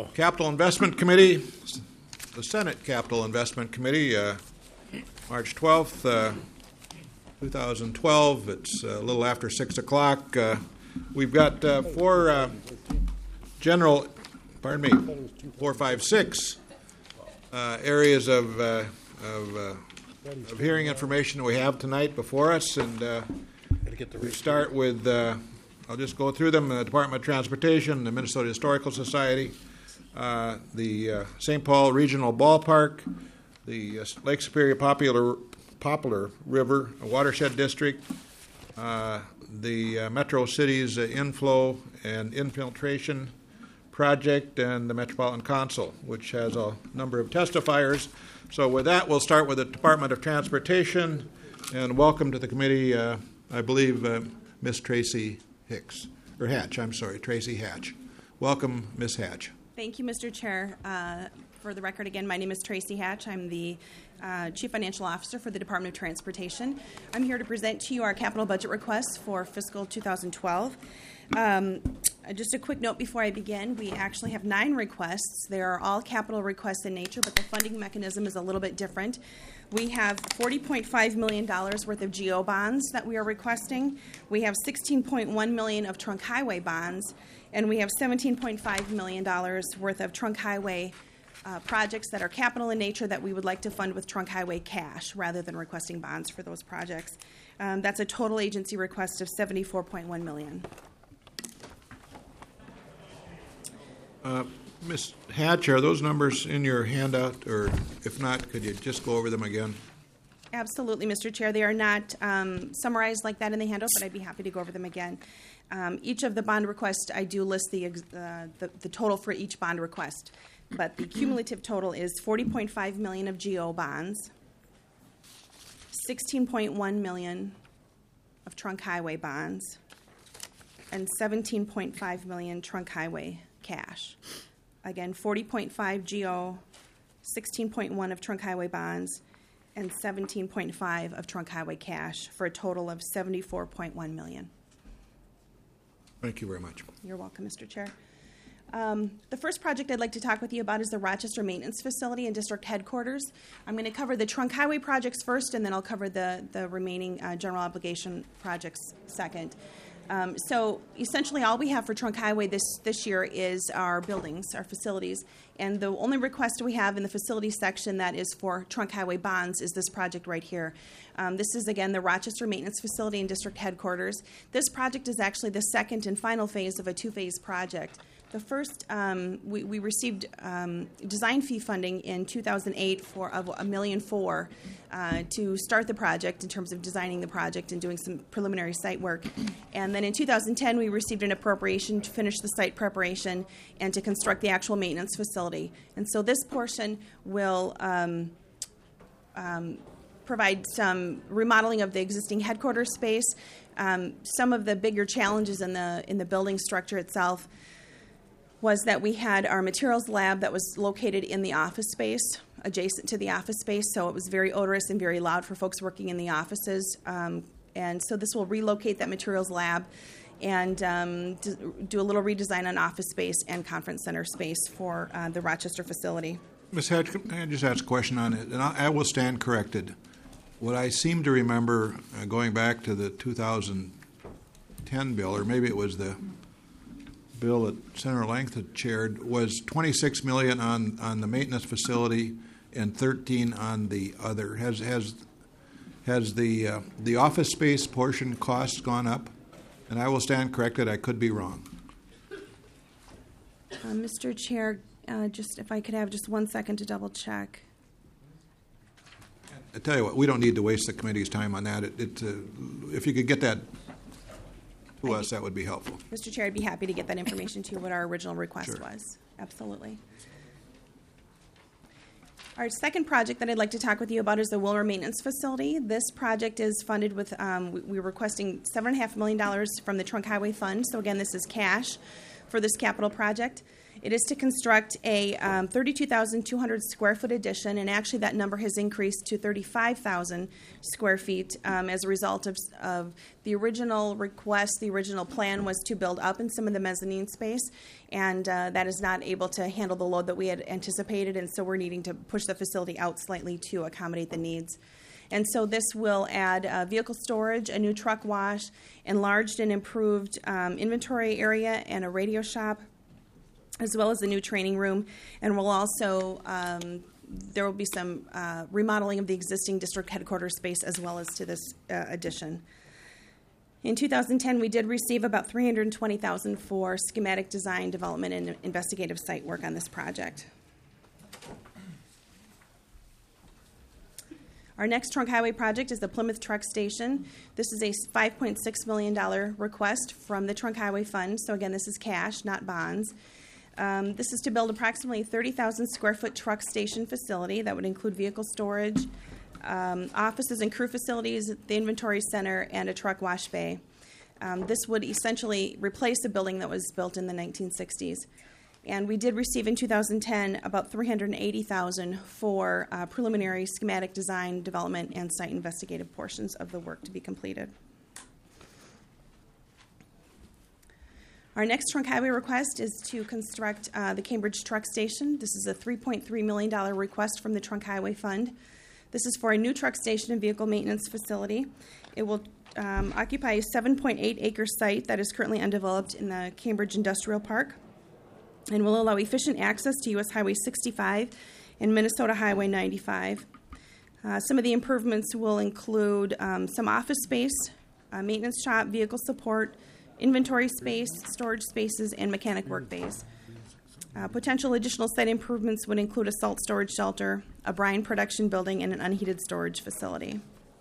Capital Investment Committee, the Senate Capital Investment Committee, March 12th, 2012. It's a little after 6 o'clock. We've got four, 5, 6 areas of hearing information we have tonight before us, and we start with, I'll just go through them, the Department of Transportation, the Minnesota Historical Society, the St. Paul Regional Ballpark, the Lake Superior Poplar River Watershed District, the Metro Cities Inflow and Infiltration Project, and the Metropolitan Council, which has a number of testifiers. So with that, we'll start with the Department of Transportation, and welcome to the committee, I believe, Miss Tracy Tracy Hatch. Welcome, Miss Hatch. Thank you, Mr. Chair. For the record, again, my name is Tracy Hatch. I'm the Chief Financial Officer for the Department of Transportation. I'm here to present to you our capital budget requests for fiscal 2012. Just a quick note before I begin, we actually have 9 requests. They are all capital requests in nature, but the funding mechanism is a little bit different. We have $40.5 million worth of GO bonds that we are requesting. We have $16.1 million of trunk highway bonds, and we have $17.5 million worth of trunk highway projects that are capital in nature that we would like to fund with trunk highway cash rather than requesting bonds for those projects. That's a total agency request of $74.1 million. Ms. Hatch, are those numbers in your handout, or if not, could you just go over them again? Absolutely, Mr. Chair. They are not summarized like that in the handout, but I'd be happy to go over them again. Each of the bond requests, I do list the total for each bond request, but the cumulative total is $40.5 million of GO bonds, $16.1 million of trunk highway bonds, and $17.5 million trunk highway cash. Again, 40.5 GO, 16.1 of trunk highway bonds, and 17.5 of trunk highway cash for a total of $74.1 million. Thank you very much. You're welcome, Mr. Chair. The first project I'd like to talk with you about is the Rochester Maintenance Facility and District Headquarters. I'm going to cover the trunk highway projects first, and then I'll cover the remaining general obligation projects second. So essentially all we have for trunk highway this year is our buildings, our facilities, and the only request we have in the facilities section that is for trunk highway bonds is this project right here. This is, again, the Rochester Maintenance Facility and District Headquarters. This project is actually the second and final phase of a 2-phase project. The first, we received design fee funding in 2008 for $1.4 million to start the project in terms of designing the project and doing some preliminary site work. And then in 2010, we received an appropriation to finish the site preparation and to construct the actual maintenance facility. And so this portion will provide some remodeling of the existing headquarters space. Some of the bigger challenges in the building structure itself was that we had our materials lab that was located in the office space, adjacent to the office space, so it was very odorous and very loud for folks working in the offices. And so this will relocate that materials lab and do a little redesign on office space and conference center space for the Rochester facility. Ms. Hatch, can I just ask a question on it? And I will stand corrected. What I seem to remember going back to the 2010 bill, or maybe it was the bill that Senator Langford chaired, was $26 million on the maintenance facility and $13 on the other. Has the office space portion costs gone up? And I will stand corrected. I could be wrong. Mr. Chair, just if I could have just 1 second to double check. I tell you what, we don't need to waste the committee's time on that. If you could get that to us, that would be helpful. Mr. Chair, I'd be happy to get that information to you, what our original request was. Absolutely. Our second project that I'd like to talk with you about is the Wilmer Maintenance Facility. This project is funded with, we're requesting $7.5 million from the Trunk Highway Fund. So again, this is cash for this capital project. It is to construct a 32,200 square foot addition, and actually that number has increased to 35,000 square feet as a result of the original request. The original plan was to build up in some of the mezzanine space, and that is not able to handle the load that we had anticipated, and so we're needing to push the facility out slightly to accommodate the needs. And so this will add vehicle storage, a new truck wash, enlarged and improved inventory area, and a radio shop, as well as a new training room. And we'll also, there will be some remodeling of the existing district headquarters space as well as to this addition. In 2010, we did receive about $320,000 for schematic design, development, and investigative site work on this project. Our next trunk highway project is the Plymouth Truck Station. This is a $5.6 million request from the Trunk Highway Fund. So again, this is cash, not bonds. This is to build approximately 30,000 square foot truck station facility that would include vehicle storage, offices and crew facilities, the inventory center, and a truck wash bay. This would essentially replace a building that was built in the 1960s. And we did receive in 2010 about $380,000 for preliminary schematic design, development, and site investigative portions of the work to be completed. Our next trunk highway request is to construct the Cambridge Truck Station. This is a $3.3 million request from the Trunk Highway Fund. This is for a new truck station and vehicle maintenance facility. It will occupy a 7.8 acre site that is currently undeveloped in the Cambridge Industrial Park, and will allow efficient access to U.S. Highway 65 and Minnesota Highway 95. Some of the improvements will include some office space, maintenance shop, vehicle support, inventory space, storage spaces, and mechanic work bays. Potential additional site improvements would include a salt storage shelter, a brine production building, and an unheated storage facility.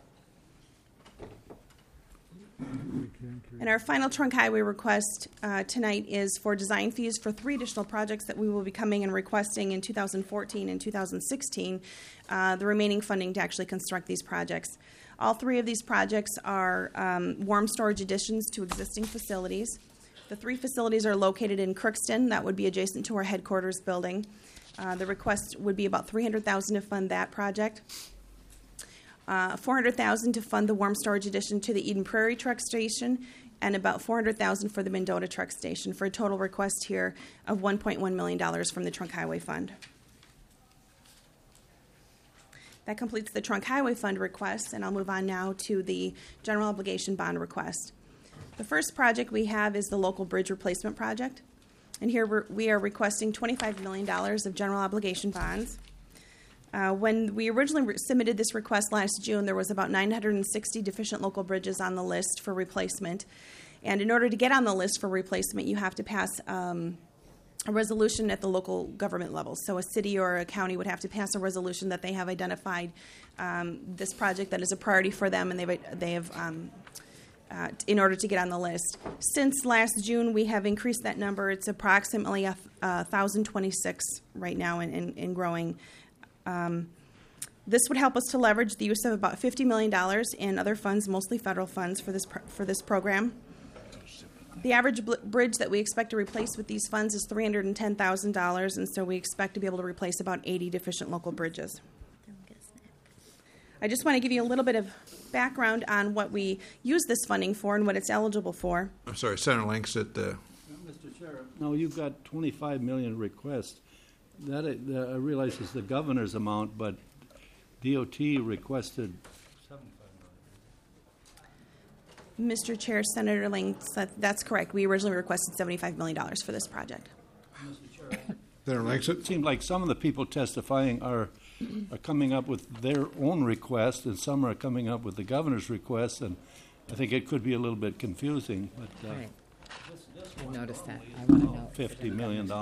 And our final trunk highway request tonight is for design fees for 3 additional projects that we will be coming and requesting in 2014 and 2016, the remaining funding to actually construct these projects. All 3 of these projects are warm storage additions to existing facilities. The 3 facilities are located in Crookston. That would be adjacent to our headquarters building. The request would be about $300,000 to fund that project. $400,000 to fund the warm storage addition to the Eden Prairie Truck Station, and about $400,000 for the Mendota Truck Station, for a total request here of $1.1 million from the Trunk Highway Fund. That completes the Trunk Highway Fund requests, and I'll move on now to the general obligation bond request. The first project we have is the local bridge replacement project, and here we are requesting $25 million of general obligation bonds. When we originally submitted this request last June, there was about 960 deficient local bridges on the list for replacement. And in order to get on the list for replacement, you have to pass a resolution at the local government level. So a city or a county would have to pass a resolution that they have identified this project that is a priority for them, and they have in order to get on the list. Since last June, we have increased that number. It's approximately 1,026 right now and growing. This would help us to leverage the use of about $50 million in other funds, mostly federal funds, for this program. The average bridge that we expect to replace with these funds is $310,000, and so we expect to be able to replace about 80 deficient local bridges. I just want to give you a little bit of background on what we use this funding for and what it's eligible for. I'm sorry, Senator Links at the... Mr. Chair, no, you've got 25 million requests. That I realize is the governor's amount, but DOT requested 75 million. Mr. Chair, Senator Links, that's correct. We originally requested $75 million for this project. Mr. Chair, Senator Links, it seemed like some of the people testifying are coming up with their own request, and some are coming up with the governor's request, and I think it could be a little bit confusing. But Right. I noticed that. I want to know. $50 million.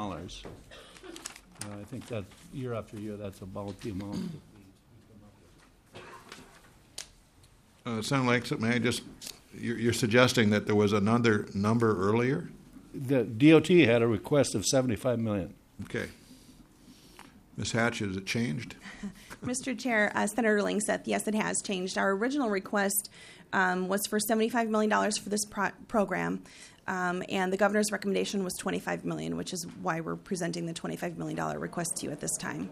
I think that year after year, that's about the amount that we come up with. Senator Links, may I just... You're suggesting that there was another number earlier? The DOT had a request of $75 million. Okay. Ms. Hatch, has it changed? Mr. Chair, Senator Links said, yes, it has changed. Our original request was for $75 million for this program. And the governor's recommendation was $25 million, which is why we're presenting the $25 million request to you at this time.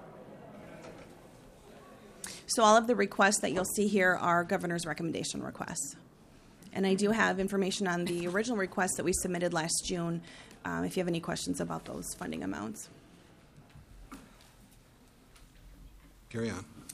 So all of the requests that you'll see here are governor's recommendation requests. And I do have information on the original request that we submitted last June, if you have any questions about those funding amounts. Carry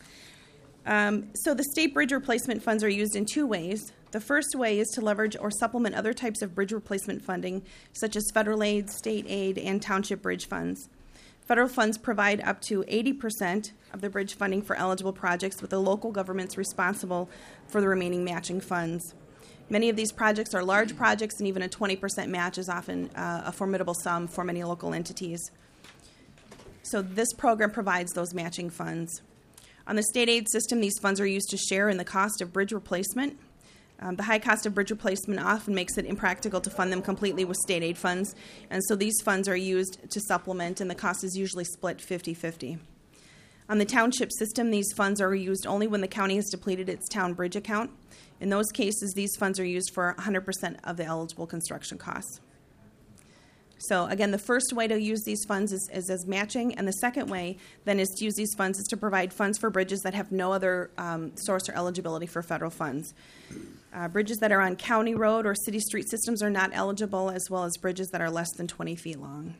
on. So the state bridge replacement funds are used in two ways. The first way is to leverage or supplement other types of bridge replacement funding, such as federal aid, state aid, and township bridge funds. Federal funds provide up to 80% of the bridge funding for eligible projects, with the local governments responsible for the remaining matching funds. Many of these projects are large projects, and even a 20% match is often a formidable sum for many local entities. So this program provides those matching funds. On the state aid system, these funds are used to share in the cost of bridge replacement. The high cost of bridge replacement often makes it impractical to fund them completely with state aid funds, and so these funds are used to supplement, and the cost is usually split 50-50. On the township system, these funds are used only when the county has depleted its town bridge account. In those cases, these funds are used for 100% of the eligible construction costs. So again, the first way to use these funds is as matching, and the second way then is to use these funds is to provide funds for bridges that have no other source or eligibility for federal funds. Bridges that are on county road or city street systems are not eligible, as well as bridges that are less than 20 feet long.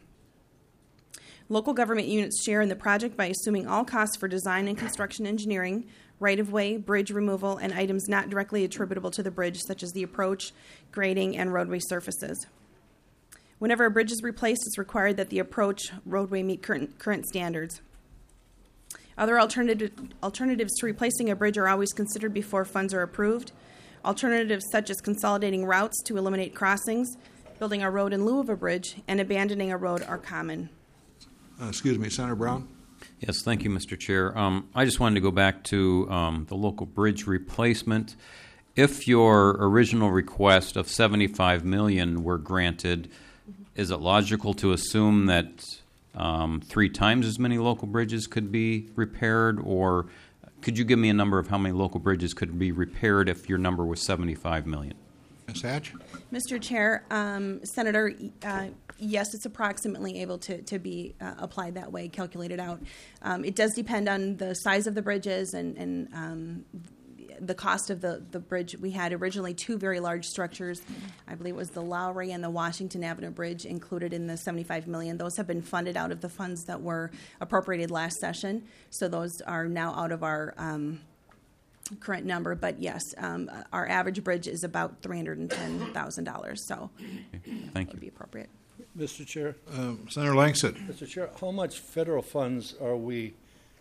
Local government units share in the project by assuming all costs for design and construction engineering, right-of-way, bridge removal, and items not directly attributable to the bridge, such as the approach, grading, and roadway surfaces. Whenever a bridge is replaced, it's required that the approach roadway meet current standards. Other alternatives to replacing a bridge are always considered before funds are approved. Alternatives such as consolidating routes to eliminate crossings, building a road in lieu of a bridge, and abandoning a road are common. Excuse me, Senator Brown? Yes, thank you, Mr. Chair. I just wanted to go back to the local bridge replacement. If your original request of $75 million were granted, is it logical to assume that 3 times as many local bridges could be repaired, or could you give me a number of how many local bridges could be repaired if your number was $75 million? Ms. Hatch? Mr. Chair, Senator, yes, it's approximately able to be applied that way, calculated out. It does depend on the size of the bridges and the cost of the bridge. We had originally 2 very large structures. I believe it was the Lowry and the Washington Avenue Bridge included in the $75 million. Those have been funded out of the funds that were appropriated last session, so those are now out of our current number. But yes, our average bridge is about $310,000, so Thank that would be you. appropriate. Mr. Chair, Senator Langston? Mr. Chair, how much federal funds are we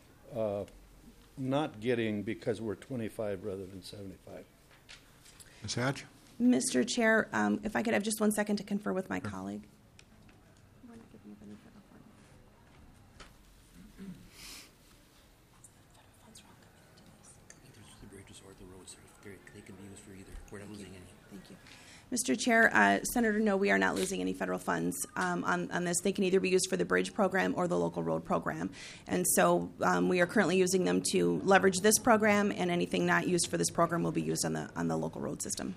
not getting because we're 25 rather than 75? Ms. Hatch? Mr. Chair, if I could have just 1 second to confer with my colleague. We're not giving up any federal funds. Federal funds are all committed to this. The bridges or the roads, they can be used for either. We're not losing any. Thank you. Mr. Chair, Senator, no, we are not losing any federal funds on this. They can either be used for the bridge program or the local road program. And so we are currently using them to leverage this program, and anything not used for this program will be used on the local road system.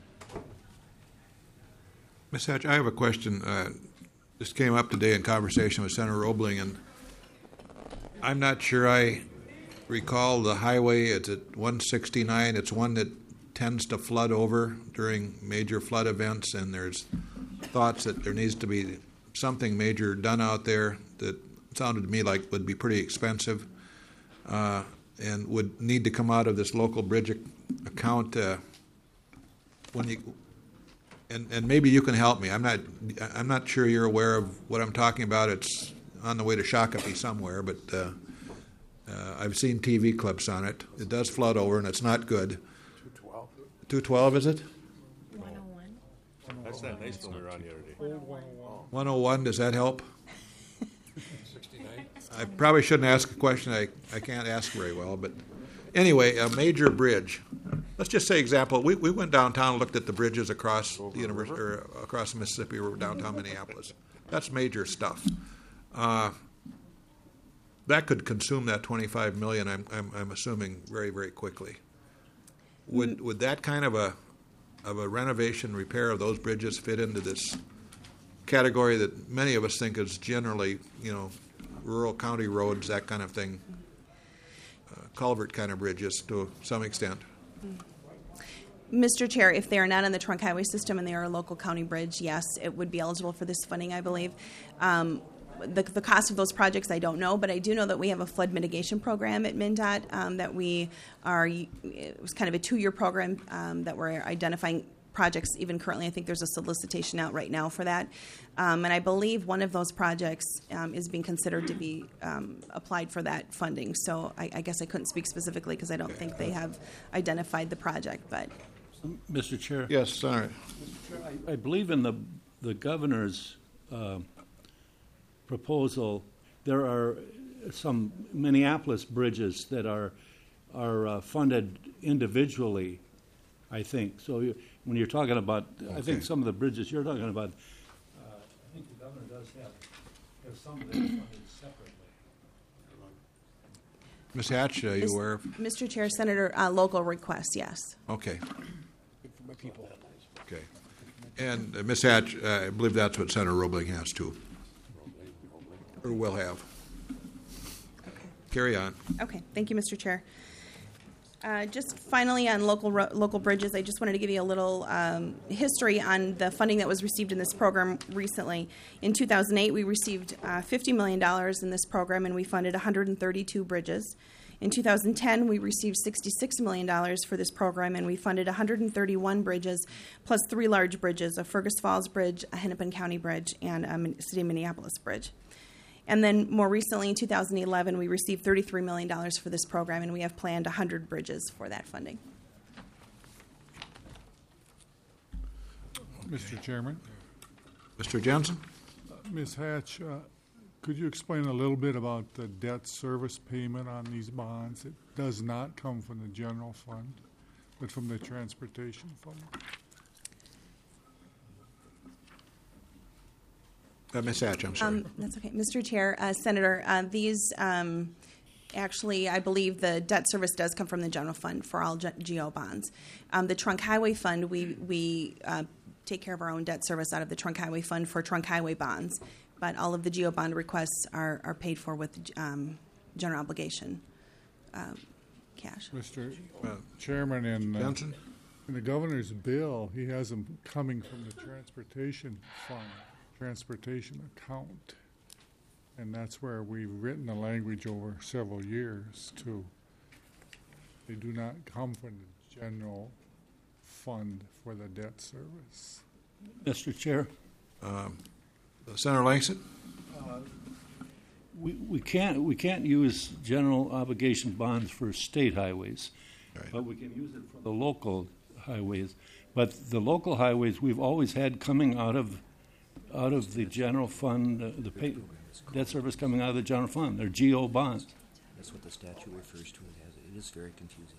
Ms. Hatch, I have a question. This came up today in conversation with Senator Roebling, and I'm not sure I recall the highway. It's at 169. It's one that tends to flood over during major flood events, and there's thoughts that there needs to be something major done out there that sounded to me like would be pretty expensive and would need to come out of this local bridge account when you. And maybe you can help me. I'm not sure you're aware of what I'm talking about. It's on the way to Shakopee somewhere, but I've seen TV clips on it. It does flood over, and it's not good. 212, is it? 101. That's that nice one we were on the other day. 101, does that help? 69. I probably shouldn't ask a question I can't ask very well, but anyway, a major bridge. Let's just say example, we went downtown and looked at the bridges across the university or across the Mississippi River downtown Minneapolis. That's major stuff. That could consume that $25 million, I'm assuming, very, very quickly. Would that kind of a of a renovation, repair of those bridges fit into this category that many of us think is generally, rural county roads, that kind of thing, culvert kind of bridges to some extent? Mr. Chair, if they are not on the trunk highway system and they are a local county bridge, yes, it would be eligible for this funding, I believe. The cost of those projects, I don't know, but I do know that we have a flood mitigation program at MnDOT that it was kind of a 2-year program that we're identifying projects. Even currently, I think there's a solicitation out right now for that. And I believe one of those projects is being considered to be applied for that funding. So I guess I couldn't speak specifically because I don't think they have identified the project, but... Mr. Chair? Yes, sorry. I believe in the governor's proposal, there are some Minneapolis bridges that are funded individually, I think. So when you're talking about, I think some of the bridges you're talking about, I think the governor does have some of them funded separately. Ms. Hatch, are you aware of? Mr. Chair, Senator, local requests, yes. Okay. Okay. And Ms. Hatch, I believe that's what Senator Roebling has too. Or will have. Carry on. Okay, thank you, Mr. Chair. Just finally on local bridges, I just wanted to give you a little history on the funding that was received in this program recently. In 2008, we received $50 million in this program, and we funded 132 bridges. In 2010, we received $66 million for this program, and we funded 131 bridges, plus 3 large bridges, a Fergus Falls Bridge, a Hennepin County Bridge, and a City of Minneapolis Bridge. And then more recently, in 2011, we received $33 million for this program, and we have planned 100 bridges for that funding. Mr. Chairman. Mr. Jensen? Ms. Hatch, could you explain a little bit about the debt service payment on these bonds? It does not come from the general fund, but from the transportation fund. Ms. Hatch, I'm sorry. That's okay. Mr. Chair, Senator, these actually, I believe the debt service does come from the general fund for all GO bonds. The Trunk Highway Fund, we take care of our own debt service out of the Trunk Highway Fund for trunk highway bonds, but all of the GO bond requests are paid for with general obligation cash. Mr. Chairman, in the governor's bill, he has them coming from the transportation fund. Transportation account, and that's where we've written the language over several years too. They do not come from the general fund for the debt service. Mr. Chair? Senator Langston? We can't use general obligation bonds for state highways, right, but we can use it for the local highways. But the local highways we've always had coming out of the general fund, debt service coming out of the general fund. They're GO bonds. That's what the statute refers to it as. It is very confusing.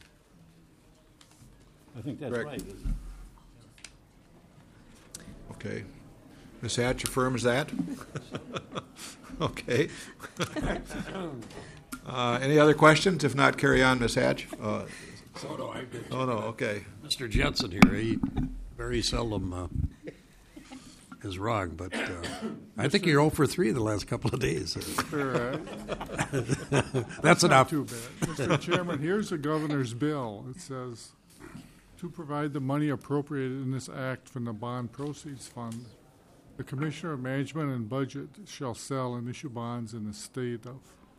I think that's Correct. right, isn't it? Okay. Ms. Hatch affirms that? Okay. Any other questions? If not, carry on, Ms. Hatch. Oh, no, okay. Mr. Jensen here, he very seldom is wrong, but I think you're 0 for 3 the last couple of days. That's enough. Too bad. Mr. Chairman, here's the governor's bill. It says, to provide the money appropriated in this act from the bond proceeds fund, the Commissioner of Management and Budget shall sell and issue bonds in the state of,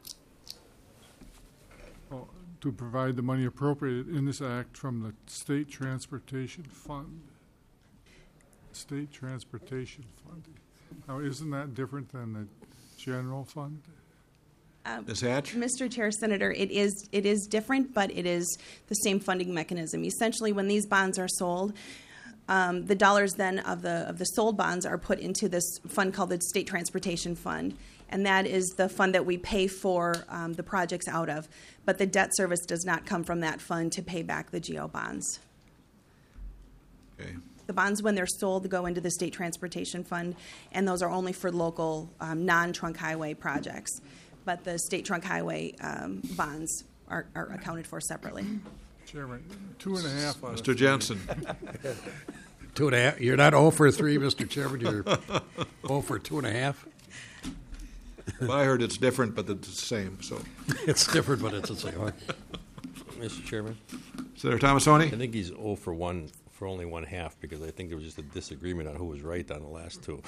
to provide the money appropriated in this act from the State Transportation Fund. State Transportation Fund. Now, isn't that different than the general fund? Ms. Hatch? Mr. Chair, Senator, it is different, but it is the same funding mechanism. Essentially, when these bonds are sold, the dollars then of the sold bonds are put into this fund called the State Transportation Fund, and that is the fund that we pay for the projects out of. But the debt service does not come from that fund to pay back the GO bonds. Okay. The bonds, when they're sold, go into the State Transportation Fund, and those are only for local non-trunk highway projects. But the state trunk highway bonds are accounted for separately. Chairman, 2.5 out of Mr. Jensen. 2.5. You're not 0 for 3, Mr. Chairman. You're 0 for 2.5. Well, I heard it's different, but it's the same. So, It's different, but it's the same. Mr. Chairman, Senator I Thomasoni. think he's 0 for 1 for only 1/2 because I think there was just a disagreement on who was right on the last two.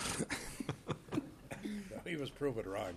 He was proven wrong.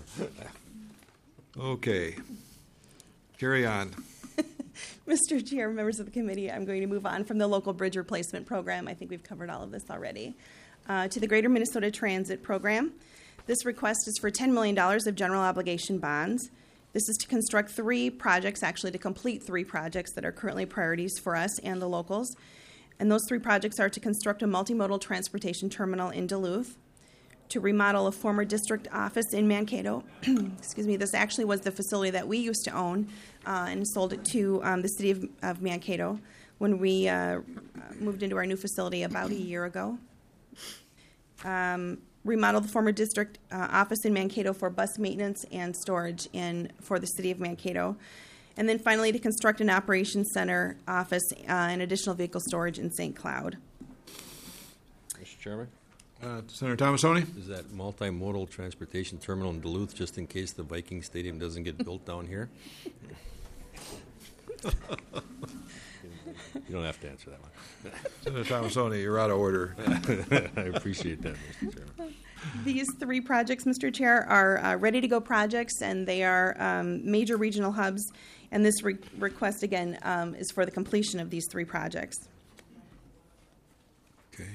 Okay. Carry on. Mr. Chair, members of the committee, I'm going to move on from the local bridge replacement program. I think we've covered all of this already. To the Greater Minnesota Transit Program. This request is for $10 million of general obligation bonds. This is to construct 3 projects, actually to complete 3 projects that are currently priorities for us and the locals. And those 3 projects are to construct a multimodal transportation terminal in Duluth, to remodel a former district office in Mankato. Excuse me, this actually was the facility that we used to own and sold it to the city of Mankato when we moved into our new facility about a year ago. Remodel the former district office in Mankato for bus maintenance and storage for the city of Mankato. And then finally to construct an operations center office and additional vehicle storage in St. Cloud. Mr. Chairman, Senator Thomasoni. is that multimodal transportation terminal in Duluth just in case the Viking Stadium doesn't get built down here? You don't have to answer that one. Senator Thomasoni, you're out of order. I appreciate that, Mr. Chairman. These 3 projects, Mr. Chair, are ready-to-go projects, and they are major regional hubs. And this request, again, is for the completion of these 3 projects. Okay.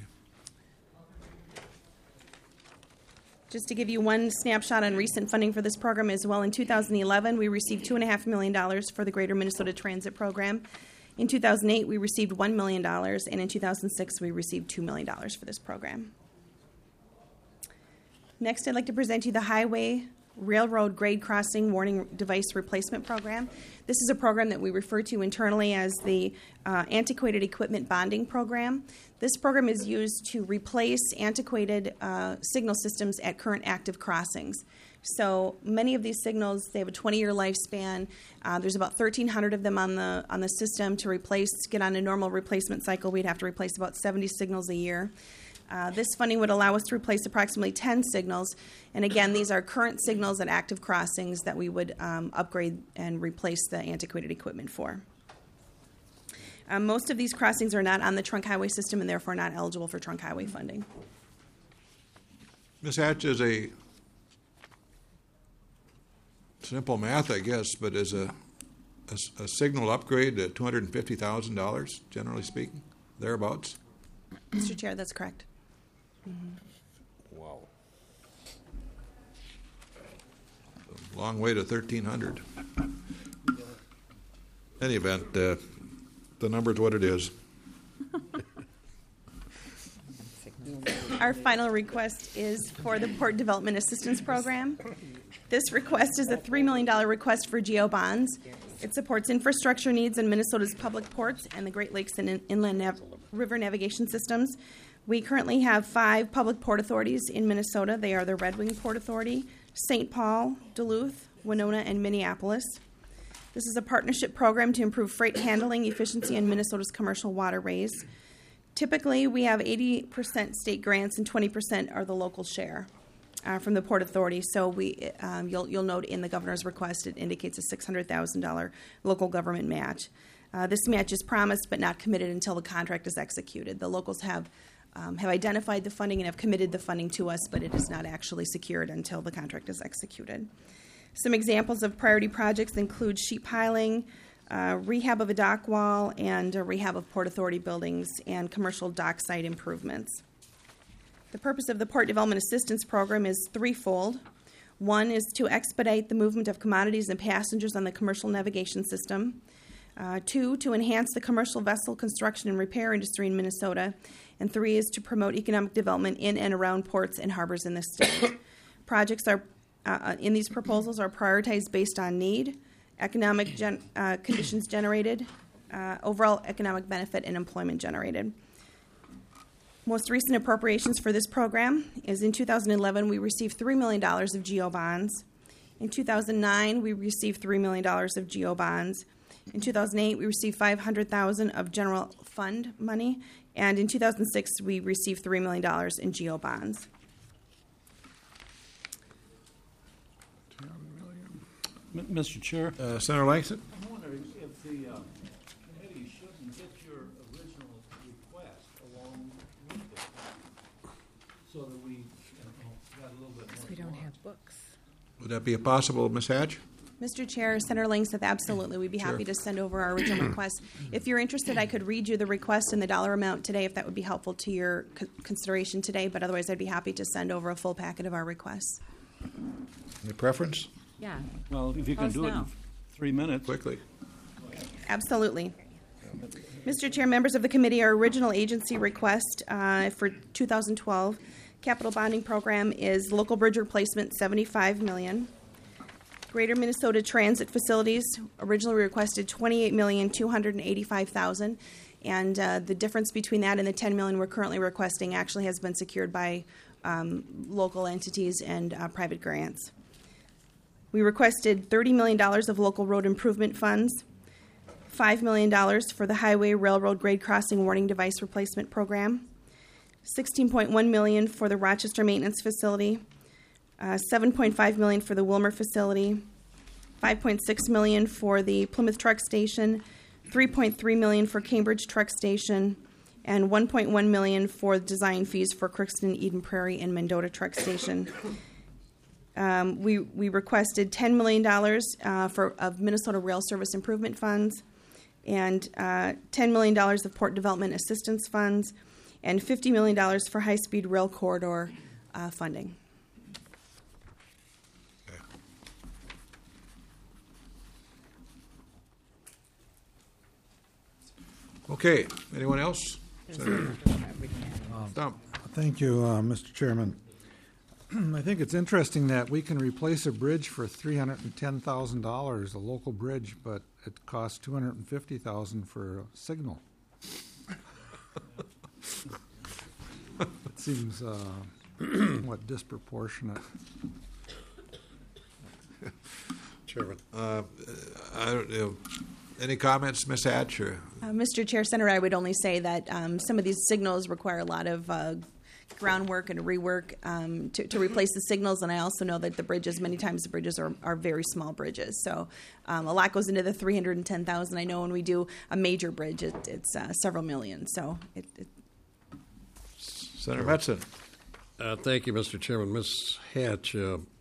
Just to give you one snapshot on recent funding for this program as well, in 2011, we received $2.5 million for the Greater Minnesota Transit Program. In 2008, we received $1 million, and in 2006, we received $2 million for this program. Next, I'd like to present you the Highway Railroad Grade Crossing Warning Device Replacement Program. This is a program that we refer to internally as the Antiquated Equipment Bonding Program. This program is used to replace antiquated signal systems at current active crossings. So many of these signals, they have a 20-year lifespan. There's about 1,300 of them on the system to replace. To get on a normal replacement cycle, we'd have to replace about 70 signals a year. This funding would allow us to replace approximately 10 signals. And again, these are current signals at active crossings that we would upgrade and replace the antiquated equipment for. Most of these crossings are not on the trunk highway system and therefore not eligible for trunk highway funding. Ms. Hatch, is a simple math, I guess, but is a signal upgrade at $250,000, generally speaking, thereabouts? Mr. Chair, that's correct. Wow. Long way to 1,300. Any event, the number's what it is. Our final request is for the Port Development Assistance Program. This request is a $3 million request for GEO bonds. It supports infrastructure needs in Minnesota's public ports and the Great Lakes and inland river navigation systems. We currently have 5 public port authorities in Minnesota. They are the Red Wing Port Authority, St. Paul, Duluth, Winona, and Minneapolis. This is a partnership program to improve freight handling efficiency in Minnesota's commercial waterways. Typically, we have 80% state grants and 20% are the local share from the Port Authority. So you'll note in the governor's request it indicates a $600,000 local government match. This match is promised but not committed until the contract is executed. The locals have identified the funding and have committed the funding to us, but it is not actually secured until the contract is executed. Some examples of priority projects include sheet piling, rehab of a dock wall, and rehab of Port Authority buildings and commercial dock site improvements. The purpose of the Port Development Assistance Program is threefold. One is to expedite the movement of commodities and passengers on the commercial navigation system. 2, to enhance the commercial vessel construction and repair industry in Minnesota. And 3 is to promote economic development in and around ports and harbors in the state. Projects in these proposals are prioritized based on need, economic conditions generated, overall economic benefit, and employment generated. Most recent appropriations for this program is in 2011, we received $3 million of GEO bonds. In 2009, we received $3 million of GEO bonds. In 2008, we received $500,000 of general fund money, and in 2006, we received $3 million in GO bonds. Mr. Chair, Senator Langston? I'm wondering if the committee shouldn't get your original request along with it, so that we got a little bit more. We don't have books. Would that be possible, Ms. Hatch? Mr. Chair, Senator Langseth, absolutely. We'd be happy to send over our original request. If you're interested, I could read you the request and the dollar amount today, if that would be helpful to your consideration today, but otherwise I'd be happy to send over a full packet of our requests. Any preference? Yeah. Well, if you can Close do it in now. 3 minutes. Quickly. Absolutely. Mr. Chair, members of the committee, our original agency request for 2012 capital bonding program is local bridge replacement, $75 million. Greater Minnesota Transit Facilities originally requested $28,285,000, and the difference between that and the $10 million we're currently requesting actually has been secured by local entities and private grants. We requested $30 million of local road improvement funds, $5 million for the highway railroad grade crossing warning device replacement program, $16.1 million for the Rochester maintenance facility, $7.5 million for the Wilmer facility, $5.6 million for the Plymouth truck station, $3.3 million for Cambridge truck station, and $1.1 million for design fees for Crookston, Eden Prairie, and Mendota truck station. We requested $10 million of Minnesota Rail Service Improvement Funds, and $10 million of Port Development Assistance Funds, and $50 million for high-speed rail corridor funding. Okay, anyone else? Senator Stump. Thank you, Mr. Chairman. I think it's interesting that we can replace a bridge for $310,000, a local bridge, but it costs $250,000 for a signal. It seems somewhat disproportionate. Chairman. I don't know. Any comments, Ms. Hatch? Or? Mr. Chair, Senator, I would only say that some of these signals require a lot of groundwork and rework to replace the signals, and I also know that the bridges, many times the bridges are very small bridges, so a lot goes into the $310,000. I know when we do a major bridge, it's several million. So, Senator Metzen. Thank you, Mr. Chairman. Ms. Hatch,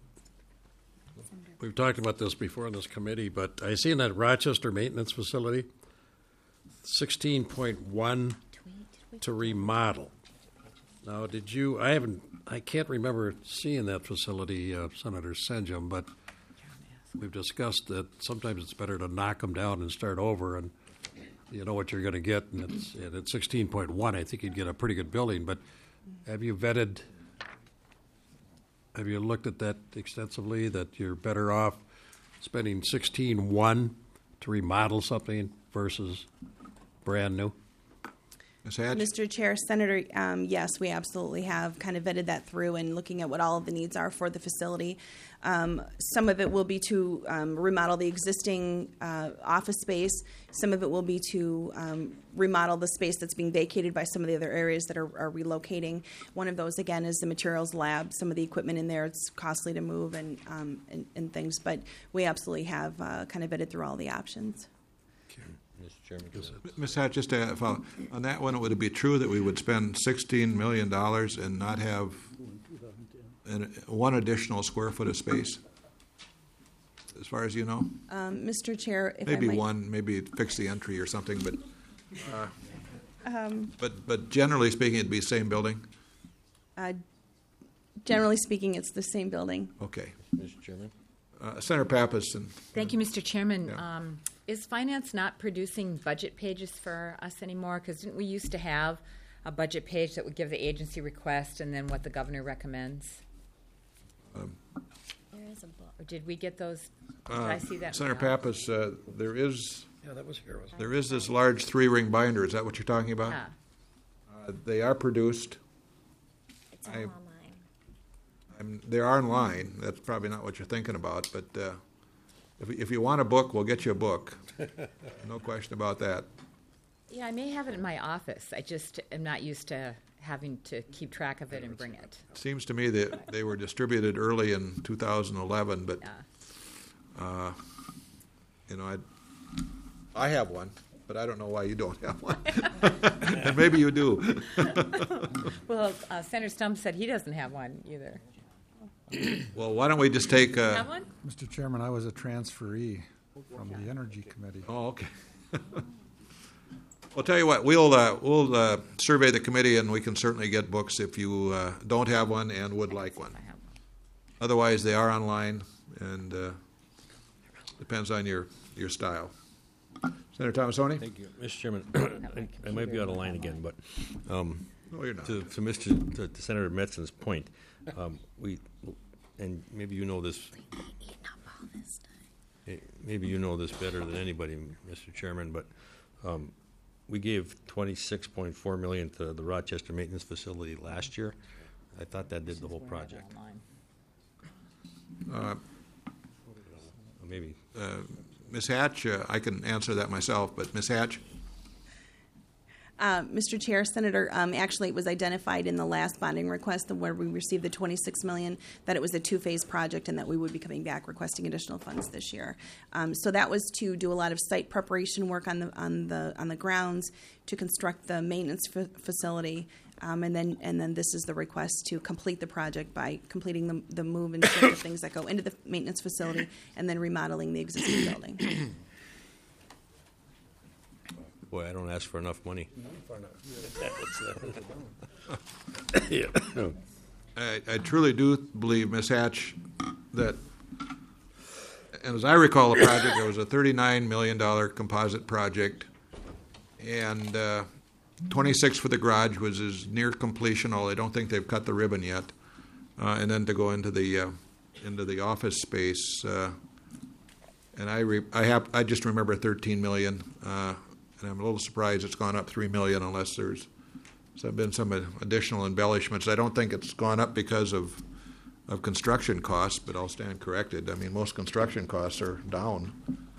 we've talked about this before in this committee, but I see in that Rochester maintenance facility, 16.1 to remodel. Now, I can't remember seeing that facility, Senator Senjum, but we've discussed that sometimes it's better to knock them down and start over, and you know what you're going to get, and at 16.1, I think you'd get a pretty good building, but have you looked at that extensively, that you're better off spending 16.1 to remodel something versus brand new? Ms. Hatch? Mr. Chair, Senator, yes, we absolutely have kind of vetted that through and looking at what all of the needs are for the facility. Some of it will be to remodel the existing office space. Some of it will be to remodel the space that's being vacated by some of the other areas that are relocating. One of those, again, is the materials lab. Some of the equipment in there, it's costly to move and things, but we absolutely have kind of vetted through all the options. Mr. Chairman. Ms. Hatch, just to follow, on that one, would it be true that we would spend $16 million and not have one additional square foot of space, as far as you know? Mr. Chair, if maybe I might, one, maybe fix the entry or something, but generally speaking, it'd be the same building? Generally speaking, it's the same building. Okay. Mr. Chairman. Senator Pappas. Thank you, Mr. Chairman. Yeah. Is finance not producing budget pages for us anymore? Because didn't we used to have a budget page that would give the agency request and then what the governor recommends? There is a book. Or did we get those? Did I see that? Senator Pappas, there is Yeah, that was here, wasn't it? there is this large 3-ring binder. Is that what you're talking about? Yeah. They are produced. It's all online. They are online. That's probably not what you're thinking about, but If you want a book, we'll get you a book. No question about that. Yeah, I may have it in my office. I just am not used to having to keep track of it and bring it. Seems to me that they were distributed early in 2011, but you know, I have one, but I don't know why you don't have one. And maybe you do. Well, Senator Stump said he doesn't have one either. Well, why don't we just take? Have one? Mr. Chairman, I was a transferee from the Energy Committee. Oh, okay. Well, tell you what, we'll survey the committee, and we can certainly get books if you don't have one and would like one. Otherwise, they are online, and depends on your style. Senator Thomasoni? Thank you, Mr. Chairman. I might be out of line again, but no, you're not. to Senator Metzon's point, we, and maybe you know this. Maybe you know this better than anybody, Mr. Chairman, but we gave $26.4 million to the Rochester Maintenance Facility last year. I thought that did the whole project. Maybe. Ms. Hatch, I can answer that myself, but Ms. Hatch? Mr. Chair, Senator, actually it was identified in the last bonding request where we received the $26 million that it was a two-phase project and that we would be coming back requesting additional funds this year. So that was to do a lot of site preparation work on the grounds, to construct the maintenance facility, and then this is the request to complete the project by completing the move and shift of things that go into the maintenance facility and then remodeling the existing building. Boy, I don't ask for enough money. I truly do believe, Ms. Hatch, that, and as I recall the project, it was a $39 million composite project, and 26 for the garage was as near completion, although I don't think they've cut the ribbon yet, and then to go into the office space, and I just remember 13 million. And I'm a little surprised it's gone up $3 million unless there's been some additional embellishments. I don't think it's gone up because of construction costs, but I'll stand corrected. I mean, most construction costs are down.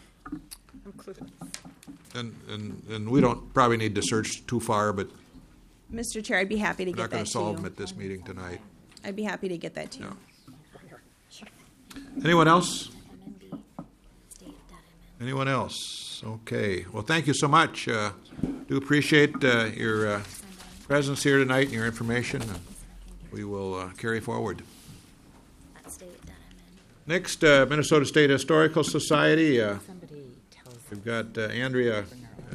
And we don't probably need to search too far, but Mr. Chair, I'd be happy to we're get not going that to to you. solve them at this meeting tonight. I'd be happy to get that to you. Anyone else? Anyone else? Okay. Well, thank you so much. Do appreciate your presence here tonight and your information. We will carry forward. Next, Minnesota State Historical Society. We've got Andrea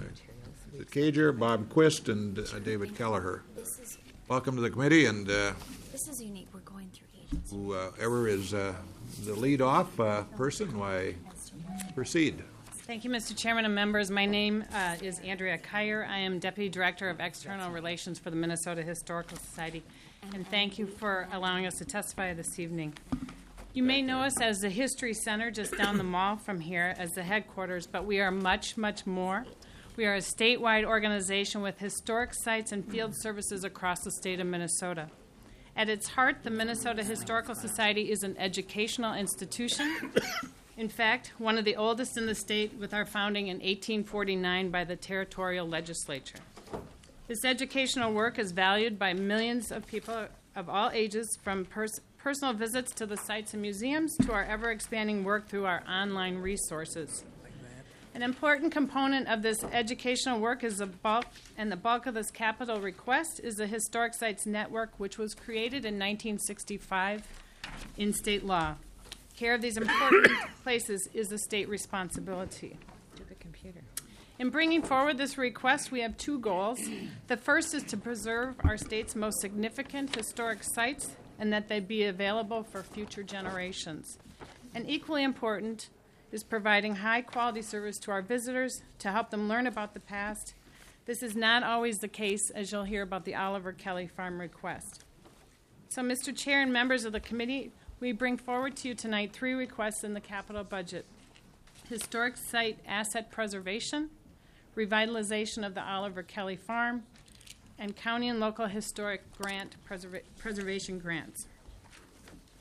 Cager, Bob Quist, and David Kelleher. Welcome to the committee, and This is unique. We're going through agencies. whoever is the lead-off person, why proceed. Thank you, Mr. Chairman and members. My name is Andrea Kyer. I am Deputy Director of External Relations for the Minnesota Historical Society, and thank you for allowing us to testify this evening. You may know us as the History Center just down the mall from here as the headquarters, but we are much, much more. We are a statewide organization with historic sites and field services across the state of Minnesota. At its heart, the Minnesota Historical Society is an educational institution. In fact, one of the oldest in the state, with our founding in 1849 by the territorial legislature. This educational work is valued by millions of people of all ages, from personal visits to the sites and museums to our ever-expanding work through our online resources. An important component of this educational work is the bulk of this capital request is the Historic Sites Network, which was created in 1965 in state law. Care of these important places is a state responsibility. To the computer. In bringing forward this request, we have two goals. The first is to preserve our state's most significant historic sites and that they be available for future generations. And equally important is providing high-quality service to our visitors to help them learn about the past. This is not always the case, as you'll hear about the Oliver Kelly Farm request. So, Mr. Chair and members of the committee, we bring forward to you tonight three requests in the capital budget: historic site asset preservation, revitalization of the Oliver Kelly Farm, and county and local historic grant preservation grants.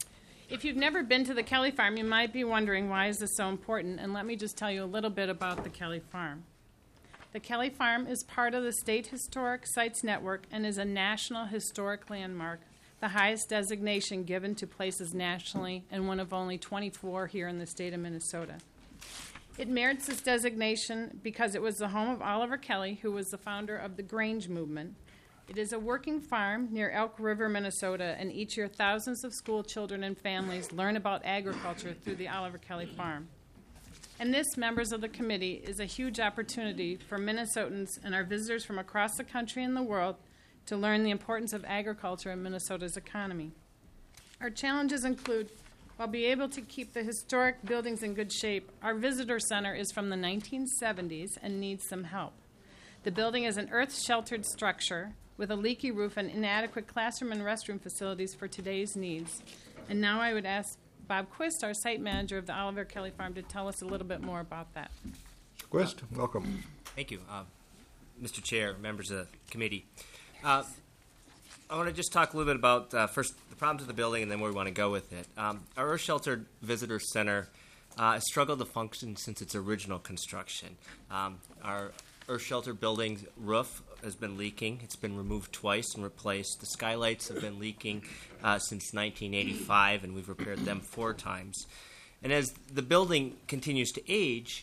If you've never been to the Kelly Farm, you might be wondering why is this so important, and let me just tell you a little bit about the Kelly Farm. The Kelly Farm is part of the State Historic Sites Network and is a National Historic Landmark, the highest designation given to places nationally and one of only 24 here in the state of Minnesota. It merits this designation because it was the home of Oliver Kelly, who was the founder of the Grange movement. It is a working farm near Elk River, Minnesota, and each year thousands of school children and families learn about agriculture through the Oliver Kelly Farm. And this, members of the committee, is a huge opportunity for Minnesotans and our visitors from across the country and the world to learn the importance of agriculture in Minnesota's economy. Our challenges include, while being able to keep the historic buildings in good shape, our visitor center is from the 1970s and needs some help. The building is an earth-sheltered structure with a leaky roof and inadequate classroom and restroom facilities for today's needs. And now I would ask Bob Quist, our site manager of the Oliver Kelly Farm, to tell us a little bit more about that. Mr. Quist, welcome. Thank you, Mr. Chair, members of the committee. I want to just talk a little bit about, first, the problems of the building and then where we want to go with it. Our Earth Sheltered Visitor Center has struggled to function since its original construction. Our Earth Sheltered building's roof has been leaking. It's been removed twice and replaced. The skylights have been leaking since 1985, and we've repaired them 4 times. And as the building continues to age,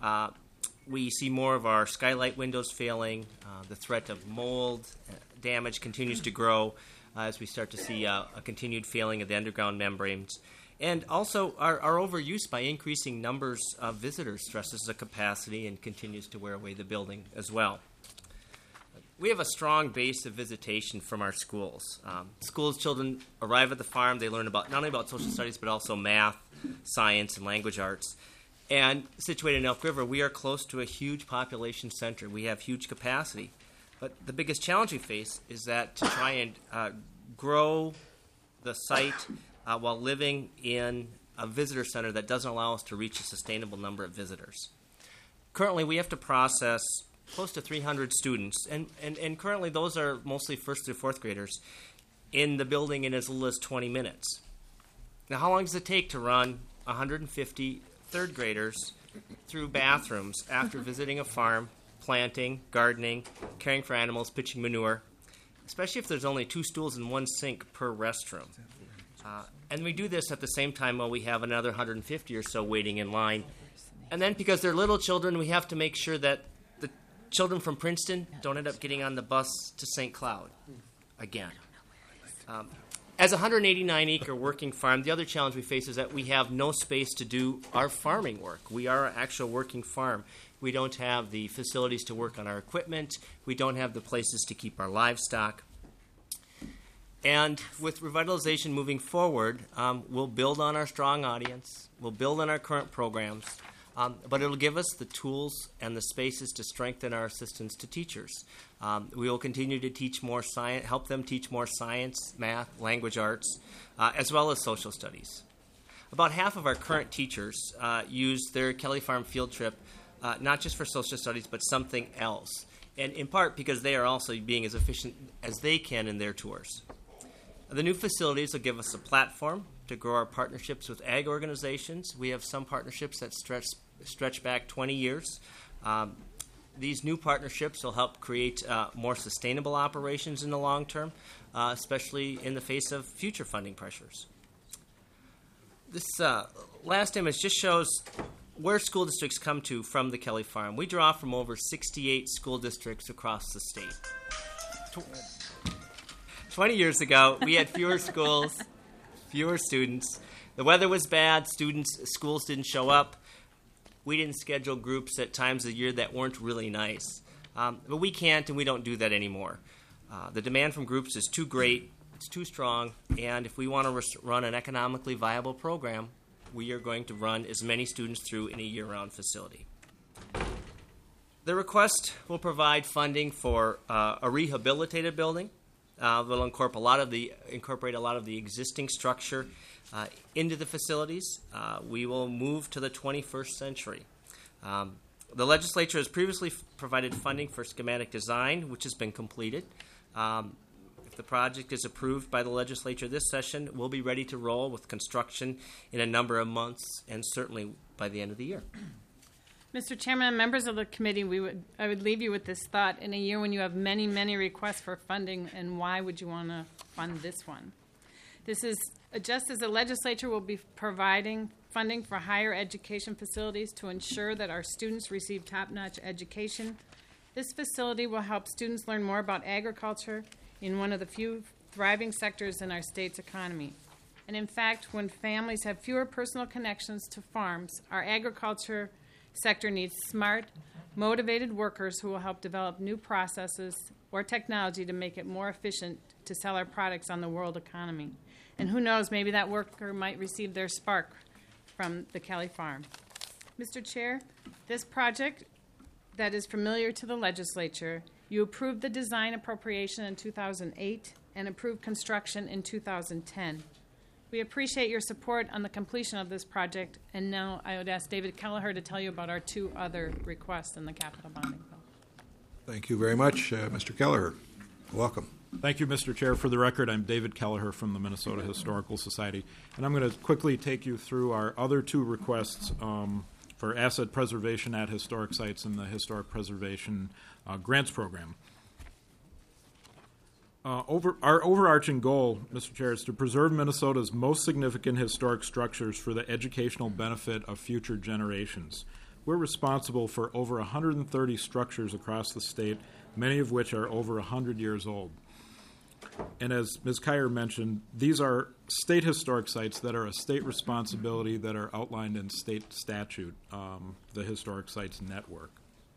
we see more of our skylight windows failing. The threat of mold damage continues to grow as we start to see a continued failing of the underground membranes. And also, our overuse by increasing numbers of visitors stresses the capacity and continues to wear away the building as well. We have a strong base of visitation from our schools. Schools children arrive at the farm. They learn about not only about social studies, but also math, science, and language arts. And situated in Elk River, we are close to a huge population center. We have huge capacity. But the biggest challenge we face is that to try and grow the site while living in a visitor center that doesn't allow us to reach a sustainable number of visitors. Currently, we have to process close to 300 students, and currently those are mostly first through fourth graders, in the building in as little as 20 minutes. Now, how long does it take to run 150 third graders through bathrooms after visiting a farm, planting, gardening, caring for animals, pitching manure, especially if there's only 2 stools and 1 sink per restroom? And we do this at the same time while we have another 150 or so waiting in line. And then because they're little children, we have to make sure that the children from Princeton don't end up getting on the bus to St. Cloud again. As a 189-acre working farm, the other challenge we face is that we have no space to do our farming work. We are an actual working farm. We don't have the facilities to work on our equipment. We don't have the places to keep our livestock. And with revitalization moving forward, we'll build on our strong audience. We'll build on our current programs. But it'll give us the tools and the spaces to strengthen our assistance to teachers. We will continue to teach more science, help them teach more science, math, language arts, as well as social studies. About half of our current teachers use their Kelly Farm field trip not just for social studies, but something else, and in part because they are also being as efficient as they can in their tours. The new facilities will give us a platform to grow our partnerships with ag organizations. We have some partnerships that stretch back 20 years. These new partnerships will help create more sustainable operations in the long term, especially in the face of future funding pressures. This last image just shows where school districts come to from the Kelly Farm. We draw from over 68 school districts across the state. 20 years ago, we had fewer schools, fewer students. The weather was bad. Schools didn't show up. We didn't schedule groups at times of the year that weren't really nice. But we can't, and we don't do that anymore. The demand from groups is too great. It's too strong. And if we want to run an economically viable program, we are going to run as many students through in a year-round facility. The request will provide funding for a rehabilitated building. We'll incorporate a lot of the existing structure into the facilities. We will move to the 21st century. The legislature has previously provided funding for schematic design, which has been completed. If the project is approved by the legislature this session, we'll be ready to roll with construction in a number of months and certainly by the end of the year. Mr. Chairman and members of the committee, I would leave you with this thought. In a year when you have many, many requests for funding, and why would you want to fund this one? This is just as the legislature will be providing funding for higher education facilities to ensure that our students receive top-notch education. This facility will help students learn more about agriculture in one of the few thriving sectors in our state's economy. And in fact, when families have fewer personal connections to farms, our agriculture sector needs smart, motivated workers who will help develop new processes or technology to make it more efficient to sell our products on the world economy. And who knows, maybe that worker might receive their spark from the Kelly Farm. Mr. Chair, this project that is familiar to the legislature, you approved the design appropriation in 2008 and approved construction in 2010. We appreciate your support on the completion of this project, and now I would ask David Kelleher to tell you about our two other requests in the capital bonding bill. Thank you very much, Mr. Kelleher. Welcome. Thank you, Mr. Chair. For the record, I'm David Kelleher from the Minnesota Historical Society, and I'm going to quickly take you through our other two requests for asset preservation at historic sites in the Historic Preservation Grants Program. Our overarching goal, Mr. Chair, is to preserve Minnesota's most significant historic structures for the educational benefit of future generations. We're responsible for over 130 structures across the state, many of which are over 100 years old. And as Ms. Kyer mentioned, these are state historic sites that are a state responsibility that are outlined in state statute, the Historic Sites Network.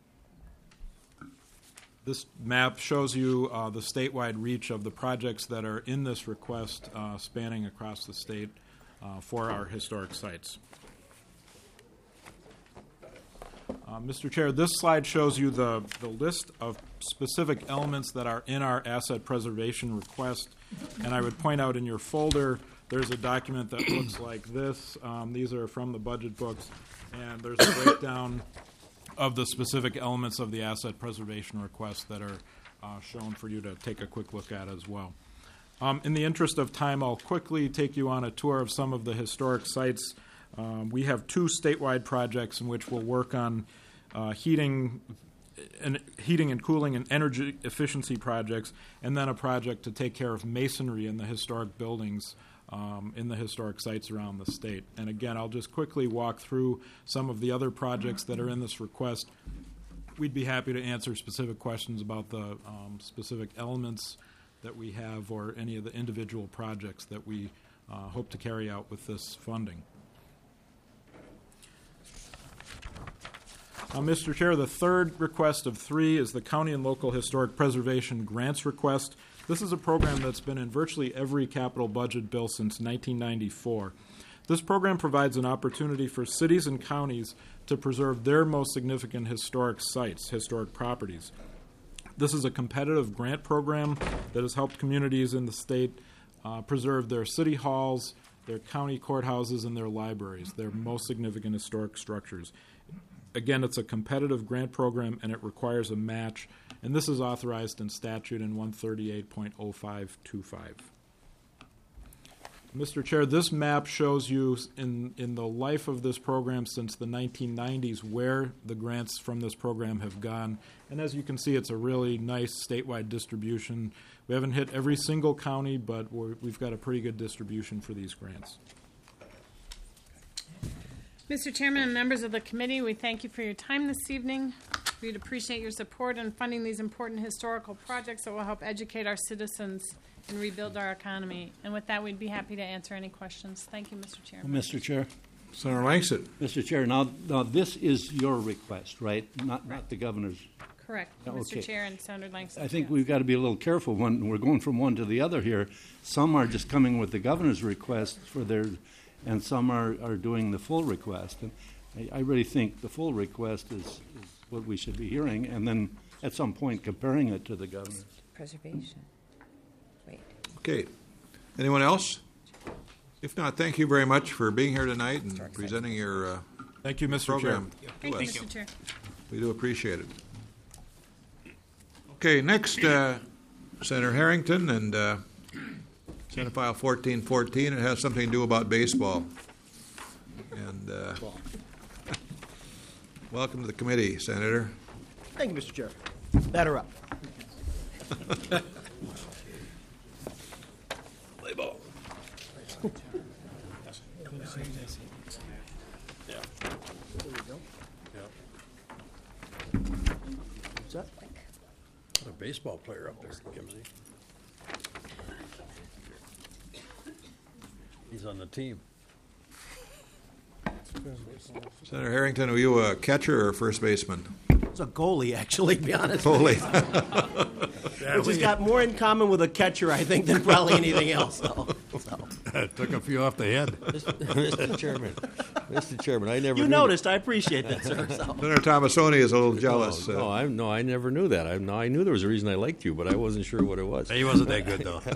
This map shows you the statewide reach of the projects that are in this request spanning across the state for our historic sites. Mr. Chair, this slide shows you the list of specific elements that are in our asset preservation request. And I would point out in your folder, there's a document that looks like this. These are from the budget books. And there's a breakdown of the specific elements of the asset preservation request that are shown for you to take a quick look at as well. In the interest of time, I'll quickly take you on a tour of some of the historic sites. We have two statewide projects in which we'll work on heating and cooling and energy efficiency projects, and then a project to take care of masonry in the historic buildings in the historic sites around the state. And again, I'll just quickly walk through some of the other projects that are in this request. We'd be happy to answer specific questions about the specific elements that we have or any of the individual projects that we hope to carry out with this funding. Mr. Chair, the third request of three is the County and Local Historic Preservation Grants request. This is a program that's been in virtually every capital budget bill since 1994. This program provides an opportunity for cities and counties to preserve their most significant historic sites, historic properties. This is a competitive grant program that has helped communities in the state preserve their city halls, their county courthouses, and their libraries, their most significant historic structures. Again, it's a competitive grant program, and it requires a match, and this is authorized in statute in 138.0525. Mr. Chair, this map shows you in the life of this program since the 1990s where the grants from this program have gone. And as you can see, it's a really nice statewide distribution. We haven't hit every single county, but we've got a pretty good distribution for these grants. Mr. Chairman and members of the committee, we thank you for your time this evening. We'd appreciate your support in funding these important historical projects that will help educate our citizens and rebuild our economy. And with that, we'd be happy to answer any questions. Thank you, Mr. Chairman. Mr. Chair. Senator Langston. Mr. Chair, now this is your request, right? Not the governor's. Correct, Okay. Mr. Chair and Senator Langston. I think we've got to be a little careful when we're going from one to the other here. Some are just coming with the governor's request for their, and some are doing the full request. And I really think the full request is what we should be hearing, and then at some point comparing it to the governor's. Preservation. Wait. Okay. Anyone else? If not, thank you very much for being here tonight and presenting your Thank you, Mr. program. Chair. Thank you, Mr. Chair. We do appreciate it. Okay, next Senator Harrington, and Senate File 1414. It has something to do about baseball. And welcome to the committee, Senator. Thank you, Mr. Chair. Batter up. Play ball. Yeah. There you go. What's that? A baseball player up there, Kimsey. He's on the team. Senator Harrington, were you a catcher or first baseman? It's a goalie, actually, to be honest. Goalie. Which has got more in common with a catcher, I think, than probably anything else. Took a few off the head. Mr. Chairman, I never You knew noticed. I appreciate that, sir. So. Senator Tomassoni is a little jealous. No, I never knew that. I knew there was a reason I liked you, but I wasn't sure what it was. He wasn't that good, though.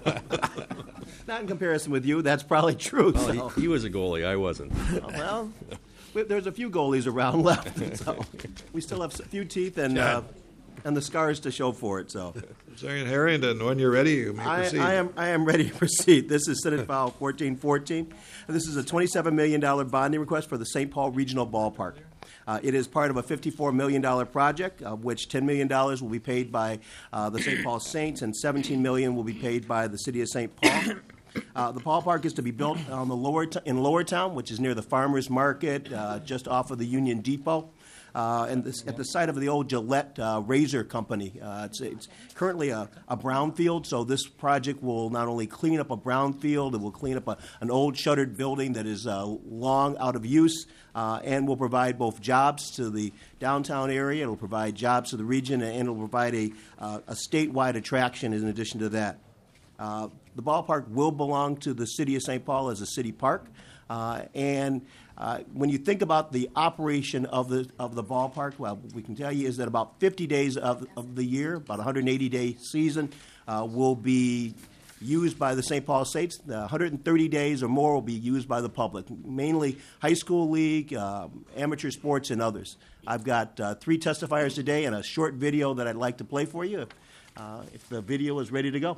Not in comparison with you. That's probably true. Well, he was a goalie. I wasn't. Well, there's a few goalies around left. So we still have a few teeth and the scars to show for it. So, Senator Harrington, when you're ready, you may proceed. I am ready to proceed. This is Senate File 1414. This is a $27 million bonding request for the St. Paul Regional Ballpark. It is part of a $54 million project, of which $10 million will be paid by the St. Paul Saints and $17 million will be paid by the city of St. Paul. The ballpark is to be built on the in Lowertown, which is near the farmers market, just off of the Union Depot. And at the site of the old Gillette razor company. It's currently a brownfield, so this project will not only clean up a brownfield, it will clean up an old shuttered building that is long out of use, and will provide both jobs to the downtown area, it will provide jobs to the region, and it will provide a statewide attraction in addition to that. The ballpark will belong to the city of St. Paul as a city park, and when you think about the operation of the ballpark, well, we can tell you is that about 50 days of the year, about 180-day season, will be used by the St. Paul Saints. 130 days or more will be used by the public, mainly high school league, amateur sports, and others. I've got 3 testifiers today and a short video that I'd like to play for you if the video is ready to go.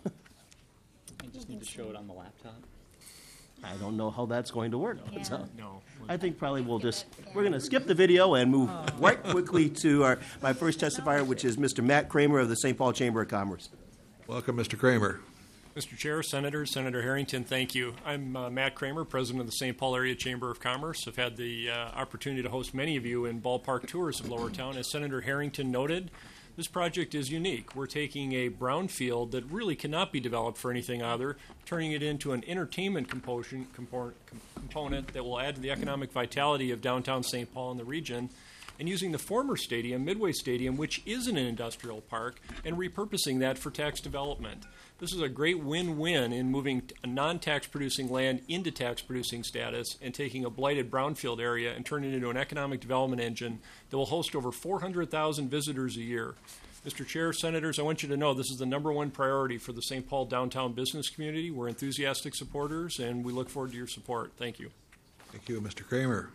I just need to show it on the laptop. I don't know how that's going to work. Yeah. So No. I think probably we're going to skip the video and move right quickly to my first testifier, which is Mr. Matt Kramer of the St. Paul Chamber of Commerce. Welcome, Mr. Kramer. Mr. Chair, Senators, Senator Harrington, thank you. I'm Matt Kramer, President of the St. Paul Area Chamber of Commerce. I've had the opportunity to host many of you in ballpark tours of Lowertown. As Senator Harrington noted, this project is unique. We're taking a brownfield that really cannot be developed for anything other, turning it into an entertainment component that will add to the economic vitality of downtown St. Paul and the region, and using the former stadium, Midway Stadium, which is an industrial park, and repurposing that for tax development. This is a great win-win in moving non-tax producing land into tax producing status and taking a blighted brownfield area and turning it into an economic development engine that will host over 400,000 visitors a year. Mr. Chair, Senators, I want you to know this is the number one priority for the St. Paul downtown business community. We're enthusiastic supporters, and we look forward to your support. Thank you. Thank you, Mr. Kramer.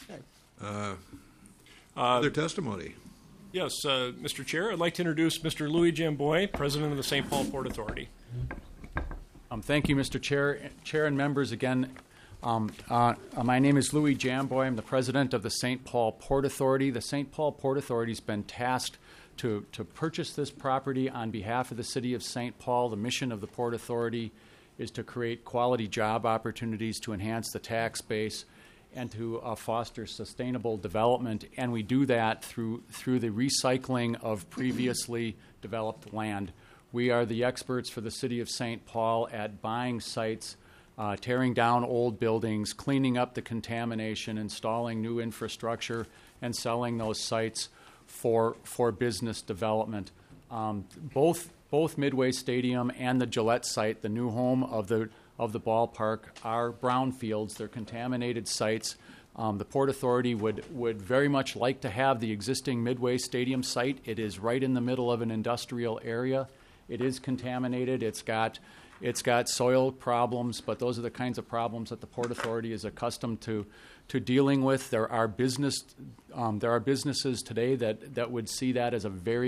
Other testimony. Yes, Mr. Chair, I'd like to introduce Mr. Louis Jamboy, President of the St. Paul Port Authority. Thank you, Mr. Chair and members. Again, my name is Louis Jamboy. I'm the President of the St. Paul Port Authority. The St. Paul Port Authority has been tasked to purchase this property on behalf of the City of St. Paul. The mission of the Port Authority is to create quality job opportunities, to enhance the tax base, and to foster sustainable development, and we do that through the recycling of previously developed land. We are the experts for the City of St. Paul at buying sites, tearing down old buildings, cleaning up the contamination, installing new infrastructure, and selling those sites for business development. Both Midway Stadium and the Gillette site, the new home of the ballpark, are brownfields. They're contaminated sites. The Port Authority would very much like to have the existing Midway Stadium site. It is right in the middle of an industrial area. It is contaminated. It's got soil problems, but those are the kinds of problems that the Port Authority is accustomed to dealing with. There are businesses today that would see that as a very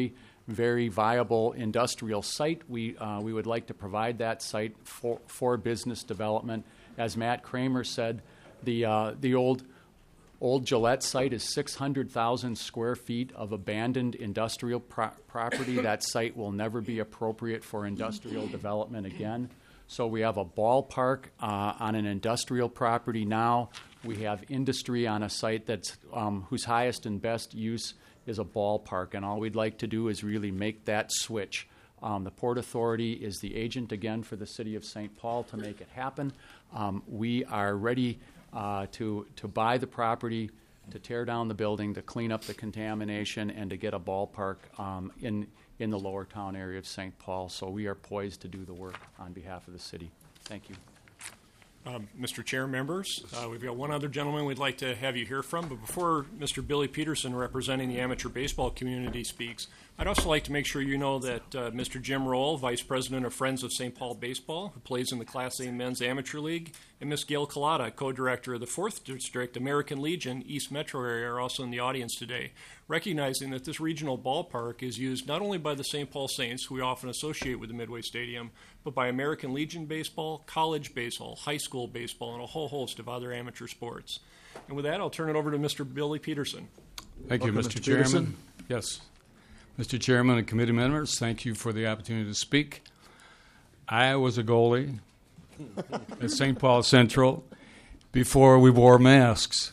very viable industrial site. We would like to provide that site for business development. As Matt Kramer said, the old Gillette site is 600,000 square feet of abandoned industrial property. That site will never be appropriate for industrial development again. So we have a ballpark on an industrial property now. We have industry on a site that's whose highest and best use is a ballpark, and all we'd like to do is really make that switch. The Port Authority is the agent again for the City of St. Paul to make it happen. We are ready to buy the property, to tear down the building, to clean up the contamination, and to get a ballpark in the lower town area of St. Paul. So we are poised to do the work on behalf of the city. Thank you. Mr. Chair, members, we've got one other gentleman we'd like to have you hear from, but before Mr. Billy Peterson, representing the amateur baseball community, speaks, I'd also like to make sure you know that Mr. Jim Roll, Vice President of Friends of St. Paul Baseball, who plays in the Class A Men's Amateur League, and Ms. Gail Collada, Co-Director of the 4th District American Legion East Metro area, are also in the audience today, recognizing that this regional ballpark is used not only by the St. Paul Saints, who we often associate with the Midway Stadium, but by American Legion Baseball, college baseball, high school baseball, and a whole host of other amateur sports. And with that, I'll turn it over to Mr. Billy Peterson. Thank you, Mr. Chairman. Yes. Mr. Chairman and committee members, thank you for the opportunity to speak. I was a goalie at St. Paul Central before we wore masks.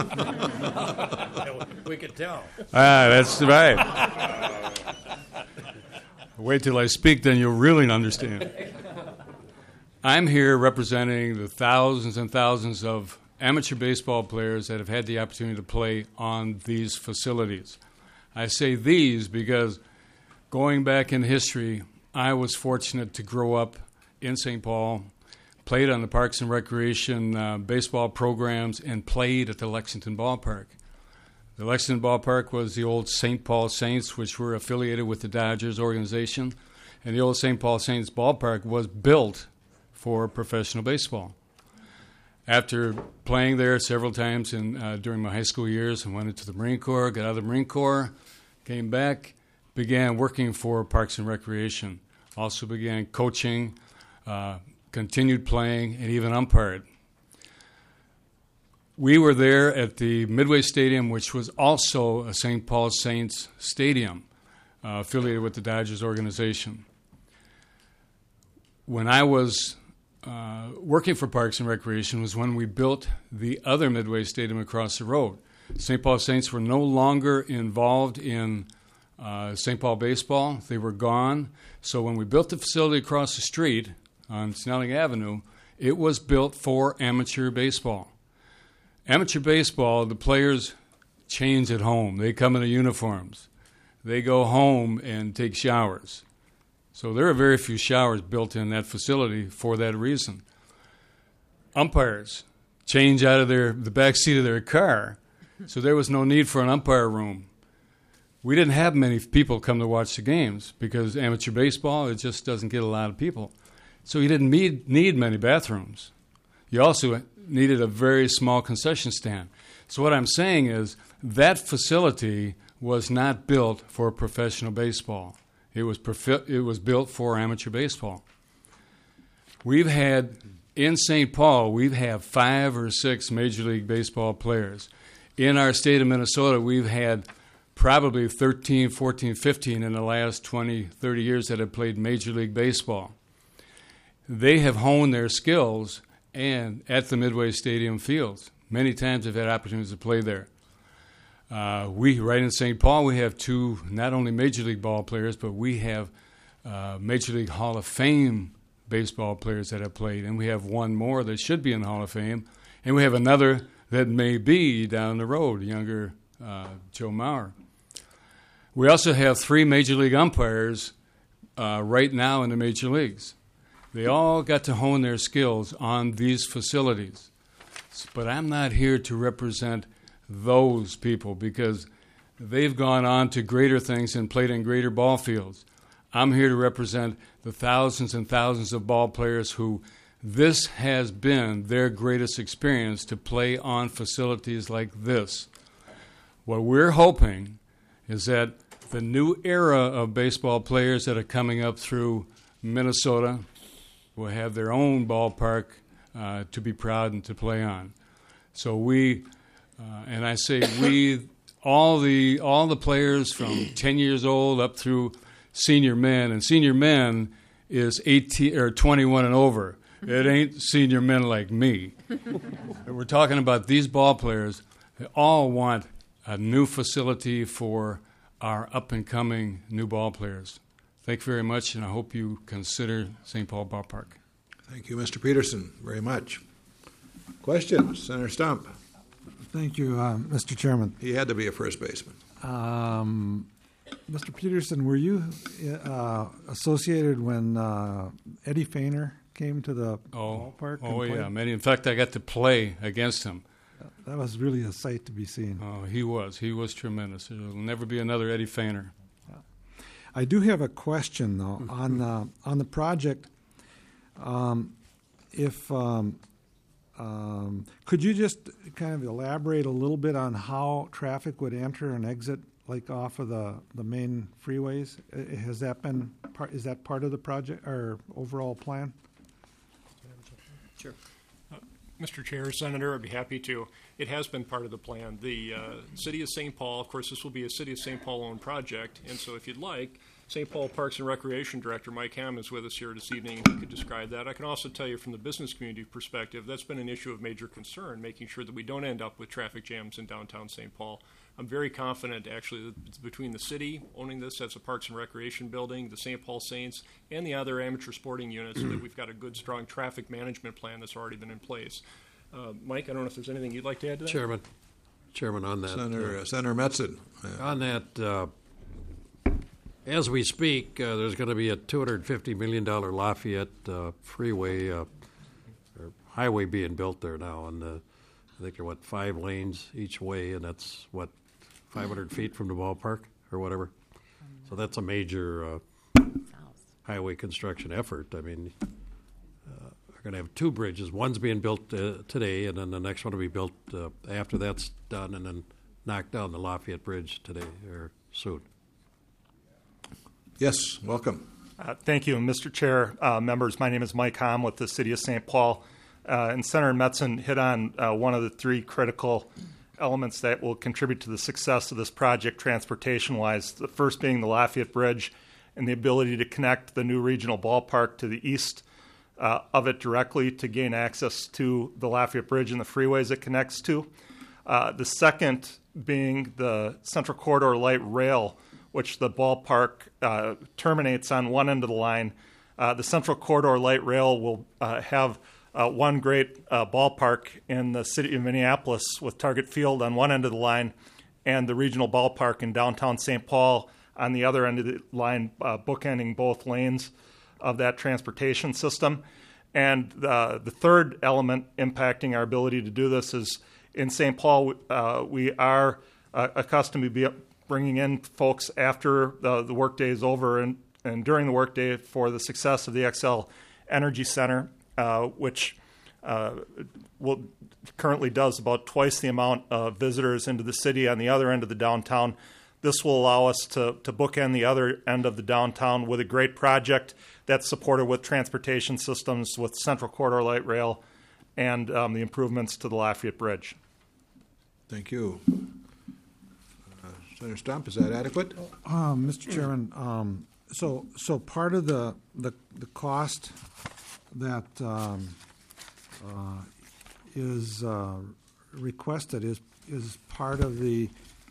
We could tell. That's right. Wait till I speak, then you'll really understand. I'm here representing the thousands and thousands of amateur baseball players that have had the opportunity to play on these facilities. I say these because going back in history, I was fortunate to grow up in St. Paul, played on the Parks and Recreation baseball programs, and played at the Lexington Ballpark. The Lexington Ballpark was the old St. Paul Saints, which were affiliated with the Dodgers organization, and the old St. Paul Saints Ballpark was built for professional baseball. After playing there several times during my high school years, I went into the Marine Corps, got out of the Marine Corps, came back, began working for Parks and Recreation. Also began coaching, continued playing, and even umpired. We were there at the Midway Stadium, which was also a St. Paul Saints stadium, affiliated with the Dodgers organization. When I was working for Parks and Recreation was when we built the other Midway Stadium across the road. St. Paul Saints were no longer involved in St. Paul baseball. They were gone. So when we built the facility across the street on Snelling Avenue, it was built for amateur baseball. Amateur baseball, the players change at home. They come in their uniforms. They go home and take showers. So there are very few showers built in that facility for that reason. Umpires change out of the back seat of their car, so there was no need for an umpire room. We didn't have many people come to watch the games because amateur baseball, it just doesn't get a lot of people. So you didn't need many bathrooms. You also needed a very small concession stand. So what I'm saying is that facility was not built for professional baseball. It was built for amateur baseball. We've had, in St. Paul, we've had 5 or 6 Major League Baseball players. In our state of Minnesota, we've had probably 13, 14, 15 in the last 20, 30 years that have played Major League Baseball. They have honed their skills and at the Midway Stadium fields. Many times they've had opportunities to play there. Right in St. Paul, we have 2 not only Major League ball players, but we have Major League Hall of Fame baseball players that have played, and we have 1 more that should be in the Hall of Fame, and we have another that may be down the road, younger Joe Mauer. We also have 3 Major League umpires right now in the Major Leagues. They all got to hone their skills on these facilities. But I'm not here to represent those people because they've gone on to greater things and played in greater ball fields. I'm here to represent the thousands and thousands of ball players who this has been their greatest experience to play on facilities like this. What we're hoping is that the new era of baseball players that are coming up through Minnesota will have their own ballpark to be proud and to play on. So we, and I say we, all the players from 10 years old up through senior men, and senior men is 18 or 21 and over. It ain't senior men like me. We're talking about these ball players. They all want a new facility for our up-and-coming new ball players. Thank you very much, and I hope you consider St. Paul Ballpark. Thank you, Mr. Peterson, very much. Questions? Senator Stump. Thank you, Mr. Chairman. He had to be a first baseman. Mr. Peterson, were you associated when Eddie Feiner came to the ballpark? Oh, yeah. In fact, I got to play against him. That was really a sight to be seen. Oh, he was. He was tremendous. There will never be another Eddie Feiner. I do have a question, though, on the project. Could you just kind of elaborate a little bit on how traffic would enter and exit, like off of the main freeways? Has that been is that part of the project or overall plan? Sure. Mr. Chair, Senator, I'd be happy to. It has been part of the plan. The City of St. Paul, of course, this will be a City of St. Paul-owned project, and so if you'd like, St. Paul Parks and Recreation Director Mike Hamm is with us here this evening, and he could describe that. I can also tell you from the business community perspective, that's been an issue of major concern, making sure that we don't end up with traffic jams in downtown St. Paul. I'm very confident, actually, that between the city owning this as a Parks and Recreation building, the St. Paul Saints, and the other amateur sporting units, that we've got a good, strong traffic management plan that's already been in place. Mike, I don't know if there's anything you'd like to add to that? Chairman, on that. Senator Metzen. On that, as we speak, there's going to be a $250 million Lafayette freeway or highway being built there now, and I think there are 5 lanes each way, and that's 500 feet from the ballpark or whatever. So that's a major highway construction effort. I mean, we're going to have 2 bridges. One's being built today, and then the next one will be built after that's done, and then knock down the Lafayette Bridge today or soon. Yes, welcome. Thank you, Mr. Chair, members. My name is Mike Hamm with the City of St. Paul. And Senator Metzen hit on one of the 3 critical elements that will contribute to the success of this project transportation-wise, the first being the Lafayette Bridge and the ability to connect the new regional ballpark to the east of it directly to gain access to the Lafayette Bridge and the freeways it connects to. The second being the Central Corridor Light Rail, which the ballpark terminates on one end of the line. The Central Corridor Light Rail will have one great ballpark in the city of Minneapolis with Target Field on one end of the line and the regional ballpark in downtown St. Paul on the other end of the line, bookending both lanes of that transportation system. And the third element impacting our ability to do this is in St. Paul, we are accustomed to bringing in folks after the workday is over and during the workday for the success of the XL Energy Center, which currently does about twice the amount of visitors into the city on the other end of the downtown. This will allow us to bookend the other end of the downtown with a great project that's supported with transportation systems, with Central Corridor Light Rail, and the improvements to the Lafayette Bridge. Thank you. Senator Stump, is that adequate? Mr. Chairman, so part of the cost that is requested is part of the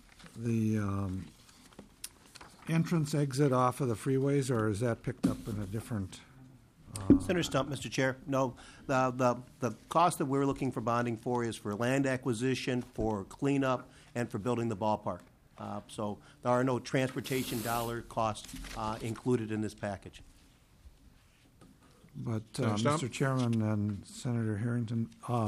entrance exit off of the freeways, or is that picked up in a different? Senator Stump, Mr. Chair. No, the cost that we're looking for bonding for is for land acquisition, for cleanup, and for building the ballpark. So there are no transportation dollar costs included in this package. But, Mr. Chairman and Senator Harrington,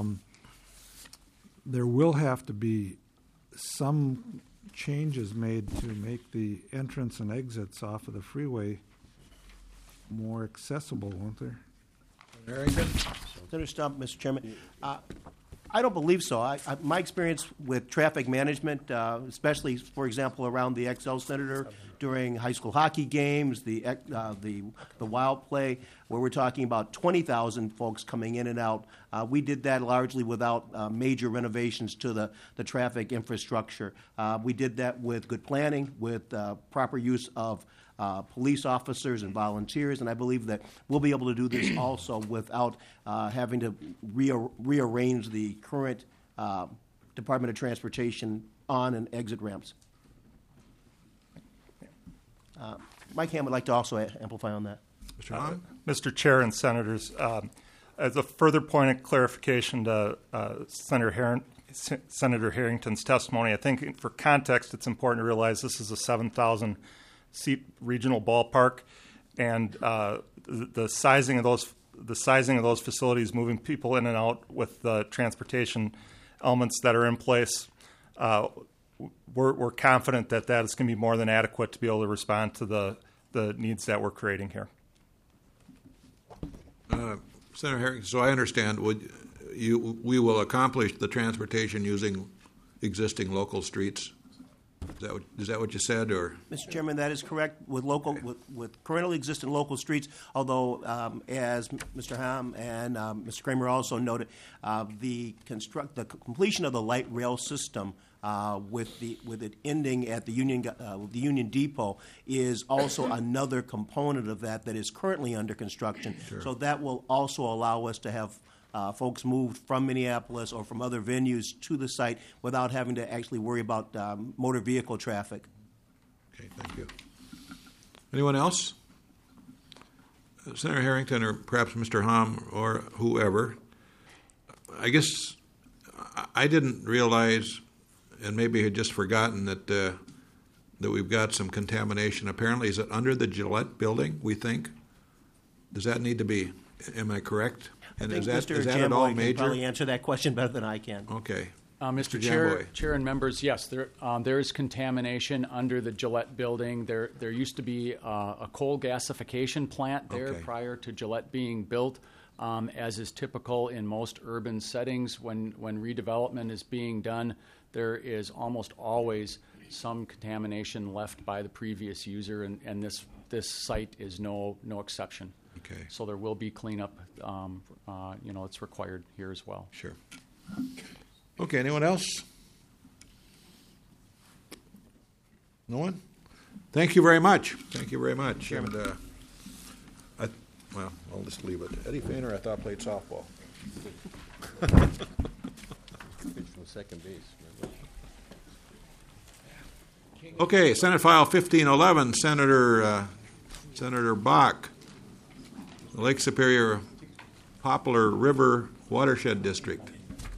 there will have to be some changes made to make the entrance and exits off of the freeway more accessible, won't there? Harrington? Senator Stump, Mr. Chairman. I don't believe so. My experience with traffic management, especially, for example, around the XL Senator during high school hockey games, the Wild Play, where we're talking about 20,000 folks coming in and out. We did that largely without major renovations to the traffic infrastructure. We did that with good planning, with proper use of police officers and volunteers, and I believe that we'll be able to do this also without having to rearrange the current Department of Transportation on and exit ramps. Mike Ham would like to also amplify on that. Mr. Hahn? Mr. Chair and Senators, as a further point of clarification to Senator Harrington's testimony, I think for context it's important to realize this is a 7,000-seat regional ballpark, and the sizing of those facilities, moving people in and out with the transportation elements that are in place, we're confident that is going to be more than adequate to be able to respond to the needs that we're creating here. Senator Harrington, so I understand, we will accomplish the transportation using existing local streets? Is that what you said, or? Mr. Chairman, that is correct with currently existing local streets. Although, as Mr. Ham and Mr. Kramer also noted, the completion of the light rail system with it ending at the Union Depot is also another component of that is currently under construction. Sure. So that will also allow us to have folks moved from Minneapolis or from other venues to the site without having to actually worry about motor vehicle traffic. Okay, thank you. Anyone else? Senator Harrington or perhaps Mr. Hom or whoever, I guess I didn't realize, and maybe had just forgotten, that we've got some contamination. Apparently, is it under the Gillette building, we think? Does that need to be, am I correct? And I think is Mr. that at all Jamboy major? can probably answer that question better than I can. Okay. Mr. Jamboy. Chair and members, yes, there is contamination under the Gillette building. There used to be a coal gasification plant there prior to Gillette being built. As is typical in most urban settings, when redevelopment is being done, there is almost always some contamination left by the previous user, and this site is no exception. Okay. So there will be cleanup. It's required here as well. Sure. Okay, anyone else? No one? Thank you very much. Thank you very much. And, I'll just leave it. Eddie Fainer, I thought, played softball. From second base. Okay, Senate File 1511, Senator Bach, Lake Superior Poplar River Watershed District.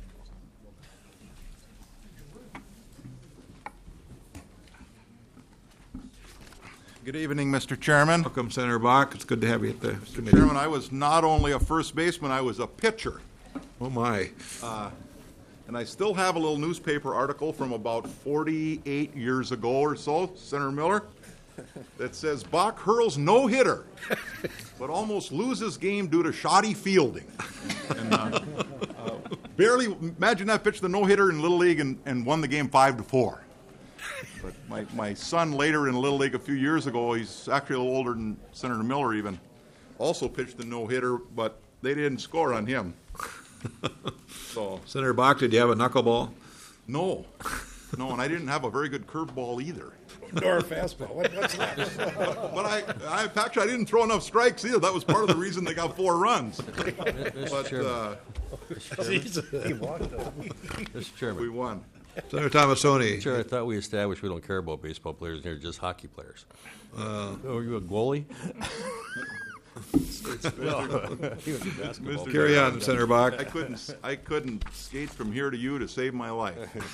Good evening, Mr. Chairman. Welcome, Senator Bach. It's good to have you at the committee. Chairman, I was not only a first baseman, I was a pitcher. Oh, my. And I still have a little newspaper article from about 48 years ago or so, Senator Miller, that says Bach hurls no-hitter, but almost loses game due to shoddy fielding. And, barely, imagine that, pitched the no-hitter in Little League and won the game 5-4. But my son later in Little League a few years ago, he's actually a little older than Senator Miller even, also pitched the no-hitter, but they didn't score on him. So, Senator Bach, did you have a knuckleball? No, and I didn't have a very good curveball either. Nor a fastball. What's that? But I didn't throw enough strikes either. That was part of the reason they got 4 runs. Mr. Chairman. We won. Senator Tomassoni. Chair, I thought we established we don't care about baseball players. They're just hockey players. Are you a goalie? Carry on, Senator Bach. I couldn't skate from here to you to save my life.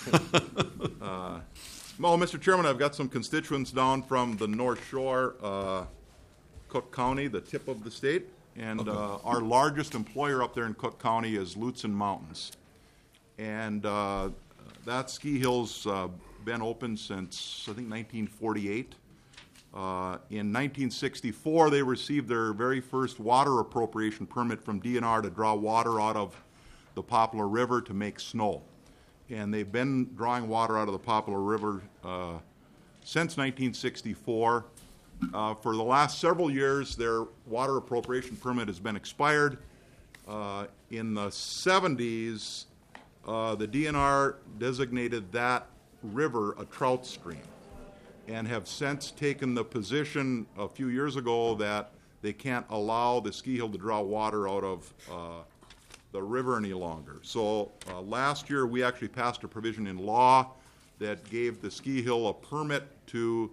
Well, Mr. Chairman, I've got some constituents down from the North Shore, Cook County, the tip of the state, and our largest employer up there in Cook County is Lutsen Mountains. And that ski hill's been open since, I think, 1948. In 1964, they received their very first water appropriation permit from DNR to draw water out of the Poplar River to make snow. And they've been drawing water out of the Poplar River since 1964. For the last several years, their water appropriation permit has been expired. In the 70s, the DNR designated that river a trout stream and have since taken the position a few years ago that they can't allow the ski hill to draw water out of the river any longer. So last year we actually passed a provision in law that gave the ski hill a permit to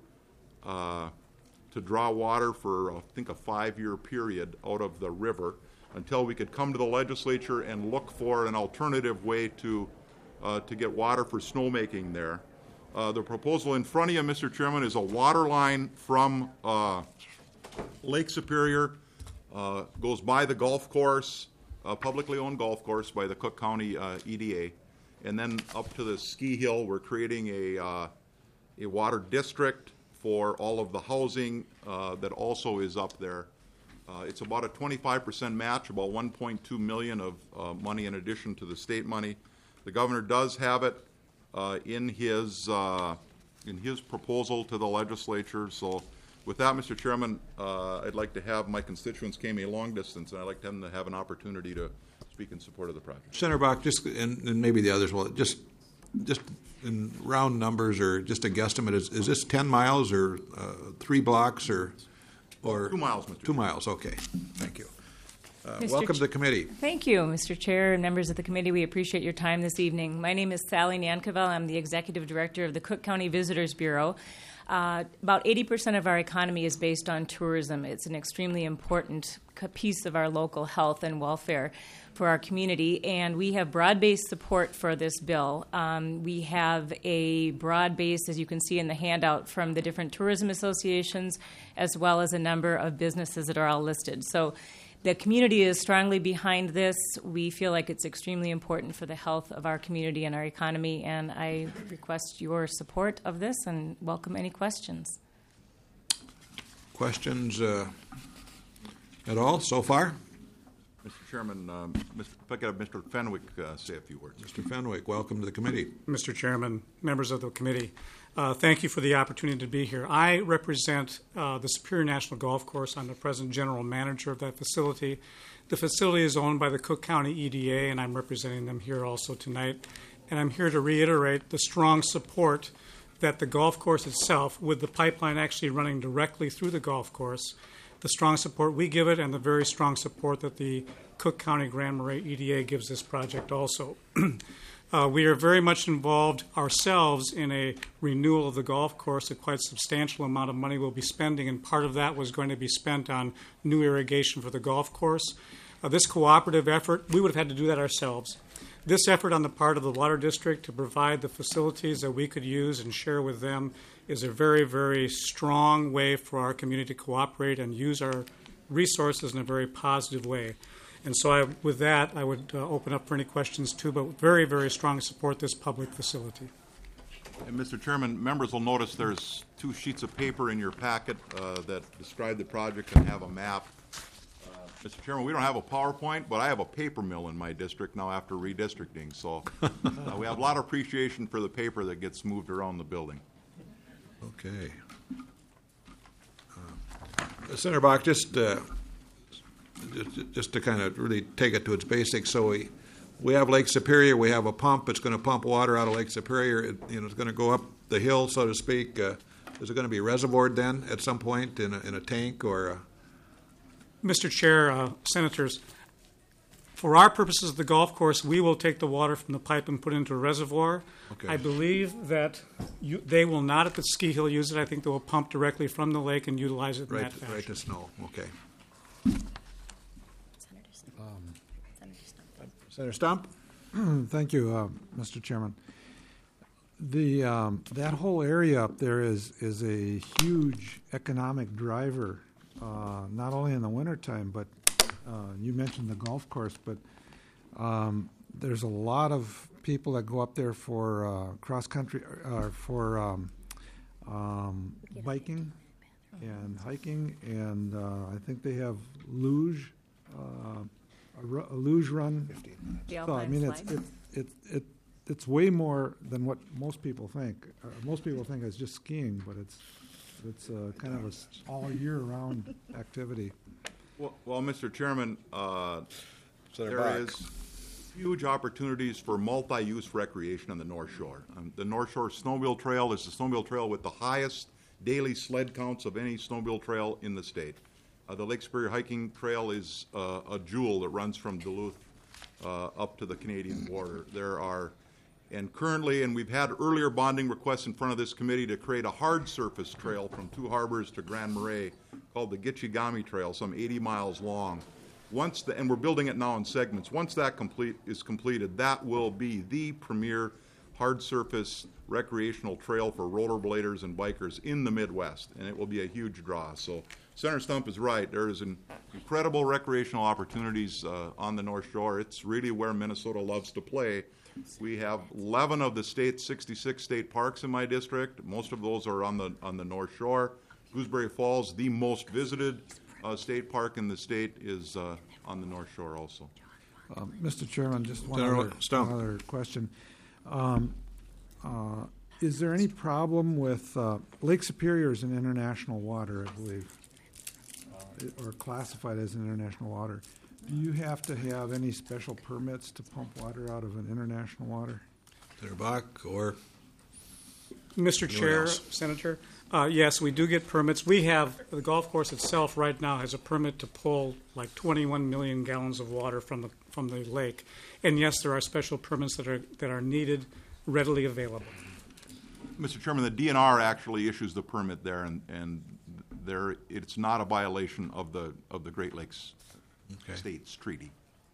draw water for, I think, a 5-year period out of the river until we could come to the legislature and look for an alternative way to get water for snowmaking there. The proposal in front of you, Mr. Chairman, is a water line from Lake Superior, goes by the golf course, publicly owned golf course by the Cook County EDA, and then up to the ski hill. We're creating a water district for all of the housing that also is up there. It's about a 25% match, about $1.2 million of money in addition to the state money. The governor does have it in his proposal to the legislature. So with that, Mr. Chairman, I'd like to have my constituents came a long distance, and I'd like them to have an opportunity to speak in support of the project. Senator Bach, just and maybe the others will just in round numbers or just a guesstimate. Is this 10 miles or 3 blocks or 2 miles, Mr. 2 miles? Okay, thank you. Mr. Welcome to the committee. Thank you, Mr. Chair and members of the committee. We appreciate your time this evening. My name is Sally Nankovel. I'm the Executive Director of the Cook County Visitors Bureau. About 80% of our economy is based on tourism. It's an extremely important piece of our local health and welfare for our community, and we have broad-based support for this bill. We have a broad base, as you can see in the handout, from the different tourism associations, as well as a number of businesses that are all listed. So the community is strongly behind this. We feel like it's extremely important for the health of our community and our economy, and I request your support of this and welcome any questions. Questions at all so far? Mr. Chairman, if I could have Mr. Fenwick say a few words. Mr. Fenwick, welcome to the committee. Mr. Chairman, members of the committee, thank you for the opportunity to be here. I represent the Superior National Golf Course. I'm the present general manager of that facility. The facility is owned by the Cook County EDA, and I'm representing them here also tonight. And I'm here to reiterate the strong support that the golf course itself, with the pipeline actually running directly through the golf course, the strong support we give it and the very strong support that the Cook County Grand Marais EDA gives this project also. We are very much involved ourselves in a renewal of the golf course. A quite substantial amount of money we'll be spending, and part of that was going to be spent on new irrigation for the golf course. This cooperative effort, we would have had to do that ourselves. This effort on the part of the Water District to provide the facilities that we could use and share with them is a very, very strong way for our community to cooperate and use our resources in a very positive way. And so with that, I would open up for any questions too, but very, very strong support this public facility. And Mr. Chairman, members will notice there's 2 sheets of paper in your packet that describe the project and have a map. Mr. Chairman, we don't have a PowerPoint, but I have a paper mill in my district now after redistricting. So we have a lot of appreciation for the paper that gets moved around the building. Okay. Senator Bach, just to kind of really take it to its basics, so we have Lake Superior, we have a pump, it's going to pump water out of Lake Superior, it's going to go up the hill, so to speak. Is it going to be reservoired then at some point in a tank or Mr. Chair, Senators, for our purposes of the golf course, we will take the water from the pipe and put it into a reservoir. Okay. I believe that they will not at the ski hill use it. I think they will pump directly from the lake and utilize it in that fashion. Right to snow, okay. Senator Stump? Thank you, Mr. Chairman. That whole area up there is a huge economic driver, not only in the wintertime, but you mentioned the golf course, but there's a lot of people that go up there for cross-country, for biking and hiking, and I think they have luge a luge run. The So, I Alpine mean, slide. it's way more than what most people think. Most people think it's just skiing, but it's kind of a all year round activity. Well, Mr. Chairman, Senator there Bach. is huge opportunities for multi-use recreation on the North Shore. The North Shore Snowmobile Trail is the snowmobile trail with the highest daily sled counts of any snowmobile trail in the state. The Lake Superior Hiking Trail is a jewel that runs from Duluth up to the Canadian border. There are, and currently, and we've had earlier bonding requests in front of this committee to create a hard surface trail from Two Harbors to Grand Marais called the Gitchigami Trail, some 80 miles long. And we're building it now in segments. Once that is completed, that will be the premier hard surface recreational trail for rollerbladers and bikers in the Midwest, and it will be a huge draw. So Senator Stump is right. There is incredible recreational opportunities on the North Shore. It's really where Minnesota loves to play. We have 11 of the state's 66 state parks in my district. Most of those are on the North Shore. Gooseberry Falls, the most visited state park in the state, is on the North Shore also. Mr. Chairman, just one Stump. other question. Is there any problem with Lake Superior is in international water, I believe, or classified as international water? Do you have to have any special permits to pump water out of an international water? Senator Bach or Mr. Chair, else? Senator, yes, we do get permits. We have, the golf course itself right now has a permit to pull like 21 million gallons of water from the lake. And yes, there are special permits that are needed, readily available. Mr. Chairman, the DNR actually issues the permit there, and there it's not a violation of the Great Lakes States Treaty.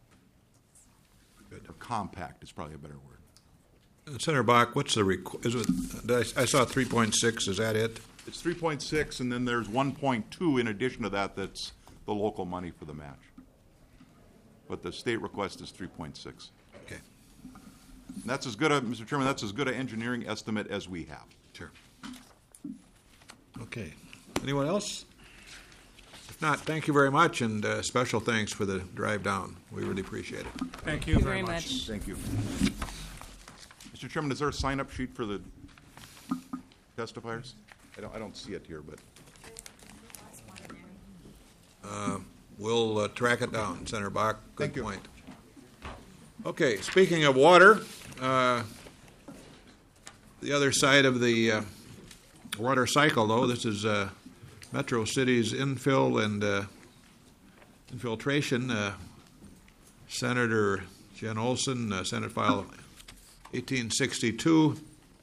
Or compact is probably a better word. Senator Bach, what's the I saw 3.6. Is that it? It's 3.6, and then there's 1.2 in addition to that. That's the local money for the match. But the state request is 3.6. Okay. And that's as good a, Mr. Chairman, that's as good an engineering estimate as we have. Sure. Okay. Anyone else? If not, thank you very much, and special thanks for the drive down. We really appreciate it. Thank you very much. Thank you. Mr. Chairman, is there a sign-up sheet for the testifiers? I don't see it here, but we'll track it down, Senator Bach. Good Thank you. point. Okay, speaking of water, the other side of the water cycle, though, this is Metro City's infill and infiltration. Senator Jen Olson, Senate File 1862.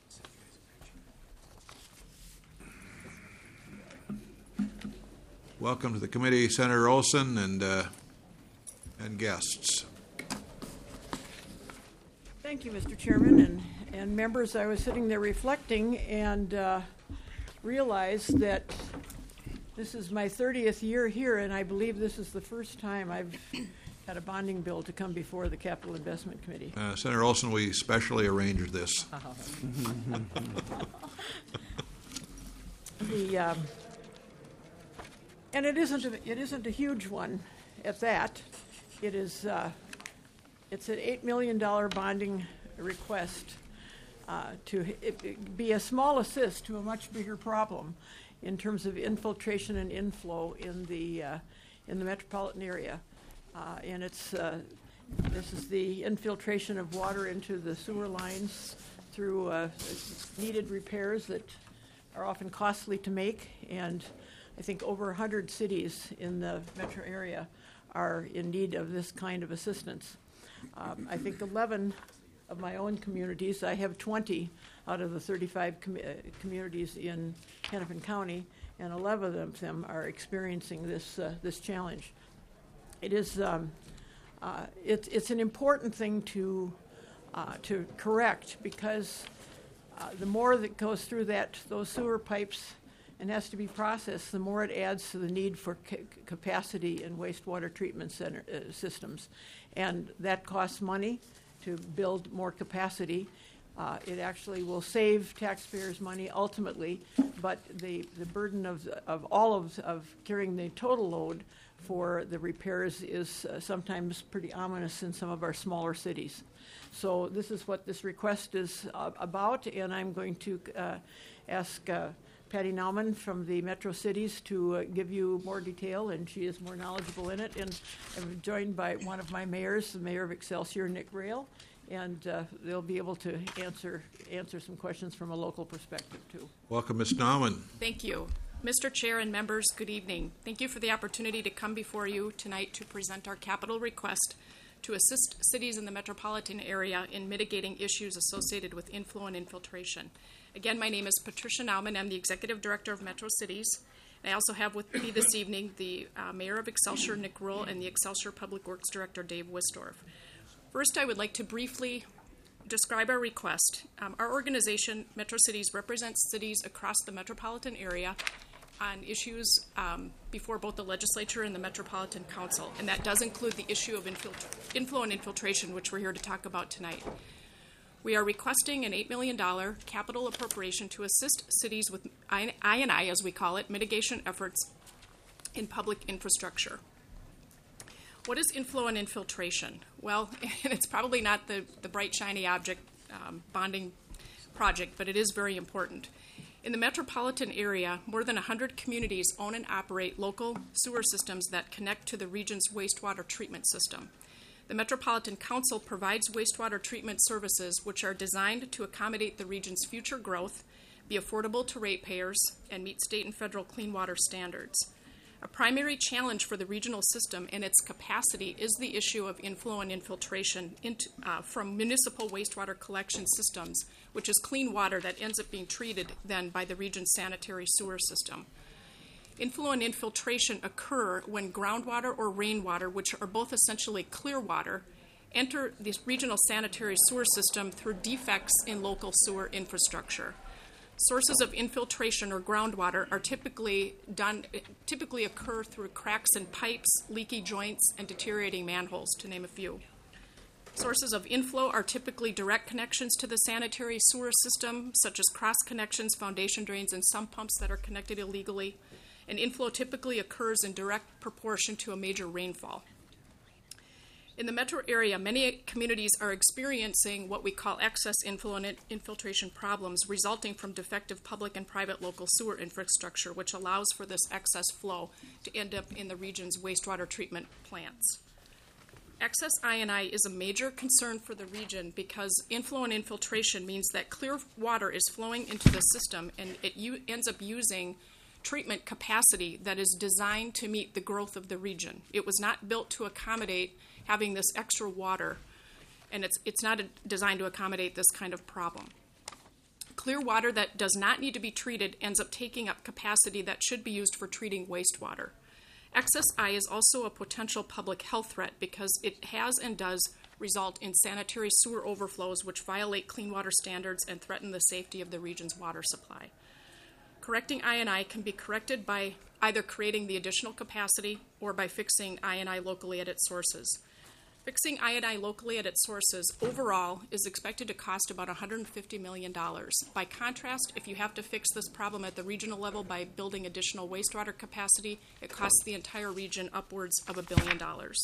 Welcome to the committee, Senator Olson, and guests. Thank you, Mr. Chairman, and members. I was sitting there reflecting and realized that this is my 30th year here, and I believe this is the first time I've had a bonding bill to come before the Capital Investment Committee. Senator Olson, we specially arranged this. And it isn't a huge one at that. It is it's an $8 million bonding request to be a small assist to a much bigger problem in terms of infiltration and inflow in the metropolitan area. And this is the infiltration of water into the sewer lines through needed repairs that are often costly to make, and I think over 100 cities in the metro area are in need of this kind of assistance. I think 11 of my own communities, I have 20 out of the 35 communities in Hennepin County, and 11 of them are experiencing this challenge. It is it's an important thing to correct, because the more that goes through those sewer pipes and has to be processed, the more it adds to the need for capacity in wastewater treatment systems. And that costs money to build more capacity. It actually will save taxpayers money ultimately, but the burden of all of carrying the total load for the repairs is sometimes pretty ominous in some of our smaller cities. So this is what this request is about, and I'm going to ask Patty Nauman from the Metro Cities to give you more detail, and she is more knowledgeable in it. And I'm joined by one of my mayors, the mayor of Excelsior, Nick Rail, and they'll be able to answer some questions from a local perspective, too. Welcome, Ms. Nauman. Thank you. Mr. Chair and members, good evening. Thank you for the opportunity to come before you tonight to present our capital request to assist cities in the metropolitan area in mitigating issues associated with inflow and infiltration. Again, my name is Patricia Nauman. I'm the Executive Director of Metro Cities. And I also have with me this evening the Mayor of Excelsior, Nick Ruhl, and the Excelsior Public Works Director, Dave Wisdorf. First, I would like to briefly describe our request. Our organization, Metro Cities, represents cities across the metropolitan area on issues before both the legislature and the Metropolitan Council, and that does include the issue of inflow and infiltration, which we're here to talk about tonight. We are requesting an $8 million capital appropriation to assist cities with I&I, as we call it, mitigation efforts in public infrastructure. What is inflow and infiltration? Well, it's probably not the bright, shiny object bonding project, but it is very important. In the metropolitan area, more than 100 communities own and operate local sewer systems that connect to the region's wastewater treatment system. The Metropolitan Council provides wastewater treatment services which are designed to accommodate the region's future growth, be affordable to ratepayers, and meet state and federal clean water standards. A primary challenge for the regional system and its capacity is the issue of inflow and infiltration from municipal wastewater collection systems, which is clean water that ends up being treated then by the region's sanitary sewer system. Inflow and infiltration occur when groundwater or rainwater, which are both essentially clear water, enter the regional sanitary sewer system through defects in local sewer infrastructure. Sources of infiltration or groundwater are typically occur through cracks in pipes, leaky joints, and deteriorating manholes, to name a few. Sources of inflow are typically direct connections to the sanitary sewer system, such as cross connections, foundation drains, and sump pumps that are connected illegally. And inflow typically occurs in direct proportion to a major rainfall. In the metro area, many communities are experiencing what we call excess inflow and infiltration problems resulting from defective public and private local sewer infrastructure, which allows for this excess flow to end up in the region's wastewater treatment plants. Excess I&I is a major concern for the region because inflow and infiltration means that clear water is flowing into the system and it ends up using treatment capacity that is designed to meet the growth of the region. It was not built to accommodate having this extra water, and it's not designed to accommodate this kind of problem. Clear water that does not need to be treated ends up taking up capacity that should be used for treating wastewater. Excess I is also a potential public health threat because it has and does result in sanitary sewer overflows which violate clean water standards and threaten the safety of the region's water supply. Correcting I&I can be corrected by either creating the additional capacity or by fixing I&I locally at its sources. Fixing I&I locally at its sources overall is expected to cost about $150 million. By contrast, if you have to fix this problem at the regional level by building additional wastewater capacity, it costs the entire region upwards of $1 billion.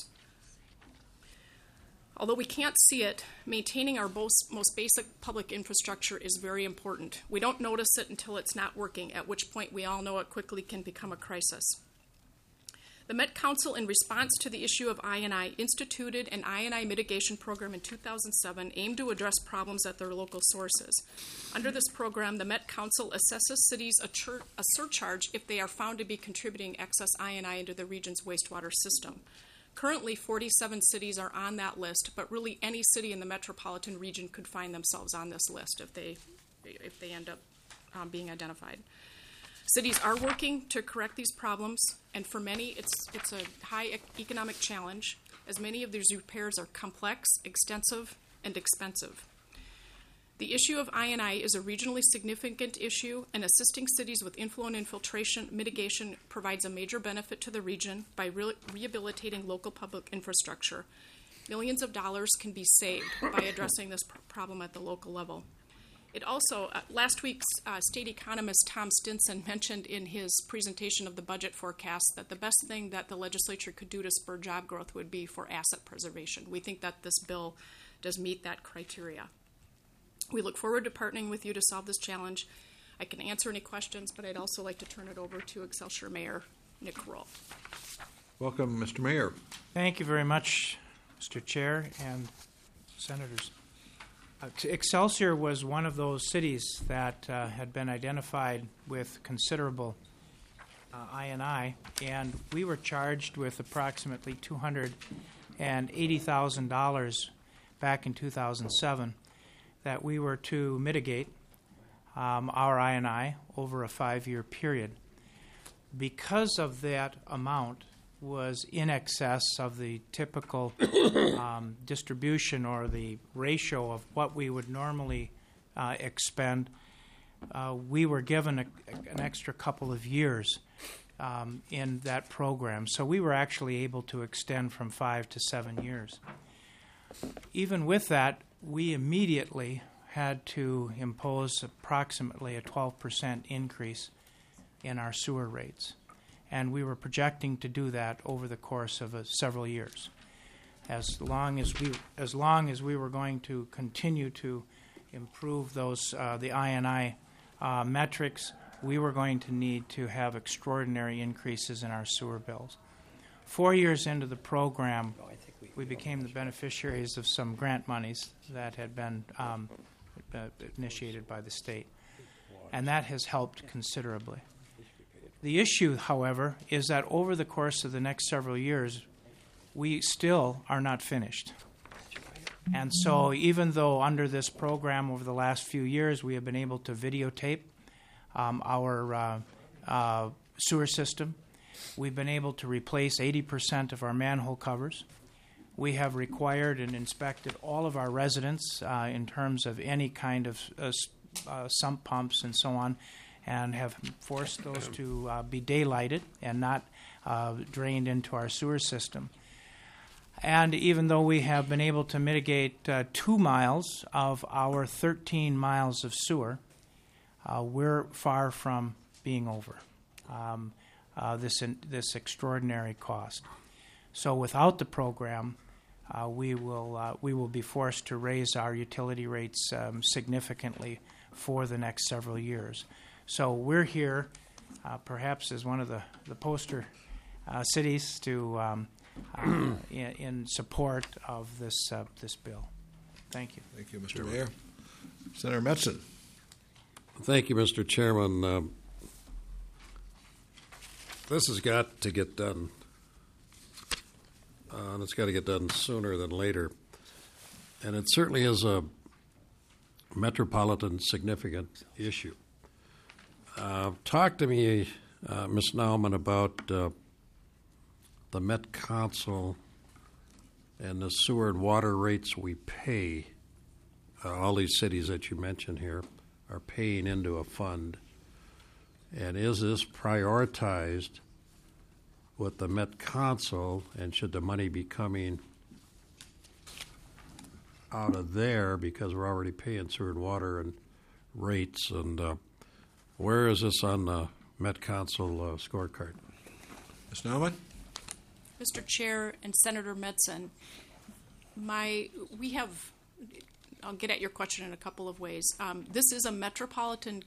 Although we can't see it, maintaining our most basic public infrastructure is very important. We don't notice it until it's not working, at which point we all know it quickly can become a crisis. The Met Council, in response to the issue of I&I, instituted an I&I mitigation program in 2007 aimed to address problems at their local sources. Under this program, the Met Council assesses cities a surcharge if they are found to be contributing excess I&I into the region's wastewater system. Currently, 47 cities are on that list, but really any city in the metropolitan region could find themselves on this list if they end up being identified. Cities are working to correct these problems, and for many, it's a high economic challenge, as many of these repairs are complex, extensive, and expensive. The issue of I&I is a regionally significant issue, and assisting cities with inflow and infiltration mitigation provides a major benefit to the region by rehabilitating local public infrastructure. Millions of dollars can be saved by addressing this problem at the local level. It also, last week's state economist Tom Stinson mentioned in his presentation of the budget forecast that the best thing that the legislature could do to spur job growth would be for asset preservation. We think that this bill does meet that criteria. We look forward to partnering with you to solve this challenge. I can answer any questions, but I'd also like to turn it over to Excelsior Mayor Nick Kroll. Welcome, Mr. Mayor. Thank you very much, Mr. Chair and Senators. Excelsior was one of those cities that had been identified with considerable I&I, and we were charged with approximately $280,000 back in 2007 that we were to mitigate our I&I over a 5-year period. Because of that amount was in excess of the typical distribution or the ratio of what we would normally expend, we were given an extra couple of years in that program. So we were actually able to extend from 5 to 7 years. Even with that, we immediately had to impose approximately a 12% increase in our sewer rates. And we were projecting to do that over the course of several years. As long as we were going to continue to improve those the I&I metrics, we were going to need to have extraordinary increases in our sewer bills. 4 years into the program, we became the beneficiaries of some grant monies that had been initiated by the state, and that has helped considerably. The issue, however, is that over the course of the next several years, we still are not finished. And so even though under this program over the last few years we have been able to videotape our sewer system, we've been able to replace 80% of our manhole covers. We have required and inspected all of our residents in terms of any kind of sump pumps and so on, and have forced those to be daylighted and not drained into our sewer system. And even though we have been able to mitigate 2 miles of our 13 miles of sewer, we're far from being over this extraordinary cost. So without the program, we will be forced to raise our utility rates significantly for the next several years. So we're here, perhaps as one of the poster cities, to in support of this bill. Thank you. Thank you, Mr. Mayor. Senator Metzen. Thank you, Mr. Chairman. This has got to get done, and it's got to get done sooner than later. And it certainly is a metropolitan significant issue. Talk to me, Ms. Nauman, about the Met Council and the sewer and water rates we pay. All these cities that you mentioned here are paying into a fund. And is this prioritized with the Met Council, and should the money be coming out of there because we're already paying sewer and water and rates? And where is this on the Met Council scorecard? Ms. Nauman? Mr. Chair and Senator Metzen, I'll get at your question in a couple of ways. This is a metropolitan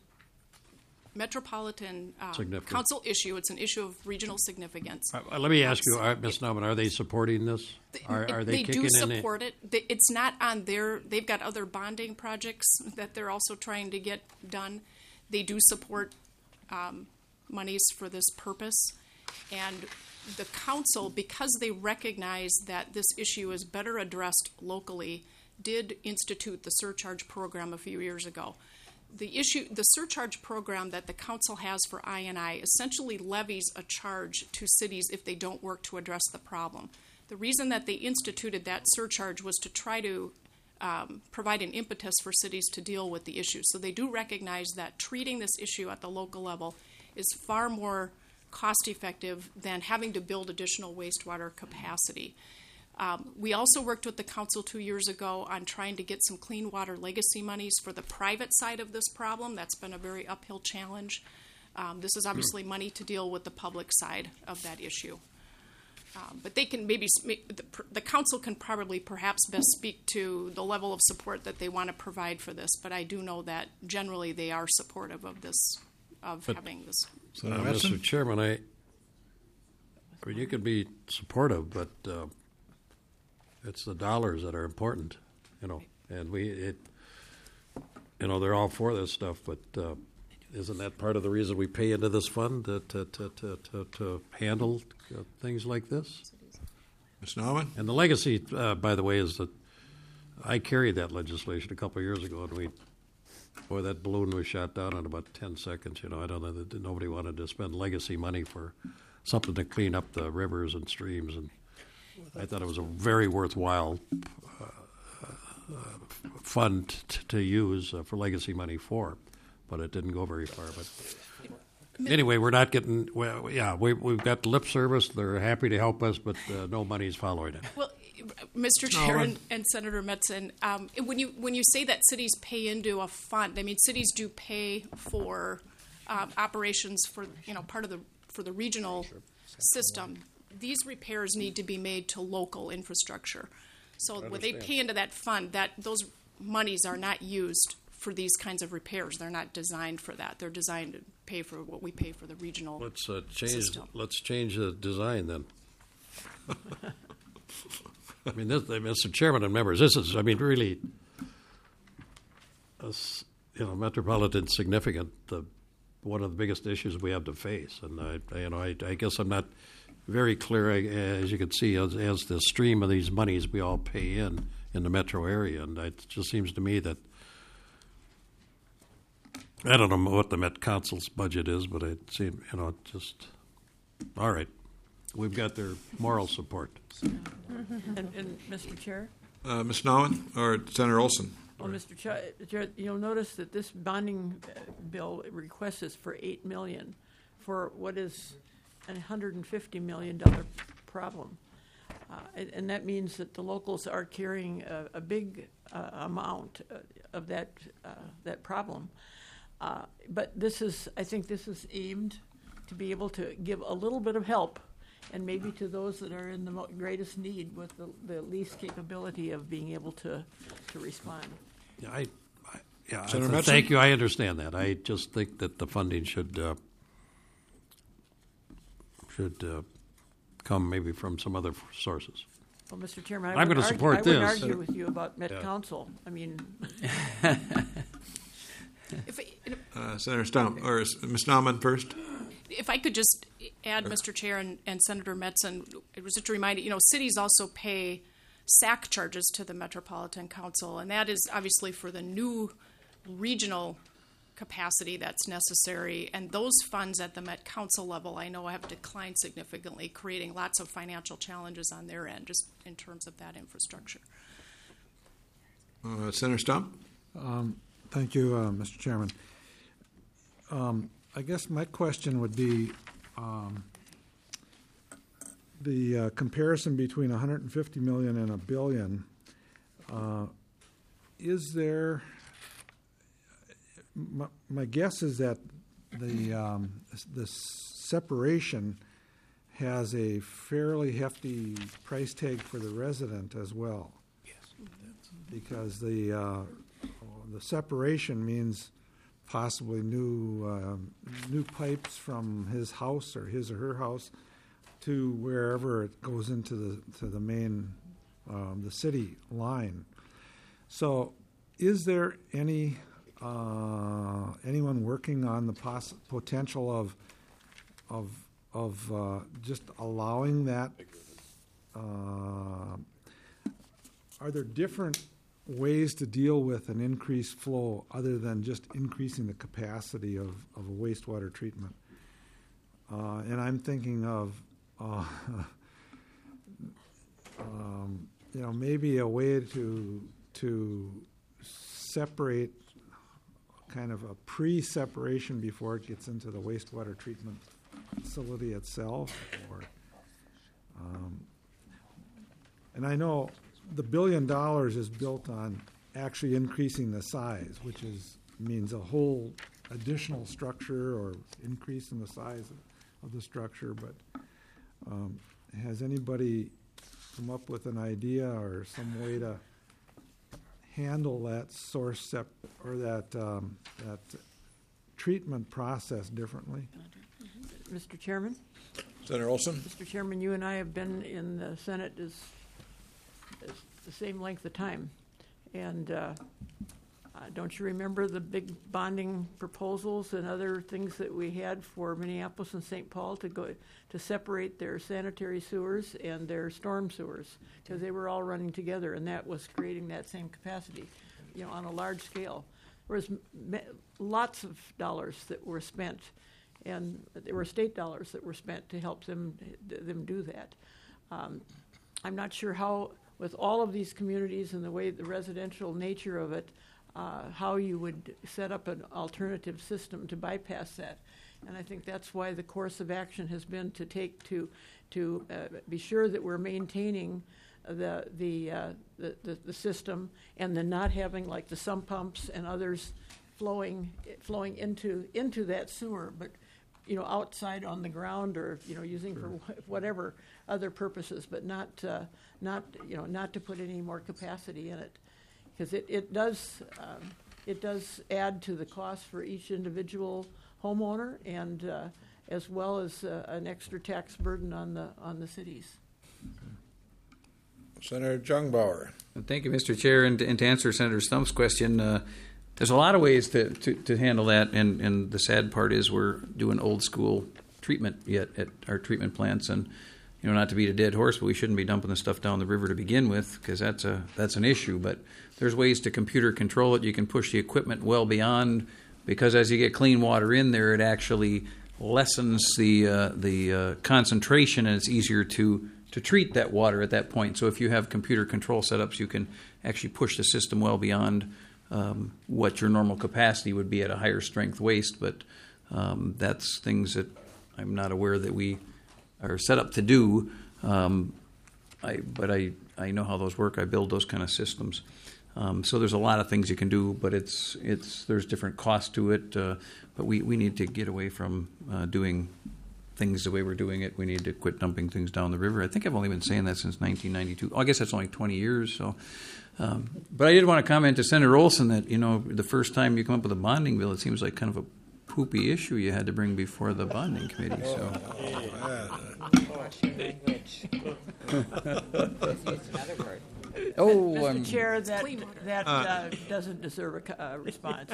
council issue. It's an issue of regional significance. Let me ask you, Ms. Nauman, are they supporting this? Are they kicking in? They do support it. It's not on they've got other bonding projects that they're also trying to get done. They do support monies for this purpose. And the council, because they recognize that this issue is better addressed locally, did institute the surcharge program a few years ago. The surcharge program that the council has for I&I essentially levies a charge to cities if they don't work to address the problem. The reason that they instituted that surcharge was to try to provide an impetus for cities to deal with the issue. So they do recognize that treating this issue at the local level is far more cost effective than having to build additional wastewater capacity. We also worked with the council 2 years ago on trying to get some clean water legacy monies for the private side of this problem. That's been a very uphill challenge. This is obviously money to deal with the public side of that issue. But they can maybe, the council can probably perhaps best speak to the level of support that they want to provide for this. But I do know that generally they are supportive of this, having this. Mr. Chairman, I mean, you could be supportive, but it's the dollars that are important, you know. And they're all for this stuff, but isn't that part of the reason we pay into this fund to handle things like this? Ms. Nauman? And the legacy, by the way, is that I carried that legislation a couple of years ago, and that balloon was shot down in about 10 seconds. You know, I don't know that nobody wanted to spend legacy money for something to clean up the rivers and streams, and I thought it was a very worthwhile fund to use for legacy money for, but it didn't go very far. But anyway, we're not getting. Well, yeah, we've got lip service. They're happy to help us, but no money's following it. Well, Mr. Chair and Senator Metzen, when you say that cities pay into a fund, I mean cities do pay for operations for part of the regional system. These repairs need to be made to local infrastructure. So when they pay into that fund, those monies are not used for these kinds of repairs. They're not designed for that. They're designed to pay for what we pay for the regional system. Let's change the design then. I mean, Mr. Chairman and members, this is, I mean, really, metropolitan significant. One of the biggest issues we have to face, and I guess I'm not very clear, as you can see, as the stream of these monies we all pay in the metro area, and it just seems to me that I don't know what the Met Council's budget is, but it seems, just all right. We've got their moral support. And Mr. Chair? Ms. Nauman or Senator Olson? Well, Mr. Chair, you'll notice that this bonding bill request is for $8 million for what is a $150 million problem. And that means that the locals are carrying a big amount of that problem. But I think this is aimed to be able to give a little bit of help, and maybe to those that are in the greatest need with the least capability of being able to respond. Yeah, thank you. I understand that. I just think that the funding should come maybe from some other sources. Well, Mr. Chairman, I'm going to support this. I would argue with you about Met Council. I mean, Senator Stump or Ms. Nauman first. If I could just add, Mr. Chair and Senator Metzen, it was just a reminder, cities also pay SAC charges to the Metropolitan Council, and that is obviously for the new regional capacity that's necessary. And those funds at the Met Council level, I know, have declined significantly, creating lots of financial challenges on their end, just in terms of that infrastructure. Senator Stump? Thank you, Mr. Chairman. I guess my question would be the comparison between $150 million and $1 billion. Is there? My guess is that the separation has a fairly hefty price tag for the resident as well. Yes, because the separation means possibly new pipes from his house or his or her house to wherever it goes into the main the city line. So, is there anyone working on the potential of just allowing that? Are there different ways to deal with an increased flow other than just increasing the capacity of a wastewater treatment? And I'm thinking of maybe a way to separate, kind of a pre-separation before it gets into the wastewater treatment facility itself, or And I know the $1 billion is built on actually increasing the size, which means a whole additional structure or increase in the size of the structure. But has anybody come up with an idea or some way to handle that or that treatment process differently? Mr. Chairman? Senator Olson? Mr. Chairman, you and I have been in the Senate as the same length of time. And don't you remember the big bonding proposals and other things that we had for Minneapolis and St. Paul to separate their sanitary sewers and their storm sewers, because they were all running together, and that was creating that same capacity, on a large scale. There was lots of dollars that were spent, and there were state dollars that were spent to help them do that. I'm not sure how, with all of these communities and the way the residential nature of it, how you would set up an alternative system to bypass that. And I think that's why the course of action has been to be sure that we're maintaining the system, and then not having like the sump pumps and others flowing into that sewer, but outside on the ground, or using for whatever other purposes, but not to put any more capacity in it, because it does add to the cost for each individual homeowner, and as well as an extra tax burden on the cities. Senator Jungbauer. Thank you, Mr. Chair. And to answer Senator Stump's question, there's a lot of ways to handle that, and the sad part is we're doing old school treatment yet at our treatment plants, and not to beat a dead horse, but we shouldn't be dumping the stuff down the river to begin with, because that's an issue. But there's ways to computer control it. You can push the equipment well beyond, because as you get clean water in there, it actually lessens the concentration, and it's easier to treat that water at that point. So if you have computer control setups, you can actually push the system well beyond what your normal capacity would be at a higher strength waste. But that's things that I'm not aware that we are set up to do. But I know how those work. I build those kind of systems. So there's a lot of things you can do, but there's different costs to it. But we need to get away from doing things the way we're doing it. We need to quit dumping things down the river. I think I've only been saying that since 1992. I guess that's only 20 years. So, but I did want to comment to Senator Olson that the first time you come up with a bonding bill, it seems like kind of a poopy issue you had to bring before the bonding committee. So. Mr. Chair, that doesn't deserve a response.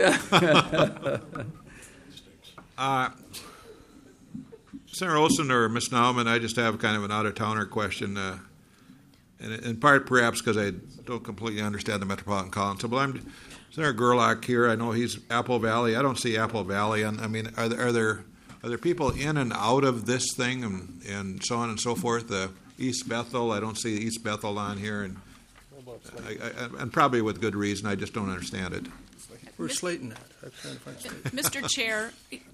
Senator Olson or Ms. Nauman, I just have kind of an out-of-towner question, and in part perhaps because I don't completely understand the Metropolitan Council, but I'm Senator Gerlach here. I know he's Apple Valley. I don't see Apple Valley. Are there people in and out of this thing, and so on and so forth? East Bethel, I don't see East Bethel on here, and probably with good reason. I just don't understand it. Where's Slayton at? I'm trying to find Slayton. Mr. Chair,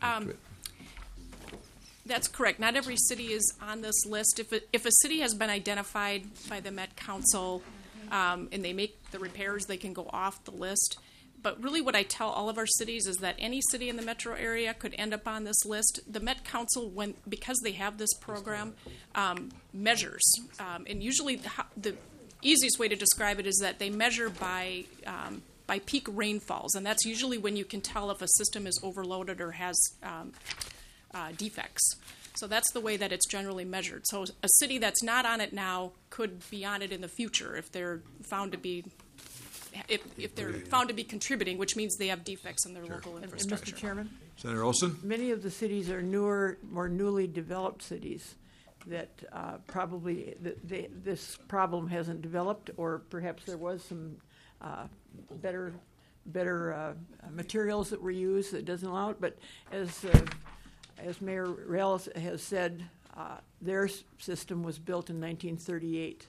that's correct. Not every city is on this list. If a city has been identified by the Met Council and they make the repairs, they can go off the list. But really what I tell all of our cities is that any city in the metro area could end up on this list. The Met Council, because they have this program, measures. And usually the easiest way to describe it is that they measure by peak rainfalls. And that's usually when you can tell if a system is overloaded or has defects. So that's the way that it's generally measured. So a city that's not on it now could be on it in the future if they're found to be contributing, which means they have defects in their local infrastructure. And Mr. Chairman? Senator Olson? Many of the cities are newer, more newly developed cities that probably this problem hasn't developed, or perhaps there was some better materials that were used that doesn't allow it. But as Mayor Rales has said, their system was built in 1938.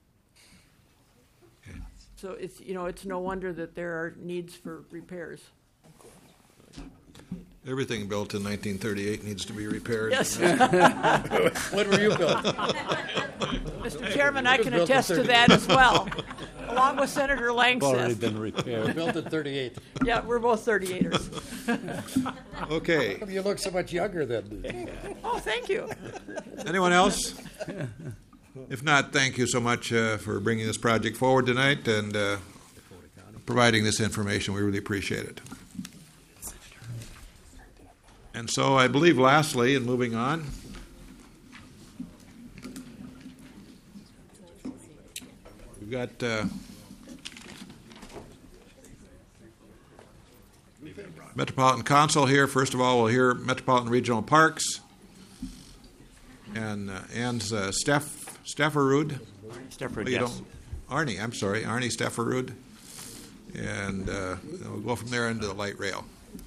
So it's no wonder that there are needs for repairs. Everything built in 1938 needs to be repaired. Yes. When were you built? Mr. Chairman, I can built in attest to that as well, along with Senator Already Langseth. been repaired. Built in 38. Yeah, we're both 38ers. Okay. How come you look so much younger than me? Oh, thank you. Anyone else? If not, thank you so much for bringing this project forward tonight and providing this information. We really appreciate it. And so I believe lastly, and moving on, we've got Metropolitan Council here. First of all, we'll hear Metropolitan Regional Parks and Ann's Stefferud. Stefferud, You yes. don't- Arnie, I'm sorry, Arnie Stefferud. And we'll go from there into the light rail.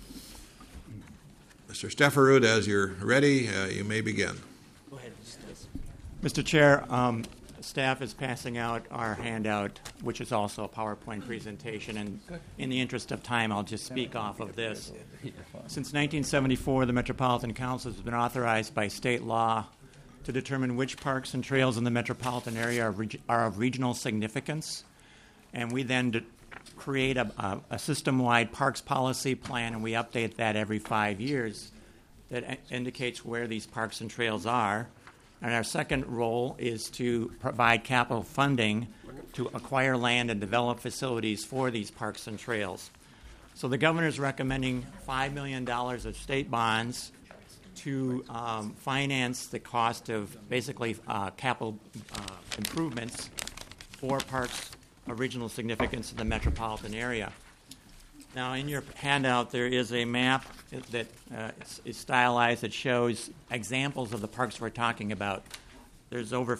Mr. Stefferud, as you're ready, you may begin. Go ahead. Mr. Chair, staff is passing out our handout, which is also a PowerPoint presentation, and in the interest of time, I'll just speak off of this. Since 1974, the Metropolitan Council has been authorized by state law to determine which parks and trails in the metropolitan area are of regional significance, and we then create a system-wide parks policy plan, and we update that every 5 years that indicates where these parks and trails are. And our second role is to provide capital funding to acquire land and develop facilities for these parks and trails. So the governor is recommending $5 million of state bonds to finance the cost of basically capital improvements for parks of regional significance in the metropolitan area. Now, in your handout, there is a map that is stylized that shows examples of the parks we're talking about. There's over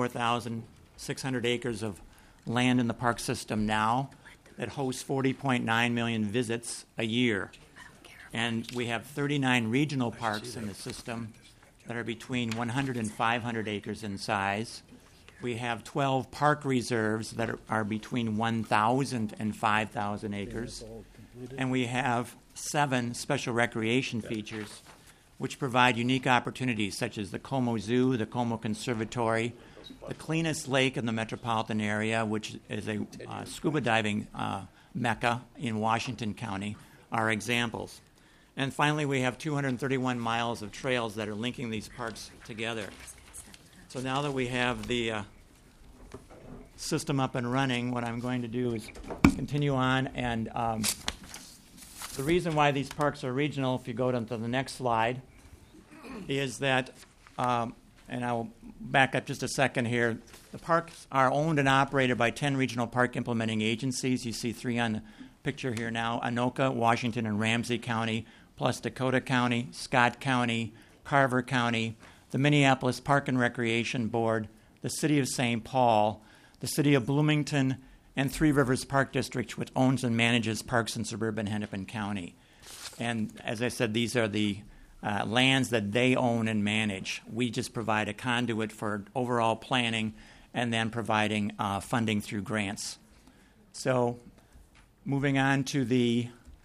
54,600 acres of land in the park system now that hosts 40.9 million visits a year. And we have 39 regional parks in the system that are between 100 and 500 acres in size. We have 12 park reserves that are between 1,000 and 5,000 acres. And we have 7 special recreation features which provide unique opportunities such as the Como Zoo, the Como Conservatory, the cleanest lake in the metropolitan area, which is a scuba diving mecca in Washington County, are examples. And finally, we have 231 miles of trails that are linking these parks together. So now that we have the system up and running, what I'm going to do is continue on. And the reason why these parks are regional, if you go to the next slide, is that, and I'll back up just a second here, the parks are owned and operated by 10 regional park implementing agencies. You see 3 on the picture here now: Anoka, Washington, and Ramsey County, plus Dakota County, Scott County, Carver County, the Minneapolis Park and Recreation Board, the City of St. Paul, the City of Bloomington, and Three Rivers Park District, which owns and manages parks in suburban Hennepin County. And as I said, these are the lands that they own and manage. We just provide a conduit for overall planning and then providing funding through grants. So moving on to the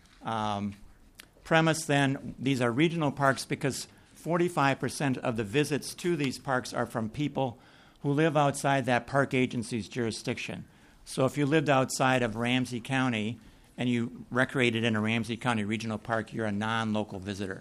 premise then, these are regional parks because 45% of the visits to these parks are from people who live outside that park agency's jurisdiction. So if you lived outside of Ramsey County and you recreated in a Ramsey County regional park, you're a non-local visitor.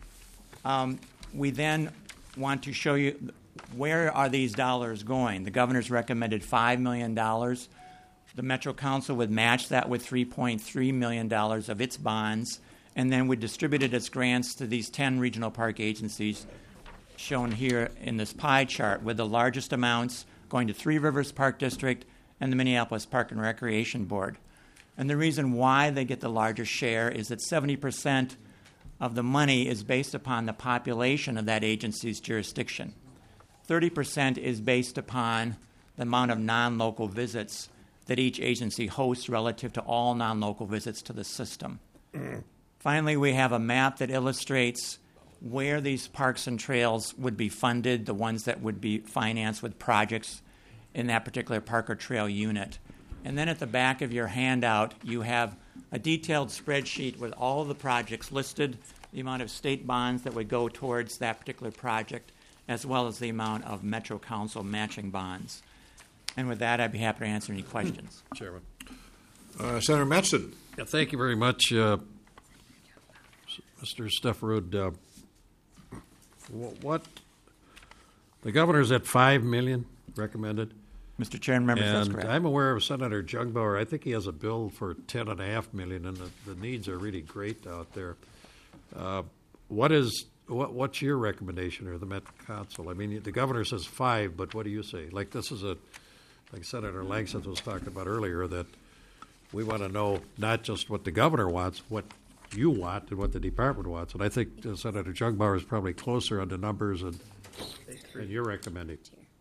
We then want to show you where are these dollars going. The governor's recommended $5 million. The Metro Council would match that with $3.3 million of its bonds, and then we distributed its grants to these 10 regional park agencies shown here in this pie chart, with the largest amounts going to Three Rivers Park District and the Minneapolis Park and Recreation Board. And the reason why they get the largest share is that 70% of the money is based upon the population of that agency's jurisdiction. 30% is based upon the amount of non-local visits that each agency hosts relative to all non-local visits to the system. Finally, we have a map that illustrates where these parks and trails would be funded, the ones that would be financed with projects in that particular park or trail unit. And then at the back of your handout, you have a detailed spreadsheet with all of the projects listed the amount of state bonds that would go towards that particular project, as well as the amount of Metro Council matching bonds. And with that, I'd be happy to answer any questions. Chairman. Senator Metzen. Yeah, thank you very much, Mr. Stefferud. What the governor's at $5 million recommended. Mr. Chairman, members, that's correct. I'm aware of Senator Jungbauer. I think he has a bill for $10.5 million, and the needs are really great out there. What's your recommendation, or the Met Council? I mean, the governor says 5, but what do you say? Like this is like Senator Langston was talking about earlier, that we want to know not just what the governor wants, what you want and what the department wants. And I think Senator Jungbauer is probably closer on the numbers and you're recommending.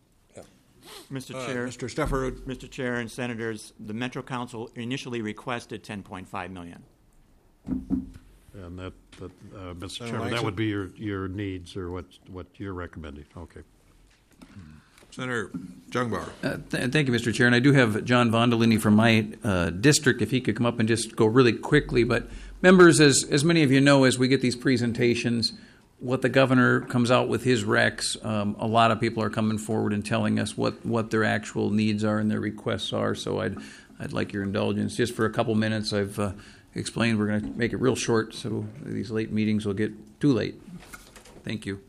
Mr. Chair, Mr. Stefferud. Mr. Chair and Senators, the Metro Council initially requested $10.5 million. And that Mr. Chairman, that would be your needs or what you're recommending. Okay. Senator Jungbauer. Thank you, Mr. Chair. And I do have John Vondolini from my district, if he could come up and just go really quickly. But members, as many of you know, as we get these presentations, what the governor comes out with his recs, a lot of people are coming forward and telling us what their actual needs are and their requests are. So I'd like your indulgence. Just for a couple minutes, I've explained we're going to make it real short, so these late meetings will get too late. Thank you.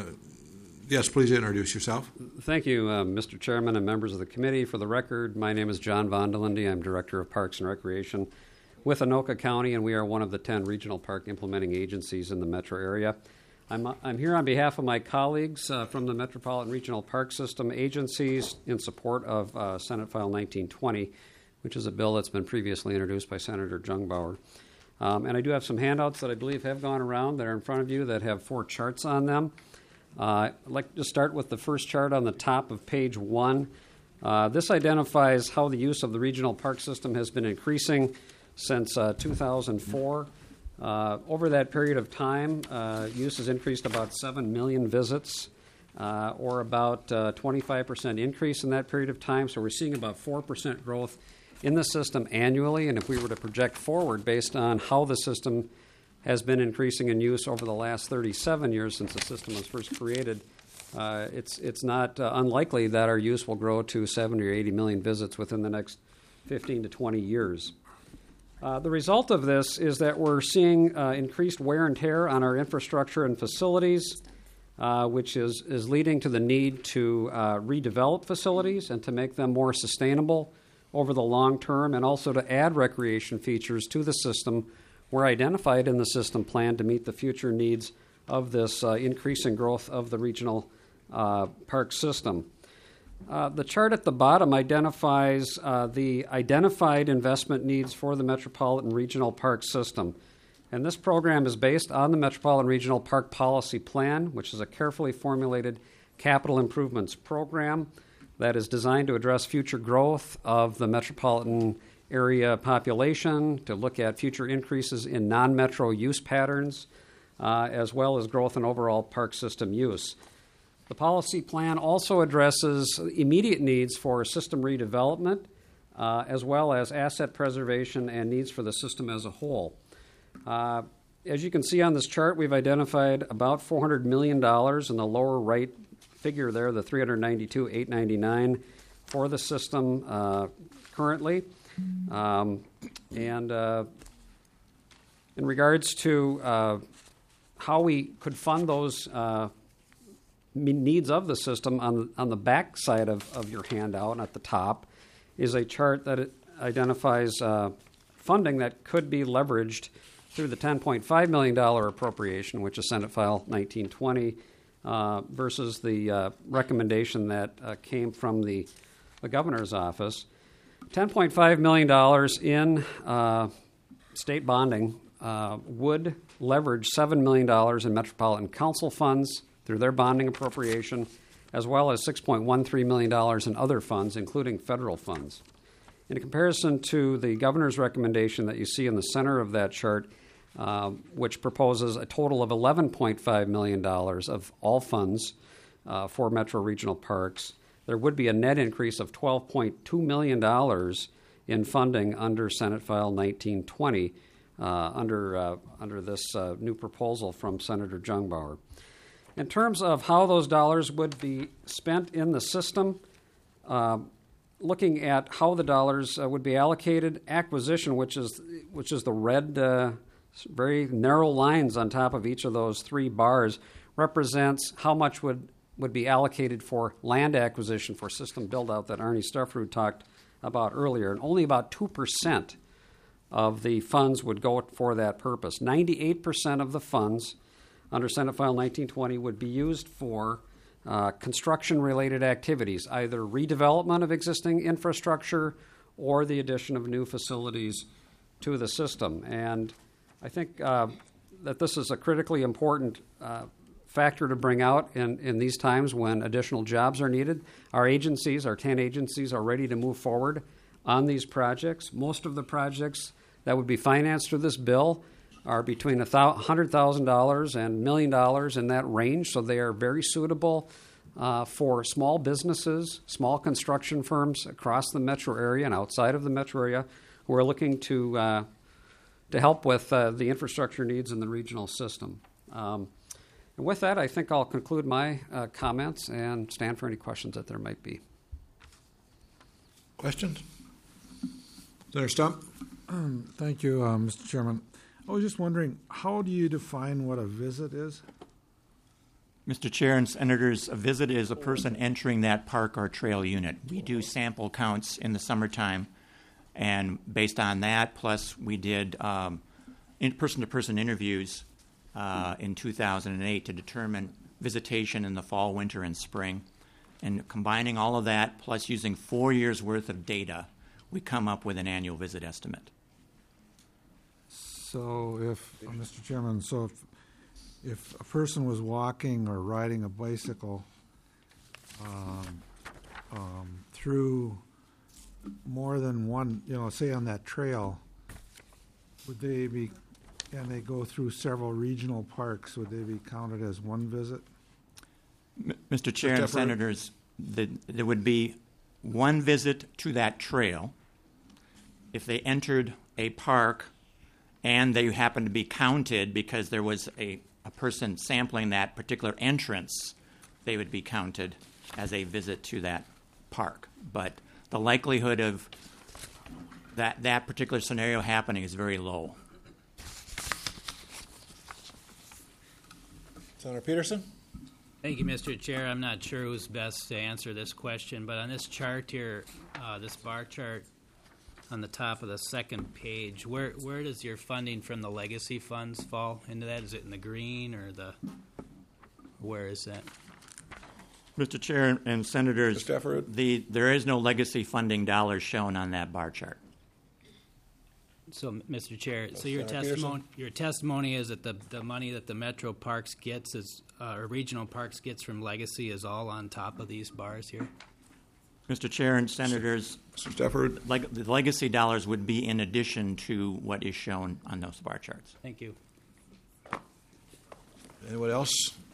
Yes, please introduce yourself. Thank you, Mr. Chairman and members of the committee. For the record, my name is John Vondolindi. I'm Director of Parks and Recreation with Anoka County, and we are one of the 10 regional park implementing agencies in the metro area. I'm here on behalf of my colleagues from the Metropolitan Regional Park System agencies in support of Senate File 1920, which is a bill that's been previously introduced by Senator Jungbauer. And I do have some handouts that I believe have gone around that are in front of you that have 4 charts on them. I'd like to start with the first chart on the top of page 1. This identifies how the use of the regional park system has been increasing since 2004. Over that period of time, use has increased about 7 million visits, or about 25% increase in that period of time. So we're seeing about 4% growth in the system annually. And if we were to project forward based on how the system has been increasing in use over the last 37 years since the system was first created, it's not unlikely that our use will grow to 70 or 80 million visits within the next 15 to 20 years. The result of this is that we're seeing increased wear and tear on our infrastructure and facilities, which is leading to the need to redevelop facilities and to make them more sustainable over the long term, and also to add recreation features to the system were identified in the system plan to meet the future needs of this increasing growth of the regional park system. The chart at the bottom identifies the identified investment needs for the Metropolitan Regional Park System. And this program is based on the Metropolitan Regional Park Policy Plan, which is a carefully formulated capital improvements program that is designed to address future growth of the metropolitan area population, to look at future increases in non-metro use patterns, as well as growth in overall park system use. The policy plan also addresses immediate needs for system redevelopment, as well as asset preservation and needs for the system as a whole. As you can see on this chart, we've identified about $400 million in the lower right figure there, the $392,899 for the system currently. And in regards to how we could fund those needs of the system, on the back side of your handout and at the top is a chart that identifies funding that could be leveraged through the $10.5 million appropriation, which is Senate File 1920, versus the recommendation that came from the governor's office. $10.5 million in state bonding would leverage $7 million in Metropolitan Council funds through their bonding appropriation, as well as $6.13 million in other funds, including federal funds. In comparison to the governor's recommendation that you see in the center of that chart, which proposes a total of $11.5 million of all funds for Metro Regional Parks, there would be a net increase of $12.2 million in funding under Senate File 1920, under this new proposal from Senator Jungbauer. In terms of how those dollars would be spent in the system, looking at how the dollars would be allocated, acquisition, which is the red, very narrow lines on top of each of those three bars, represents how much would be allocated for land acquisition for system build-out that Arnie Stufferud talked about earlier. And only about 2% of the funds would go for that purpose. 98% of the funds under Senate File 1920 would be used for construction-related activities, either redevelopment of existing infrastructure or the addition of new facilities to the system. And I think that this is a critically important factor to bring out in these times when additional jobs are needed. Our agencies, our 10 agencies, are ready to move forward on these projects. Most of the projects that would be financed through this bill are between $100,000 and $1 million in that range, so they are very suitable for small businesses, small construction firms across the metro area and outside of the metro area who are looking to help with the infrastructure needs in the regional system. And with that, I think I'll conclude my comments and stand for any questions that there might be. Questions? Senator Stump? Thank you, Mr. Chairman. I was just wondering, how do you define what a visit is? Mr. Chair and Senators, a visit is a person entering that park or trail unit. We do sample counts in the summertime, and based on that, plus we did person-to-person interviews in 2008 to determine visitation in the fall, winter, and spring. And combining all of that, plus using 4 years' worth of data, we come up with an annual visit estimate. So Mr. Chairman, if a person was walking or riding a bicycle through more than one, say on that trail, would they be, and they go through several regional parks, would they be counted as one visit? Mr. Chair and Senators, there would be one visit to that trail. If they entered a park and they happen to be counted because there was a person sampling that particular entrance, they would be counted as a visit to that park. But the likelihood of that particular scenario happening is very low. Senator Peterson? Thank you, Mr. Chair. I'm not sure who's best to answer this question, but on this chart here, this bar chart on the top of the second page, where does your funding from the legacy funds fall into that? Is it in the green or where is that? Mr. Chair and Senators, there is no legacy funding dollars shown on that bar chart. So, Mr. Chair, so your testimony is that the money that the Metro Parks gets or Regional Parks gets from legacy is all on top of these bars here? Mr. Chair and Senators, the legacy dollars would be in addition to what is shown on those bar charts. Thank you. Anyone else?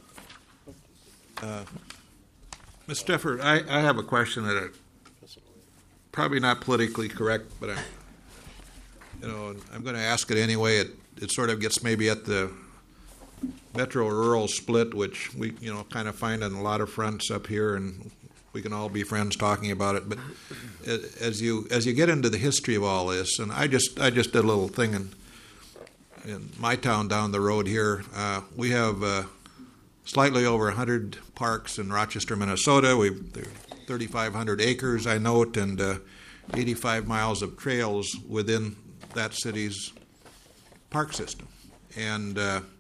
Mr. Stefford, I have a question that probably not politically correct, but I'm going to ask it anyway. It sort of gets maybe at the metro-rural split, which we kind of find on a lot of fronts up here, and we can all be friends talking about it. But as you get into the history of all this, and I just did a little thing in my town down the road here. We have slightly over 100 parks in Rochester, Minnesota. There are 3,500 acres, I note, and 85 miles of trails within that city's park system. And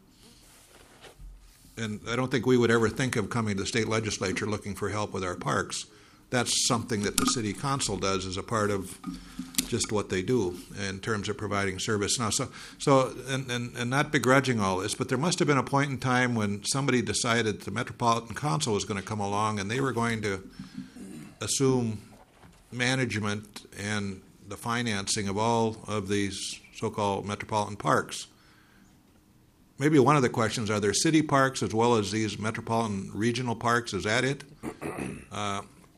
I don't think we would ever think of coming to the state legislature looking for help with our parks. That's something that the city council does as a part of just what they do in terms of providing service. Now, and not begrudging all this, but there must have been a point in time when somebody decided the Metropolitan Council was going to come along and they were going to assume management and the financing of all of these so-called metropolitan parks. Maybe one of the questions, are there city parks as well as these metropolitan regional parks? Is that it?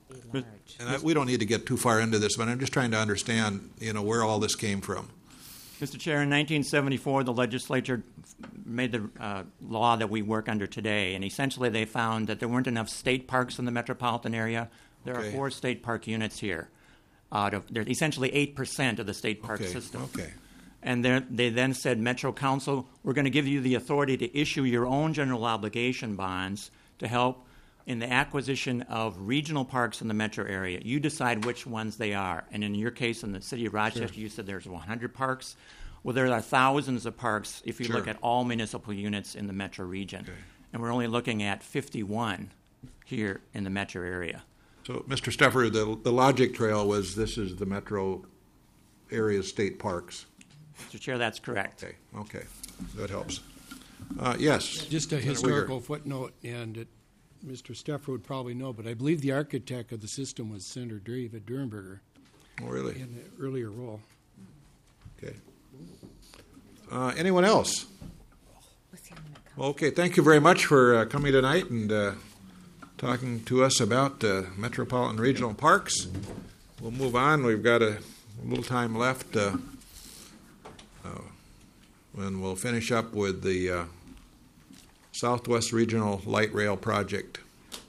We don't need to get too far into this, but I'm just trying to understand, where all this came from. Mr. Chair, in 1974, the legislature made the law that we work under today, and essentially they found that there weren't enough state parks in the metropolitan area. There are 4 state park units here. They're essentially 8% of the state park system. Okay. And they then said, Metro Council, we're going to give you the authority to issue your own general obligation bonds to help in the acquisition of regional parks in the metro area. You decide which ones they are. And in your case, in the city of Rochester, you said there's 100 parks. Well, there are thousands of parks if you look at all municipal units in the metro region. And we're only looking at 51 here in the metro area. So, Mr. Steffer, the logic trail was this is the metro area state parks. Mr. Chair, that's correct. Okay. That helps. Yes. Just a historical footnote, and Mr. Steffer would probably know, but I believe the architect of the system was Senator David Durenberger. Oh, really? In an earlier role. Okay. Anyone else? Okay, thank you very much for coming tonight and talking to us about metropolitan regional parks. We'll move on. We've got a little time left, and we'll finish up with the Southwest Regional Light Rail Project.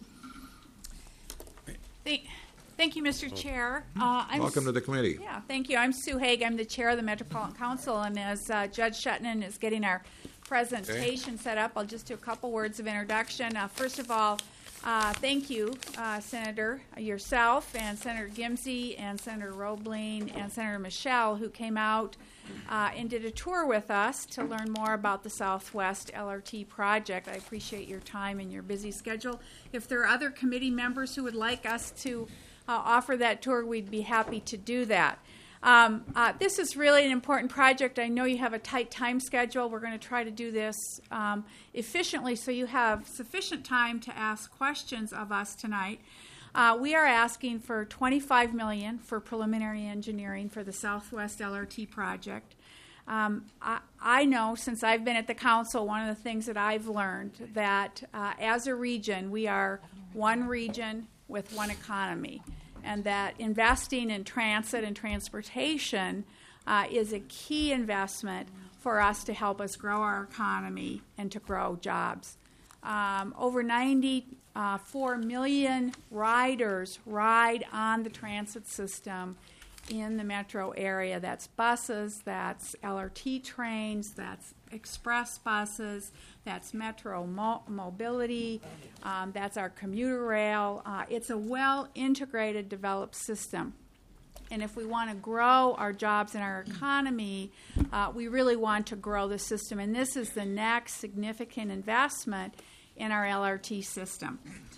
Thank you, Mr. Chair. Welcome to the committee. Yeah, thank you. I'm Sue Haig. I'm the chair of the Metropolitan Council, and as Judge Shetland is getting our presentation set up, I'll just do a couple words of introduction. First of all, thank you, Senator, yourself, and Senator Gimsey, and Senator Roebling, and Senator Michelle, who came out and did a tour with us to learn more about the Southwest LRT project. I appreciate your time and your busy schedule. If there are other committee members who would like us to offer that tour, we'd be happy to do that. This is really an important project. I know you have a tight time schedule. We're going to try to do this efficiently so you have sufficient time to ask questions of us tonight. We are asking for $25 million for preliminary engineering for the Southwest LRT project. I know, since I've been at the council, one of the things that I've learned that as a region, we are one region with one economy, and that investing in transit and transportation is a key investment for us to help us grow our economy and to grow jobs. Over 94 million riders ride on the transit system in the metro area. That's buses, that's LRT trains, that's express buses, that's metro mobility, that's our commuter rail. It's a well-integrated, developed system. And if we want to grow our jobs and our economy, we really want to grow the system. And this is the next significant investment in our LRT system.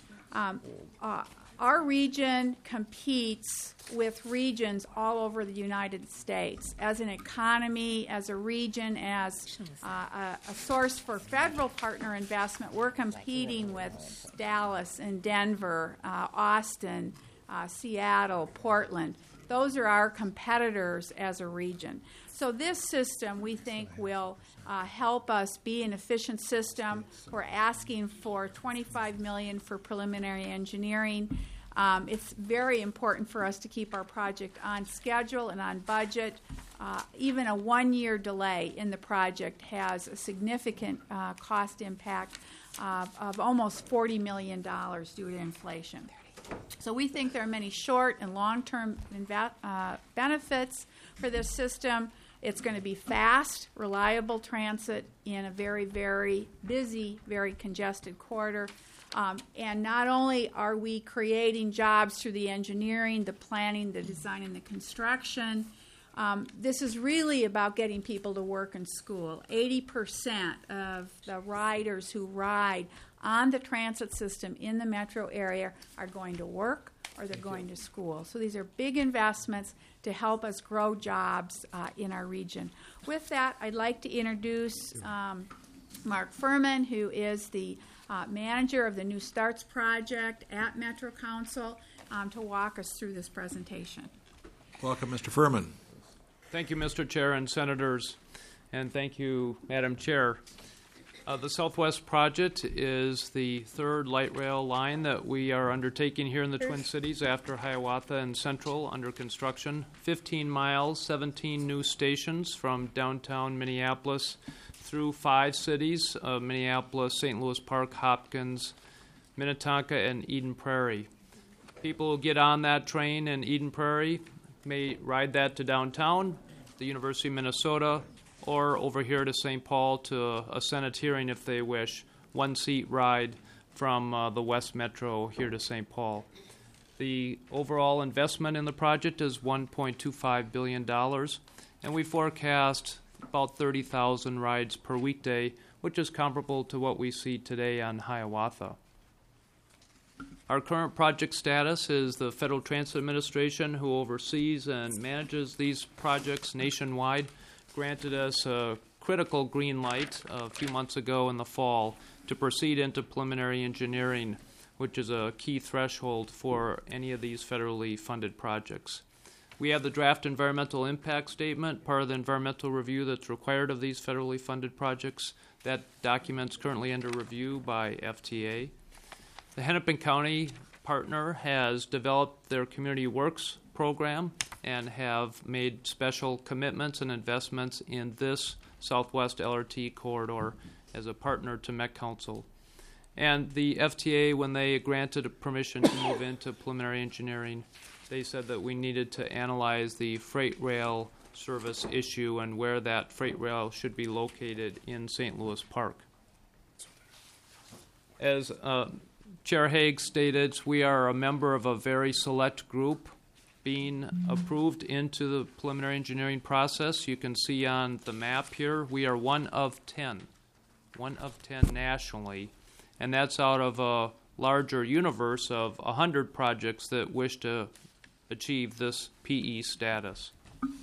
Our region competes with regions all over the United States as an economy, as a region, as a source for federal partner investment. We're competing with Dallas and Denver, Austin, Seattle, Portland. Those are our competitors as a region. So this system, we think, will help us be an efficient system. We're asking for $25 million for preliminary engineering. It's very important for us to keep our project on schedule and on budget. Even a one-year delay in the project has a significant cost impact of almost $40 million due to inflation. So we think there are many short and long-term benefits for this system. It's going to be fast, reliable transit in a very, very busy, very congested corridor. And not only are we creating jobs through the engineering, the planning, the design, and the construction, this is really about getting people to work and school. 80% of the riders who ride on the transit system in the metro area are going to work or they're going to school. So these are big investments to help us grow jobs in our region. With that, I'd like to introduce Mark Furman, who is the manager of the New Starts project at Metro Council, to walk us through this presentation. Welcome, Mr. Furman. Thank you, Mr. Chair and Senators, and thank you, Madam Chair. The Southwest project is the third light rail line that we are undertaking here in the Twin Cities after Hiawatha and Central under construction. 15 miles, 17 new stations from downtown Minneapolis through 5 cities, Minneapolis, St. Louis Park, Hopkins, Minnetonka, and Eden Prairie. People who get on that train in Eden Prairie may ride that to downtown, the University of Minnesota, or over here to St. Paul to a Senate hearing if they wish. 1-seat ride from the West Metro here to St. Paul. The overall investment in the project is $1.25 billion, and we forecast about 30,000 rides per weekday, which is comparable to what we see today on Hiawatha. Our current project status is the Federal Transit Administration, who oversees and manages these projects nationwide, granted us a critical green light a few months ago in the fall to proceed into preliminary engineering, which is a key threshold for any of these federally funded projects. We have the draft environmental impact statement, part of the environmental review that's required of these federally funded projects. That document's currently under review by FTA. The Hennepin County partner has developed their Community Works program and have made special commitments and investments in this Southwest LRT corridor as a partner to Met Council. And the FTA, when they granted permission to move into preliminary engineering, they said that we needed to analyze the freight rail service issue and where that freight rail should be located in St. Louis Park. As Chair Haig stated, we are a member of a very select group being approved into the preliminary engineering process. You can see on the map here, we are one of 10 nationally, and that's out of a larger universe of 100 projects that wish to achieve this PE status.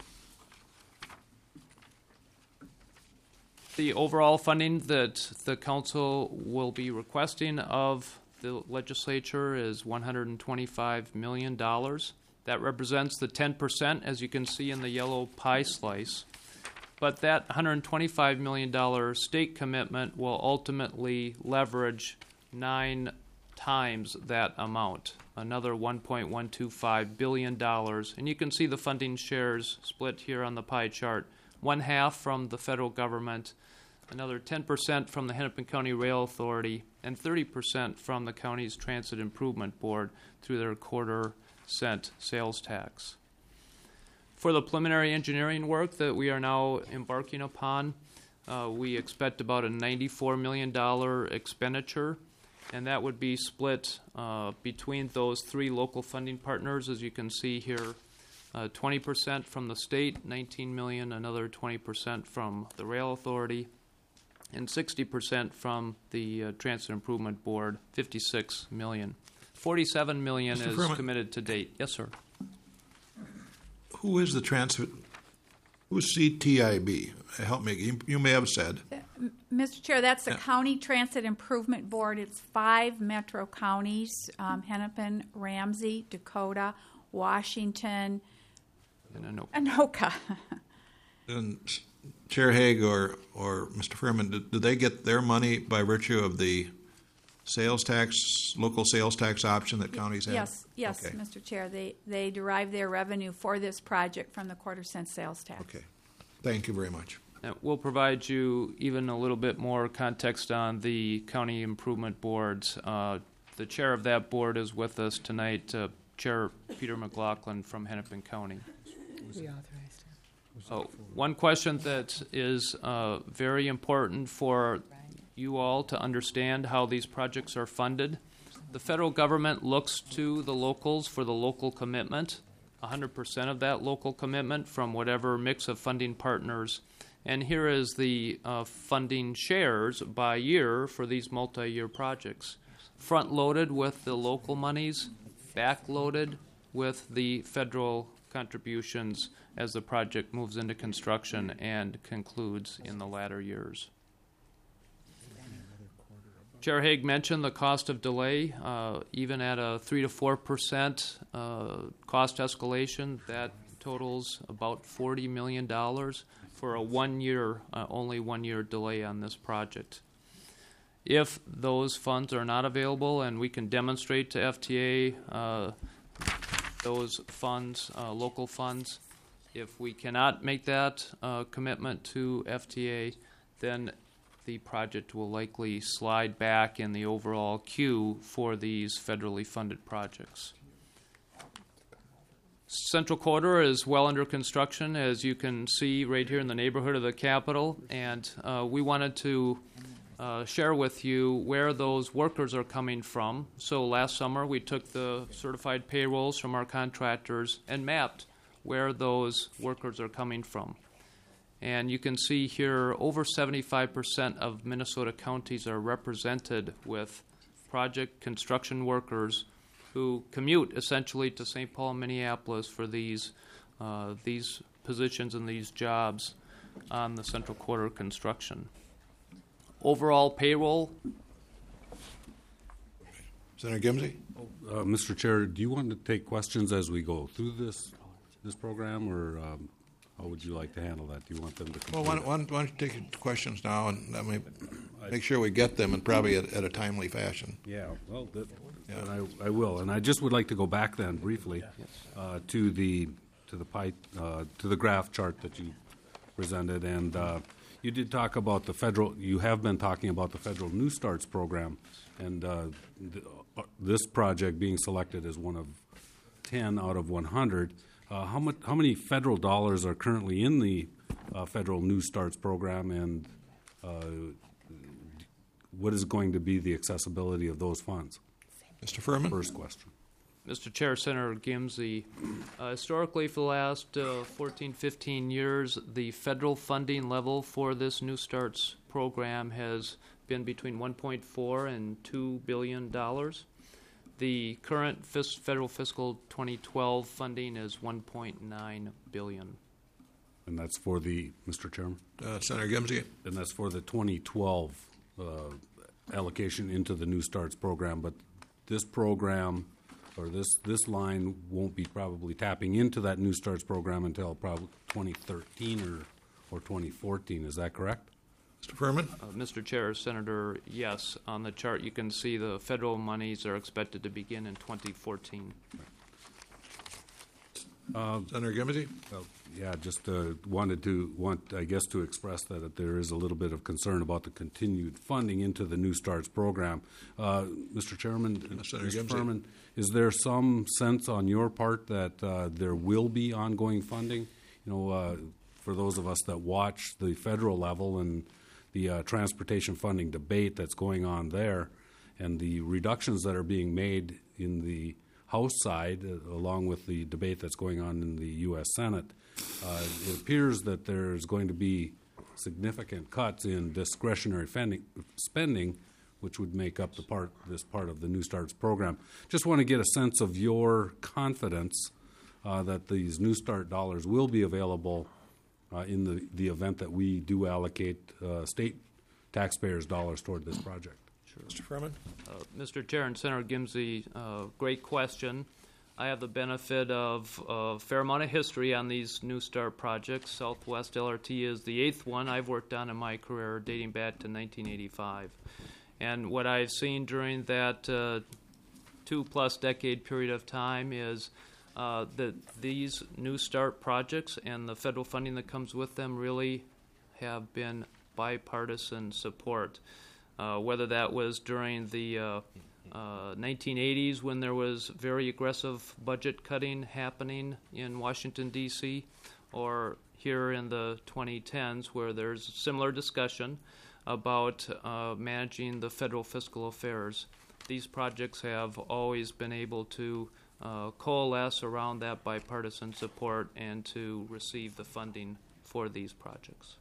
The overall funding that the Council will be requesting of the legislature is $125 million. That represents the 10%, as you can see in the yellow pie slice. But that $125 million state commitment will ultimately leverage 9 times that amount, another $1.125 billion. And you can see the funding shares split here on the pie chart. 1/2 from the federal government, another 10% from the Hennepin County Rail Authority, and 30% from the county's Transit Improvement Board through their quarter-cent sales tax. For the preliminary engineering work that we are now embarking upon, we expect about a $94 million expenditure, and that would be split between those 3 local funding partners, as you can see here. 20% from the state, $19 million, another 20% from the Rail Authority, and 60% from the Transit Improvement Board, $56 million. $47 million Mr. is Furman. committed to date. Yes, sir. Who is the transit? Who's CTIB? Help me. You may have said. Mr. Chair, that's the County Transit Improvement Board. It's 5 metro counties, Hennepin, Ramsey, Dakota, Washington, and Anoka. And Chair Haig or Mr. Furman, do they get their money by virtue of the sales tax, local sales tax option that counties have? Yes, okay. Mr. Chair. They derive their revenue for this project from the quarter-cent sales tax. Okay. Thank you very much. We'll provide you even a little bit more context on the county improvement boards. The chair of that board is with us tonight, Chair Peter McLaughlin from Hennepin County. We authorized Oh, one question that is very important for you all to understand how these projects are funded. The federal government looks to the locals for the local commitment, 100% of that local commitment from whatever mix of funding partners. And here is the funding shares by year for these multi-year projects. Front-loaded with the local monies, back-loaded with the federal contributions as the project moves into construction and concludes in the latter years. Chair Haig mentioned the cost of delay. Even at a 3 to 4% cost escalation, that totals about $40 million for a only one year delay on this project. If those funds are not available and we can demonstrate to FTA those funds, local funds, if we cannot make that commitment to FTA, then the project will likely slide back in the overall queue for these federally funded projects. Central Corridor is well under construction, as you can see right here in the neighborhood of the Capitol, and we wanted to share with you where those workers are coming from. So last summer we took the certified payrolls from our contractors and mapped where those workers are coming from. And you can see here over 75% of Minnesota counties are represented with project construction workers who commute essentially to St. Paul and Minneapolis for these positions and these jobs on the Central Corridor construction. Overall payroll. Senator Gimsey? Mr. Chair, do you want to take questions as we go through this program, or how would you like to handle that? Do you want them to complete? Well, why don't you take questions now, and let me make sure we get them, and probably at a timely fashion. Yeah, well, and I will, and I just would like to go back then briefly to the graph chart that you presented, and you did talk about the federal. You have been talking about the federal New Starts program, and this project being selected as one of 10 out of 100. How many federal dollars are currently in the federal New Starts program, and what is going to be the accessibility of those funds? Mr. Furman? First question. Mr. Chair, Senator Gimsey, historically for the last 14, 15 years, the federal funding level for this New Starts program has been between $1.4 and $2 billion. The current federal fiscal 2012 funding is $1.9 billion. And that's for the, Mr. Chairman? Senator Gimsey? And that's for the 2012 allocation into the New Starts program, but this program, or this line won't be probably tapping into that New Starts program until probably 2013 or 2014. Is that correct? Mr. Furman? Mr. Chair, Senator, yes. On the chart, you can see the federal monies are expected to begin in 2014. Senator Gimsey? Yeah, just wanted to express that there is a little bit of concern about the continued funding into the New Starts program. Mr. Chairman, Mr. Furman, is there some sense on your part that there will be ongoing funding? You know, for those of us that watch the federal level and the transportation funding debate that's going on there, and the reductions that are being made in the House side, along with the debate that's going on in the U.S. Senate, it appears that there's going to be significant cuts in discretionary spending, which would make up this part of the New Starts program. Just want to get a sense of your confidence that these New Start dollars will be available in the event that we do allocate state taxpayers' dollars toward this project. Sure. Mr. Furman? Mr. Chair and Senator Gimsey, great question. I have the benefit of a fair amount of history on these New Start projects. Southwest LRT is the 8th one I've worked on in my career, dating back to 1985. And what I've seen during that 2+ decade period of time is that these New Start projects and the federal funding that comes with them really have been bipartisan support. Whether that was during the 1980s when there was very aggressive budget cutting happening in Washington, D.C., or here in the 2010s where there's similar discussion about managing the federal fiscal affairs. These projects have always been able to coalesce around that bipartisan support and to receive the funding for these projects.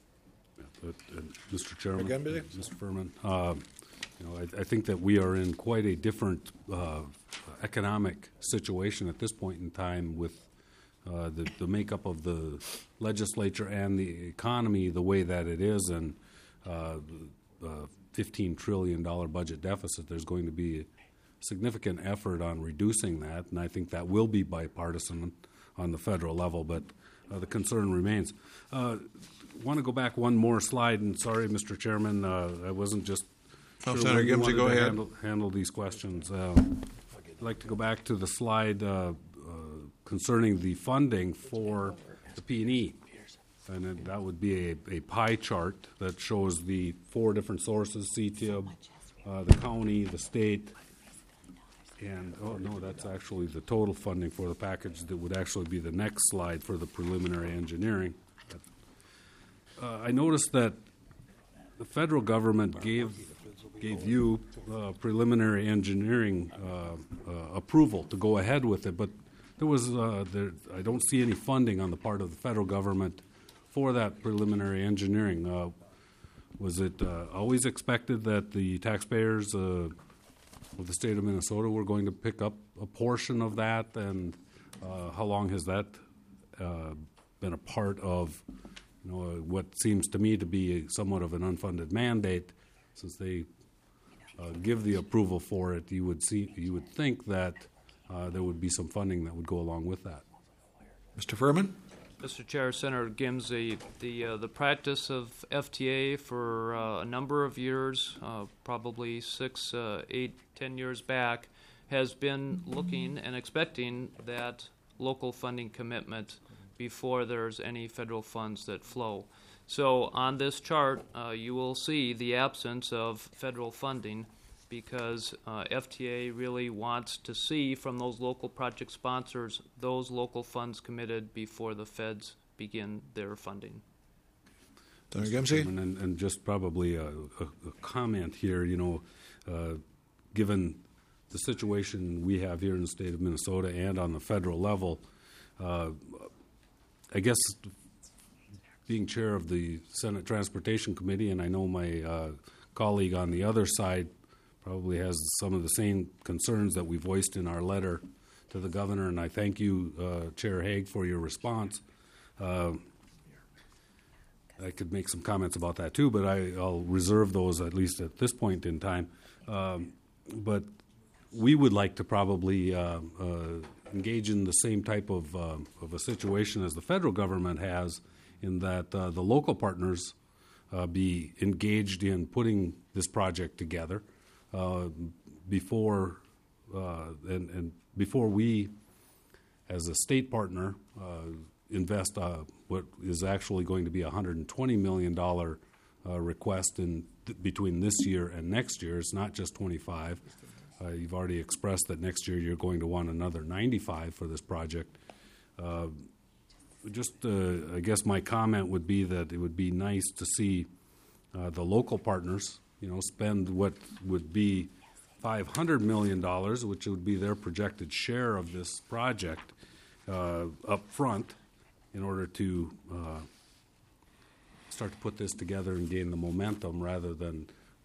Mr. Chairman, Mr. Furman, I think that we are in quite a different economic situation at this point in time with the makeup of the legislature and the economy the way that it is, and $15 trillion budget deficit. There's going to be a significant effort on reducing that, and I think that will be bipartisan on the federal level, but the concern remains. I want to go back one more slide, and sorry, Mr. Chairman, I wasn't just Senator we Gimsey, wanted go to ahead. handle these questions. I'd like to go back to the slide concerning the funding for the P&E. And that would be a pie chart that shows the 4 different sources, CTIB, the county, the state, and, oh no, that's actually the total funding for the package. That would actually be the next slide for the preliminary engineering. I noticed that the federal government gave you preliminary engineering approval to go ahead with it, but there was I don't see any funding on the part of the federal government for that preliminary engineering. Was it always expected that the taxpayers of the state of Minnesota were going to pick up a portion of that, and how long has that been a part of what seems to me to be somewhat of an unfunded mandate? Since they give the approval for it, you would think that there would be some funding that would go along with that. Mr. Furman? Mr. Chair, Senator Gimsey, the practice of FTA for a number of years, probably 6, 8, 10 years back, has been looking and expecting that local funding commitment before there's any federal funds that flow. So on this chart, you will see the absence of federal funding because FTA really wants to see from those local project sponsors those local funds committed before the feds begin their funding. Senator Gimsey? And just probably a comment here, given the situation we have here in the state of Minnesota and on the federal level, I guess being chair of the Senate Transportation Committee, and I know my colleague on the other side probably has some of the same concerns that we voiced in our letter to the governor, and I thank you, Chair Haig, for your response. I could make some comments about that too, but I'll reserve those at least at this point in time. But we would like to probably engage in the same type of a situation as the federal government has, in that the local partners be engaged in putting this project together before we, as a state partner, invest what is actually going to be a $120 million request between this year and next year. It's not just 25. You've already expressed that next year you're going to want another 95 for this project. I guess my comment would be that it would be nice to see the local partners, spend what would be $500 million, which would be their projected share of this project, up front, in order to start to put this together and gain the momentum, rather than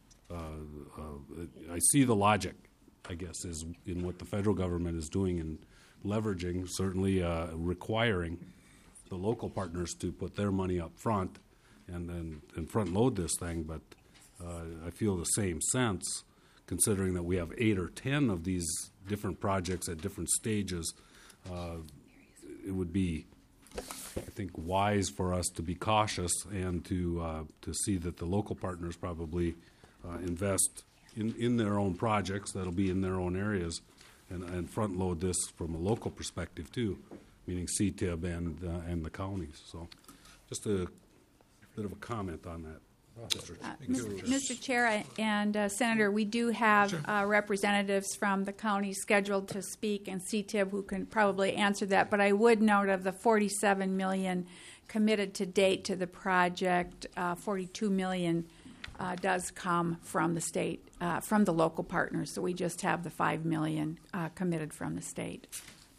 I see the logic, I guess, is in what the federal government is doing and leveraging, certainly requiring the local partners to put their money up front and front load this thing. But I feel the same sense, considering that we have 8 or 10 of these different projects at different stages. It would be, I think, wise for us to be cautious and to see that the local partners probably invest in their own projects that'll be in their own areas, and front load this from a local perspective too, meaning CTIB and the counties. So, just a bit of a comment on that. Mr. Chair and Senator, we do have representatives from the county scheduled to speak, and CTIB who can probably answer that. But I would note, of the $47 million committed to date to the project, $42 million does come from the state, from the local partners. So we just have the $5 million committed from the state.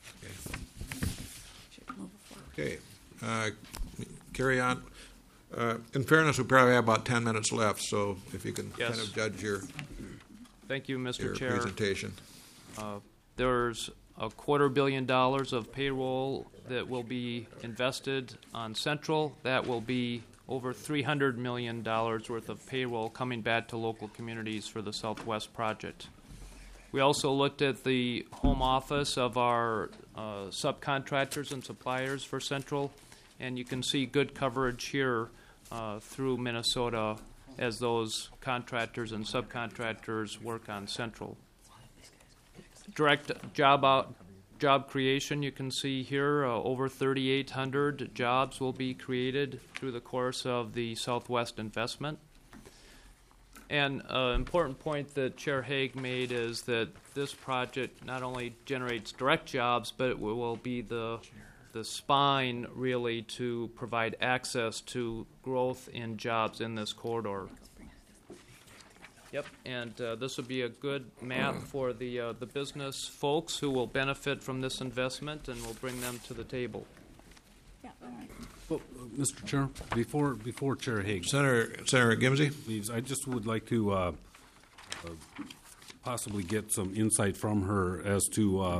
Okay. Carry on. In fairness, we probably have about 10 minutes left, so if you can kind of judge your Thank you, Mr. your Chair. presentation. There's $250 million of payroll that will be invested on Central. That will be over $300 million worth of payroll coming back to local communities for the Southwest project. We also looked at the home office of our subcontractors and suppliers for Central, and you can see good coverage here through Minnesota as those contractors and subcontractors work on Central. Direct job creation, you can see here, over 3,800 jobs will be created through the course of the Southwest investment. And an important point that Chair Haig made is that this project not only generates direct jobs, but it will be the spine, really, to provide access to growth in jobs in this corridor. Yep, and this would be a good map for the business folks who will benefit from this investment, and we'll bring them to the table. Yeah, all right. Well, Mr. Chair, before Chair Haig, Senator Gimsey, please, I just would like to possibly get some insight from her as to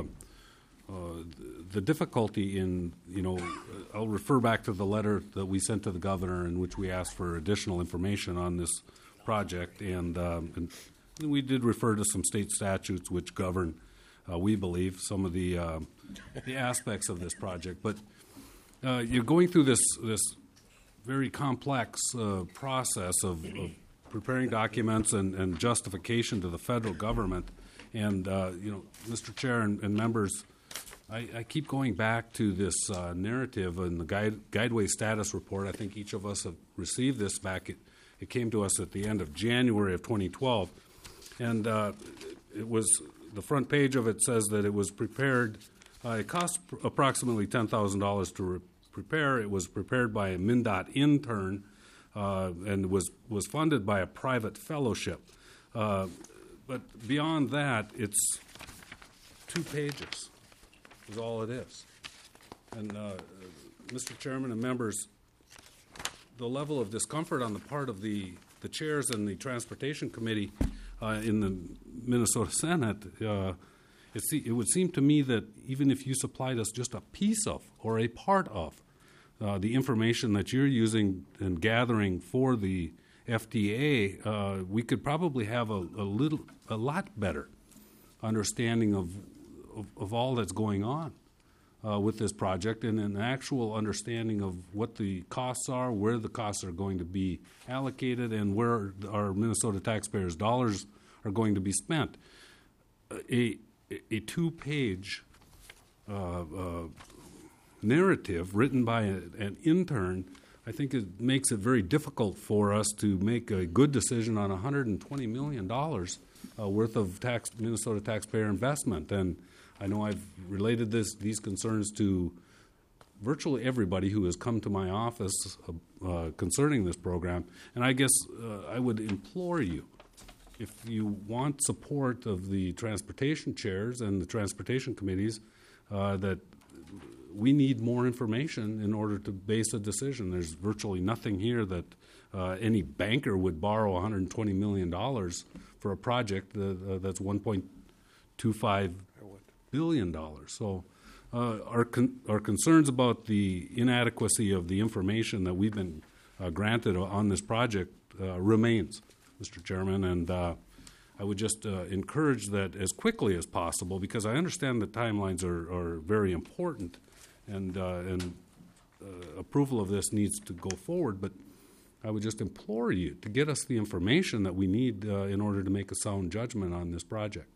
the difficulty in, I'll refer back to the letter that we sent to the governor in which we asked for additional information on this project, and we did refer to some state statutes which govern, we believe, some of the aspects of this project. But you're going through this very complex process of preparing documents and justification to the federal government. And, Mr. Chair and members, I keep going back to this narrative in the Guideway Status Report. I think each of us have received this back. It came to us at the end of January of 2012. And it was, the front page of it says that it was prepared. It cost approximately $10,000 to prepare. It was prepared by a MnDOT intern and was funded by a private fellowship. But beyond that, it's 2 pages is all it is. And Mr. Chairman and members, the level of discomfort on the part of the chairs and the Transportation Committee in the Minnesota Senate, it would seem to me that even if you supplied us just a piece of or a part of the information that you're using and gathering for the FDA, we could probably have a lot better understanding of all that's going on with this project, and an actual understanding of what the costs are, where the costs are going to be allocated, and where our Minnesota taxpayers' dollars are going to be spent. A 2-page narrative written by an intern, I think it makes it very difficult for us to make a good decision on $120 million worth of Minnesota taxpayer investment. And I know I've related these concerns to virtually everybody who has come to my office concerning this program. And I guess I would implore you, if you want support of the transportation chairs and the transportation committees, that we need more information in order to base a decision. There's virtually nothing here that any banker would borrow $120 million for a project that's $1.25 billion. So our concerns about the inadequacy of the information that we've been granted on this project remains, Mr. Chairman, and I would just encourage that as quickly as possible, because I understand that timelines are very important, and approval of this needs to go forward, but I would just implore you to get us the information that we need in order to make a sound judgment on this project.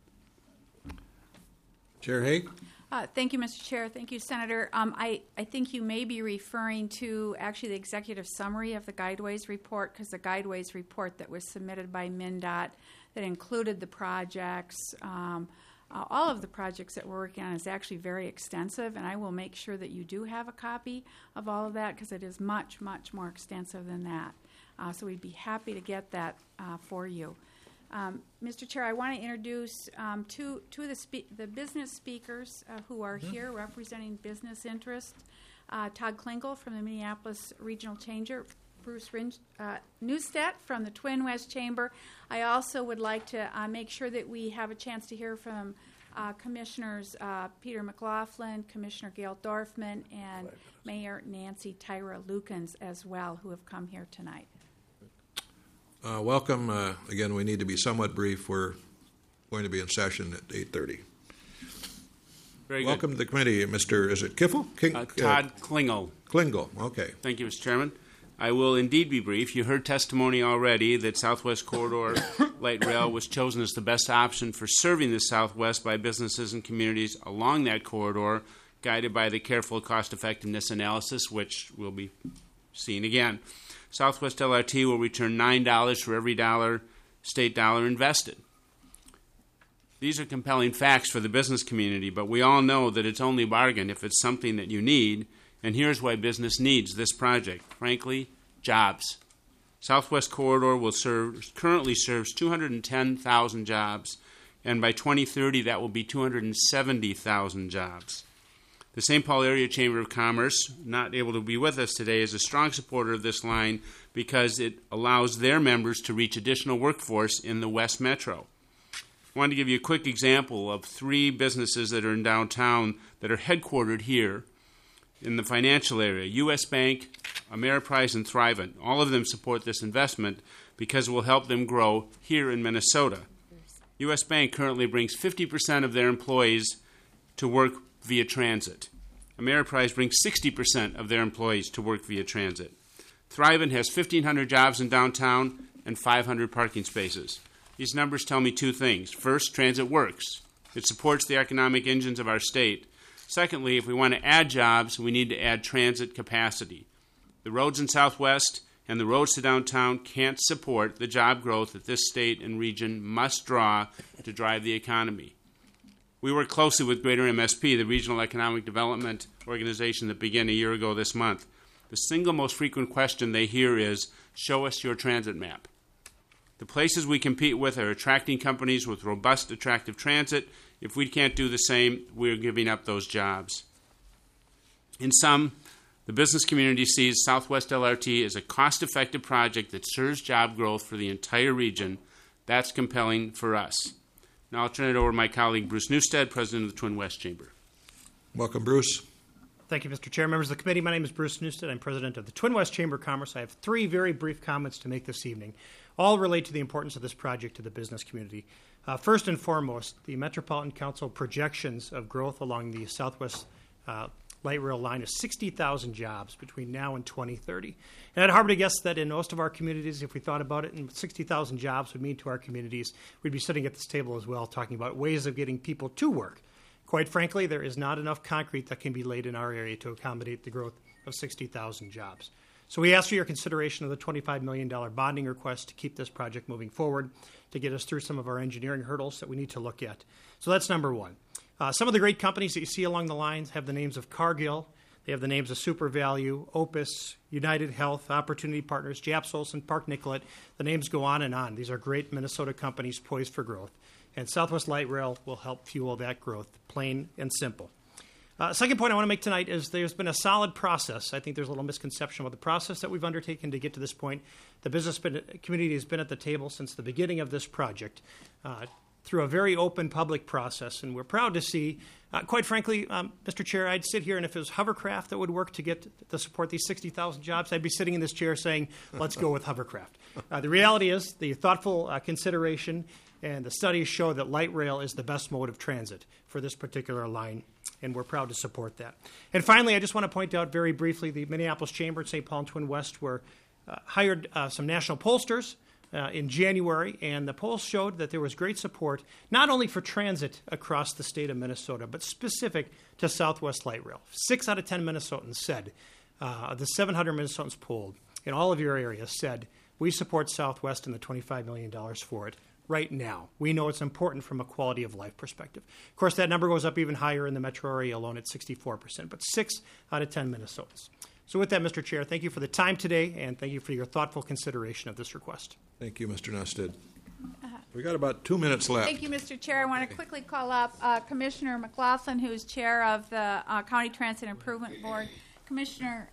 Chair Haig? Thank you, Mr. Chair. Thank you, Senator. I think you may be referring to actually the executive summary of the Guideways report, because the Guideways report that was submitted by MnDOT that included the projects, all of the projects that we're working on, is actually very extensive, and I will make sure that you do have a copy of all of that, because it is much, much more extensive than that. So we'd be happy to get that for you. Mr. Chair, I want to introduce two of the business speakers who are here representing business interests. Todd Klingel from the Minneapolis Regional Chamber, Bruce Neustadt from the Twin West Chamber. I also would like to make sure that we have a chance to hear from Commissioners Peter McLaughlin, Commissioner Gail Dorfman, and Mayor Nancy Tyra Lukens as well, who have come here tonight. Welcome. Again, we need to be somewhat brief. We're going to be in session at 8:30. Very Welcome good. to the committee, Mr. Is it Kiffel? Todd Klingel. Klingel, okay. Thank you, Mr. Chairman. I will indeed be brief. You heard testimony already that Southwest Corridor Light Rail was chosen as the best option for serving the Southwest by businesses and communities along that corridor, guided by the careful cost-effectiveness analysis, which will be seen again. Southwest LRT will return $9 for every state dollar invested. These are compelling facts for the business community, but we all know that it's only a bargain if it's something that you need, and here's why business needs this project. Frankly, jobs. Southwest Corridor currently serves 210,000 jobs, and by 2030 that will be 270,000 jobs. The St. Paul Area Chamber of Commerce, not able to be with us today, is a strong supporter of this line because it allows their members to reach additional workforce in the West Metro. I wanted to give you a quick example of 3 businesses that are in downtown that are headquartered here in the financial area. U.S. Bank, Ameriprise, and Thrivent. All of them support this investment because it will help them grow here in Minnesota. U.S. Bank currently brings 50% of their employees to work via transit. Ameriprise brings 60% of their employees to work via transit. Thrivent has 1,500 jobs in downtown and 500 parking spaces. These numbers tell me 2 things. First, transit works. It supports the economic engines of our state. Secondly, if we want to add jobs, we need to add transit capacity. The roads in Southwest and the roads to downtown can't support the job growth that this state and region must draw to drive the economy. We work closely with Greater MSP, the Regional Economic Development Organization that began a year ago this month. The single most frequent question they hear is, show us your transit map. The places we compete with are attracting companies with robust, attractive transit. If we can't do the same, we're giving up those jobs. In sum, the business community sees Southwest LRT as a cost-effective project that serves job growth for the entire region. That's compelling for us. Now I'll turn it over to my colleague Bruce Newstead, President of the Twin West Chamber. Welcome, Bruce. Thank you, Mr. Chair. Members of the committee, my name is Bruce Newstead. I'm President of the Twin West Chamber of Commerce. I have 3 very brief comments to make this evening. All relate to the importance of this project to the business community. First and foremost, the Metropolitan Council projections of growth along the Southwest Light Rail line is 60,000 jobs between now and 2030. And I'd harbor to guess that in most of our communities, if we thought about it, and 60,000 jobs would mean to our communities, we'd be sitting at this table as well talking about ways of getting people to work. Quite frankly, there is not enough concrete that can be laid in our area to accommodate the growth of 60,000 jobs. So we ask for your consideration of the $25 million bonding request to keep this project moving forward, to get us through some of our engineering hurdles that we need to look at. So that's number 1. Some of the great companies that you see along the lines have the names of Cargill, they have the names of SuperValue, Opus, United Health, Opportunity Partners, Japs Olson, Park Nicollet. The names go on and on. These are great Minnesota companies poised for growth. And Southwest Light Rail will help fuel that growth, plain and simple. Second point I want to make tonight is there's been a solid process. I think there's a little misconception about the process that we've undertaken to get to this point. The business community has been at the table since the beginning of this project through a very open public process, and we're proud to see, quite frankly, Mr. Chair, I'd sit here, and if it was hovercraft that would work to support these 60,000 jobs, I'd be sitting in this chair saying, let's go with hovercraft. The reality is the thoughtful consideration and the studies show that light rail is the best mode of transit for this particular line, and we're proud to support that. And finally, I just want to point out very briefly, the Minneapolis Chamber and St. Paul and Twin West hired some national pollsters in January, and the polls showed that there was great support, not only for transit across the state of Minnesota, but specific to Southwest Light Rail. 6 out of 10 Minnesotans said, the 700 Minnesotans polled in all of your areas said, we support Southwest and the $25 million for it. Right now. We know it's important from a quality of life perspective. Of course, that number goes up even higher in the metro area alone at 64%, but 6 out of 10 Minnesotans. So with that, Mr. Chair, thank you for the time today, and thank you for your thoughtful consideration of this request. Thank you, Mr. Newstead. We got about 2 minutes left. Thank you, Mr. Chair. I want to quickly call up Commissioner McLaughlin, who is chair of the County Transit Improvement Board. Commissioner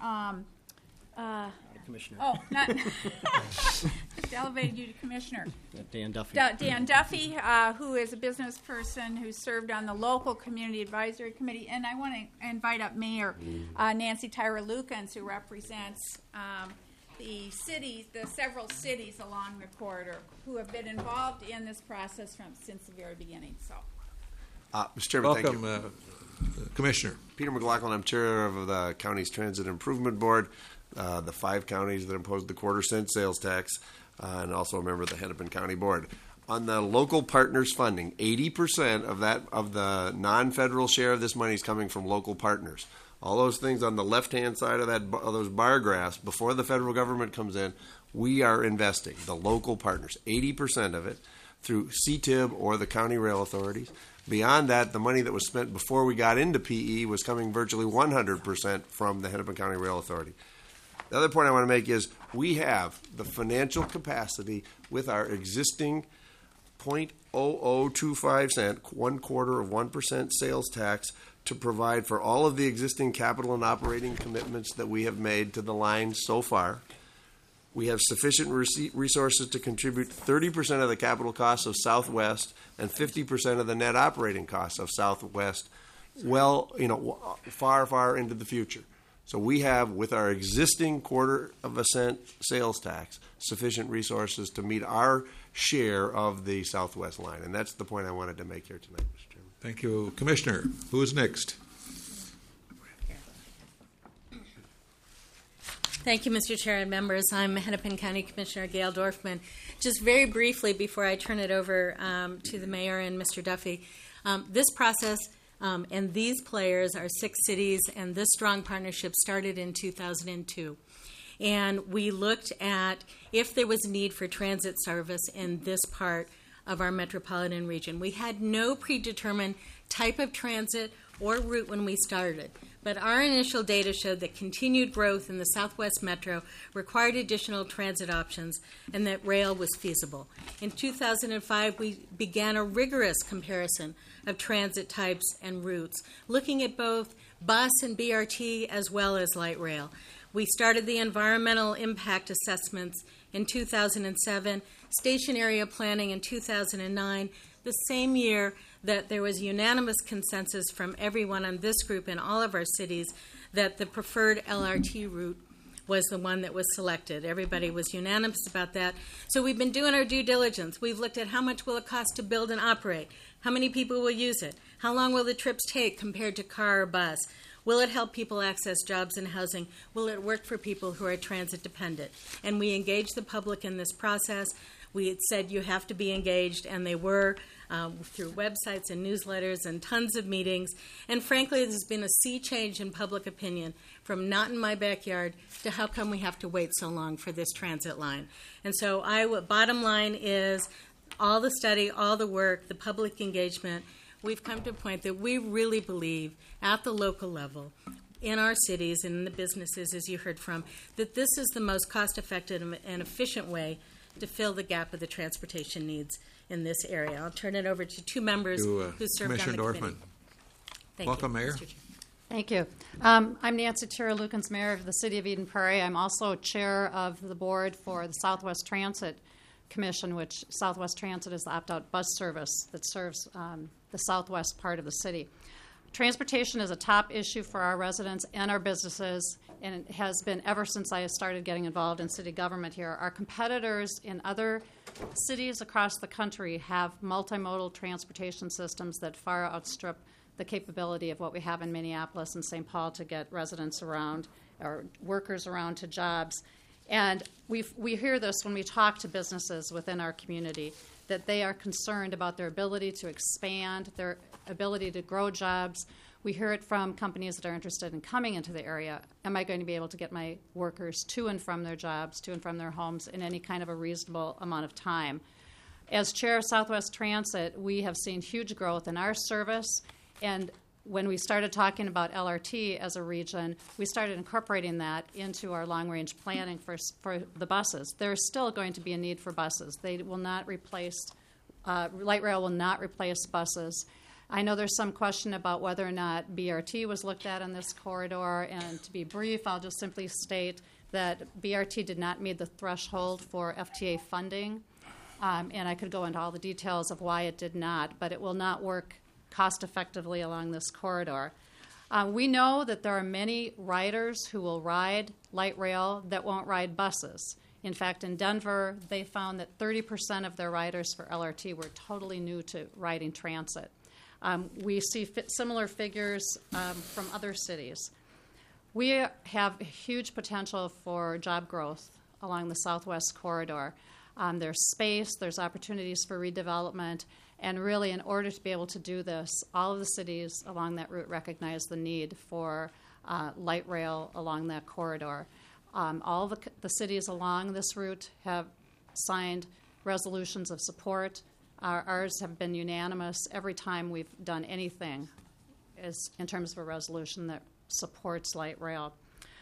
Commissioner. Oh, not just elevated you to Commissioner. Dan Duffy. Dan Duffy, who is a business person who served on the local community advisory committee, and I want to invite up Mayor Nancy Tyra Lukens, who represents the cities, the several cities along the corridor, who have been involved in this process since the very beginning. So, Mr. Chairman, welcome, thank you. Commissioner Peter McLaughlin. I'm chair of the county's Transit Improvement Board. the 5 counties that imposed the quarter-cent sales tax, and also a member of the Hennepin County Board. On the local partners funding, 80% of the non-federal share of this money is coming from local partners. All those things on the left-hand side of those bar graphs, before the federal government comes in, we are investing, the local partners, 80% of it, through CTIB or the county rail authorities. Beyond that, the money that was spent before we got into PE was coming virtually 100% from the Hennepin County Rail Authority. The other point I want to make is we have the financial capacity with our existing 0.0025 cent, 1/4% sales tax, to provide for all of the existing capital and operating commitments that we have made to the line so far. We have sufficient resources to contribute 30% of the capital costs of Southwest and 50% of the net operating costs of Southwest, far, far into the future. So we have, with our existing 1/4 cent sales tax, sufficient resources to meet our share of the Southwest line. And that's the point I wanted to make here tonight, Mr. Chairman. Thank you. Commissioner, who is next? Thank you, Mr. Chair and members. I'm Hennepin County Commissioner Gail Dorfman. Just very briefly before I turn it over to the mayor and Mr. Duffy, this process and these players are 6 cities, and this strong partnership started in 2002. And we looked at if there was need for transit service in this part of our metropolitan region. We had no predetermined type of transit or route when we started, but our initial data showed that continued growth in the Southwest Metro required additional transit options and that rail was feasible. In 2005, we began a rigorous comparison of transit types and routes, looking at both bus and BRT as well as light rail. We started the environmental impact assessments in 2007, station area planning in 2009, the same year that there was unanimous consensus from everyone on this group in all of our cities that the preferred LRT route was the one that was selected. Everybody was unanimous about that. So we've been doing our due diligence. We've looked at how much will it cost to build and operate, how many people will use it, how long will the trips take compared to car or bus, will it help people access jobs and housing, will it work for people who are transit dependent. And we engaged the public in this process. We had said you have to be engaged, and they were, through websites and newsletters and tons of meetings. And frankly, there's been a sea change in public opinion from not in my backyard to how come we have to wait so long for this transit line. And so bottom line is all the study, all the work, the public engagement, we've come to a point that we really believe at the local level, in our cities and in the businesses, as you heard from, that this is the most cost-effective and efficient way to fill the gap of the transportation needs in this area. I'll turn it over to 2 members who served Commissioner on the committee. Dorfman. Welcome, Mayor. Thank you. I'm Nancy Tara-Lukens, Mayor of the City of Eden Prairie. I'm also chair of the board for the Southwest Transit Commission, which Southwest Transit is the opt-out bus service that serves the southwest part of the city. Transportation is a top issue for our residents and our businesses, and it has been ever since I started getting involved in city government here. Our competitors in other cities across the country have multimodal transportation systems that far outstrip the capability of what we have in Minneapolis and St. Paul to get residents around or workers around to jobs. And we hear this when we talk to businesses within our community, that they are concerned about their ability to expand, their ability to grow jobs. We hear it from companies that are interested in coming into the area. Am I going to be able to get my workers to and from their jobs, to and from their homes in any kind of a reasonable amount of time? As chair of Southwest Transit, we have seen huge growth in our service, and when we started talking about LRT as a region, we started incorporating that into our long-range planning for the buses. There's still going to be a need for buses. They will not replace, light rail will not replace buses. I know there's some question about whether or not BRT was looked at in this corridor, and to be brief, I'll just simply state that BRT did not meet the threshold for FTA funding, and I could go into all the details of why it did not, but it will not work cost effectively along this corridor. We know that there are many riders who will ride light rail that won't ride buses. In fact, in Denver, they found that 30% of their riders for LRT were totally new to riding transit. We see similar figures from other cities. We have huge potential for job growth along the Southwest Corridor. There's space, there's opportunities for redevelopment, and really in order to be able to do this, all of the cities along that route recognize the need for light rail along that corridor. All the cities along this route have signed resolutions of support. Ours have been unanimous every time we've done anything in terms of a resolution that supports light rail.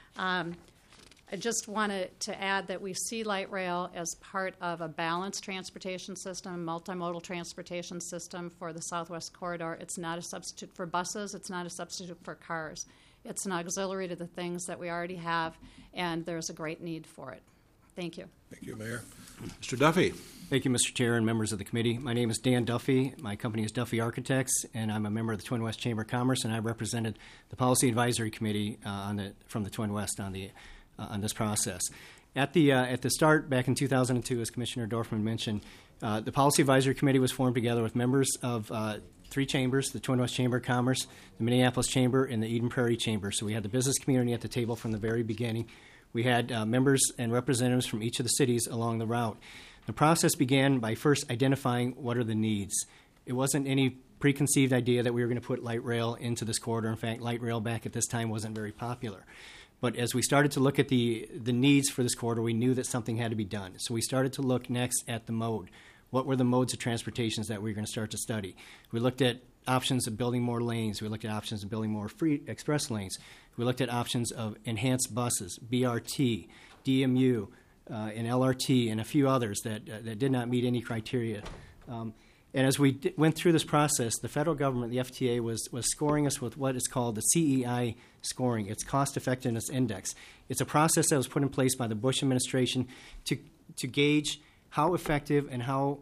I just wanted to add that we see light rail as part of a balanced transportation system, multimodal transportation system for the Southwest Corridor. It's not a substitute for buses. It's not a substitute for cars. It's an auxiliary to the things that we already have, and there's a great need for it. Thank you. Thank you, Mayor. Mr. Duffy. Thank you, Mr. Chair and members of the committee. My name is Dan Duffy. My company is Duffy Architects, and I'm a member of the Twin West Chamber of Commerce, and I represented the Policy Advisory Committee from the Twin West on this process. At the start, back in 2002, as Commissioner Dorfman mentioned, the Policy Advisory Committee was formed together with members of three chambers, the Twin West Chamber of Commerce, the Minneapolis Chamber, and the Eden Prairie Chamber. So we had the business community at the table from the very beginning. We had members and representatives from each of the cities along the route. The process began by first identifying what are the needs. It wasn't any preconceived idea that we were going to put light rail into this corridor. In fact, light rail back at this time wasn't very popular. But as we started to look at the needs for this corridor, we knew that something had to be done. So we started to look next at the mode. What were the modes of transportations that we were going to start to study? We looked at options of building more lanes. We looked at options of building more free express lanes. We looked at options of enhanced buses, BRT, DMU, and LRT, and a few others that did not meet any criteria. And as we went through this process, the federal government, the FTA, was scoring us with what is called the CEI scoring. It's Cost Effectiveness Index. It's a process that was put in place by the Bush administration to gauge how effective and how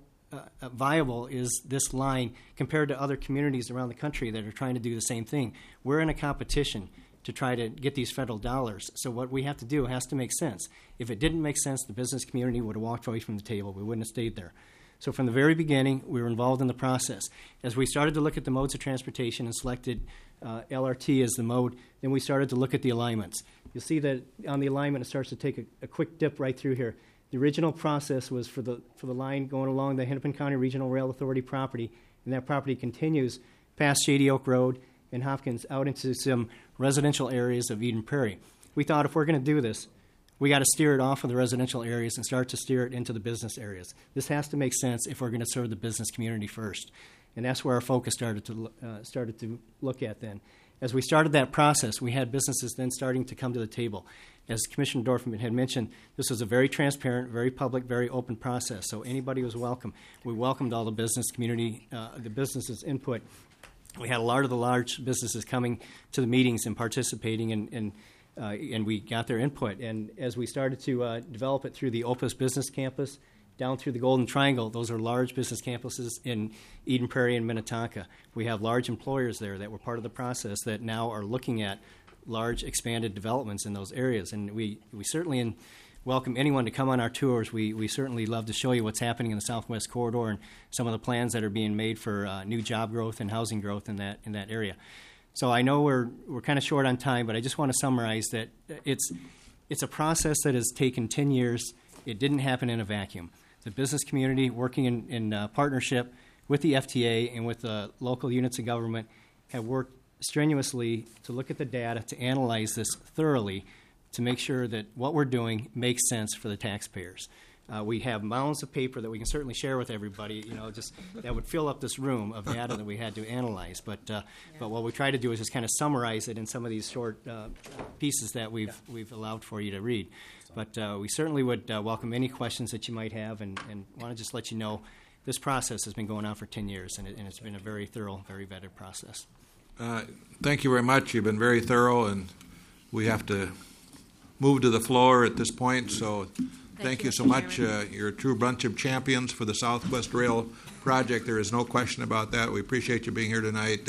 viable is this line compared to other communities around the country that are trying to do the same thing. We're in a competition to try to get these federal dollars. So what we have to do has to make sense. If it didn't make sense, the business community would have walked away from the table. We wouldn't have stayed there. So from the very beginning, we were involved in the process. As we started to look at the modes of transportation and selected LRT as the mode, then we started to look at the alignments. You'll see that on the alignment, it starts to take a quick dip right through here. The original process was for the line going along the Hennepin County Regional Rail Authority property, and that property continues past Shady Oak Road and Hopkins out into some residential areas of Eden Prairie. We thought if we're going to do this, we got to steer it off of the residential areas and start to steer it into the business areas. This has to make sense if we're going to serve the business community first, and that's where our focus started to look at then. As we started that process, we had businesses then starting to come to the table. As Commissioner Dorfman had mentioned, this was a very transparent, very public, very open process, so anybody was welcome. We welcomed all the business community, the businesses' input. We had a lot of the large businesses coming to the meetings and participating, and we got their input. And as we started to develop it through the Opus Business Campus, down through the Golden Triangle, those are large business campuses in Eden Prairie and Minnetonka. We have large employers there that were part of the process that now are looking at large expanded developments in those areas. And we certainly welcome anyone to come on our tours. We certainly love to show you what's happening in the Southwest Corridor and some of the plans that are being made for new job growth and housing growth in that area. So I know we're kind of short on time, but I just want to summarize that it's a process that has taken 10 years. It didn't happen in a vacuum. The business community, working in partnership with the FTA and with the local units of government, have worked strenuously to look at the data, to analyze this thoroughly, to make sure that what we're doing makes sense for the taxpayers. We have mounds of paper that we can certainly share with everybody, just that would fill up this room of data that we had to analyze. But what we try to do is just kind of summarize it in some of these short pieces that we've allowed for you to read. But we certainly would welcome any questions that you might have, and want to just let you know this process has been going on for 10 years, and it's been a very thorough, very vetted process. Thank you very much. You've been very thorough, and we have to move to the floor at this point, so thank you so much. You're a true bunch of champions for the Southwest Rail project. There is no question about that. We appreciate you being here tonight.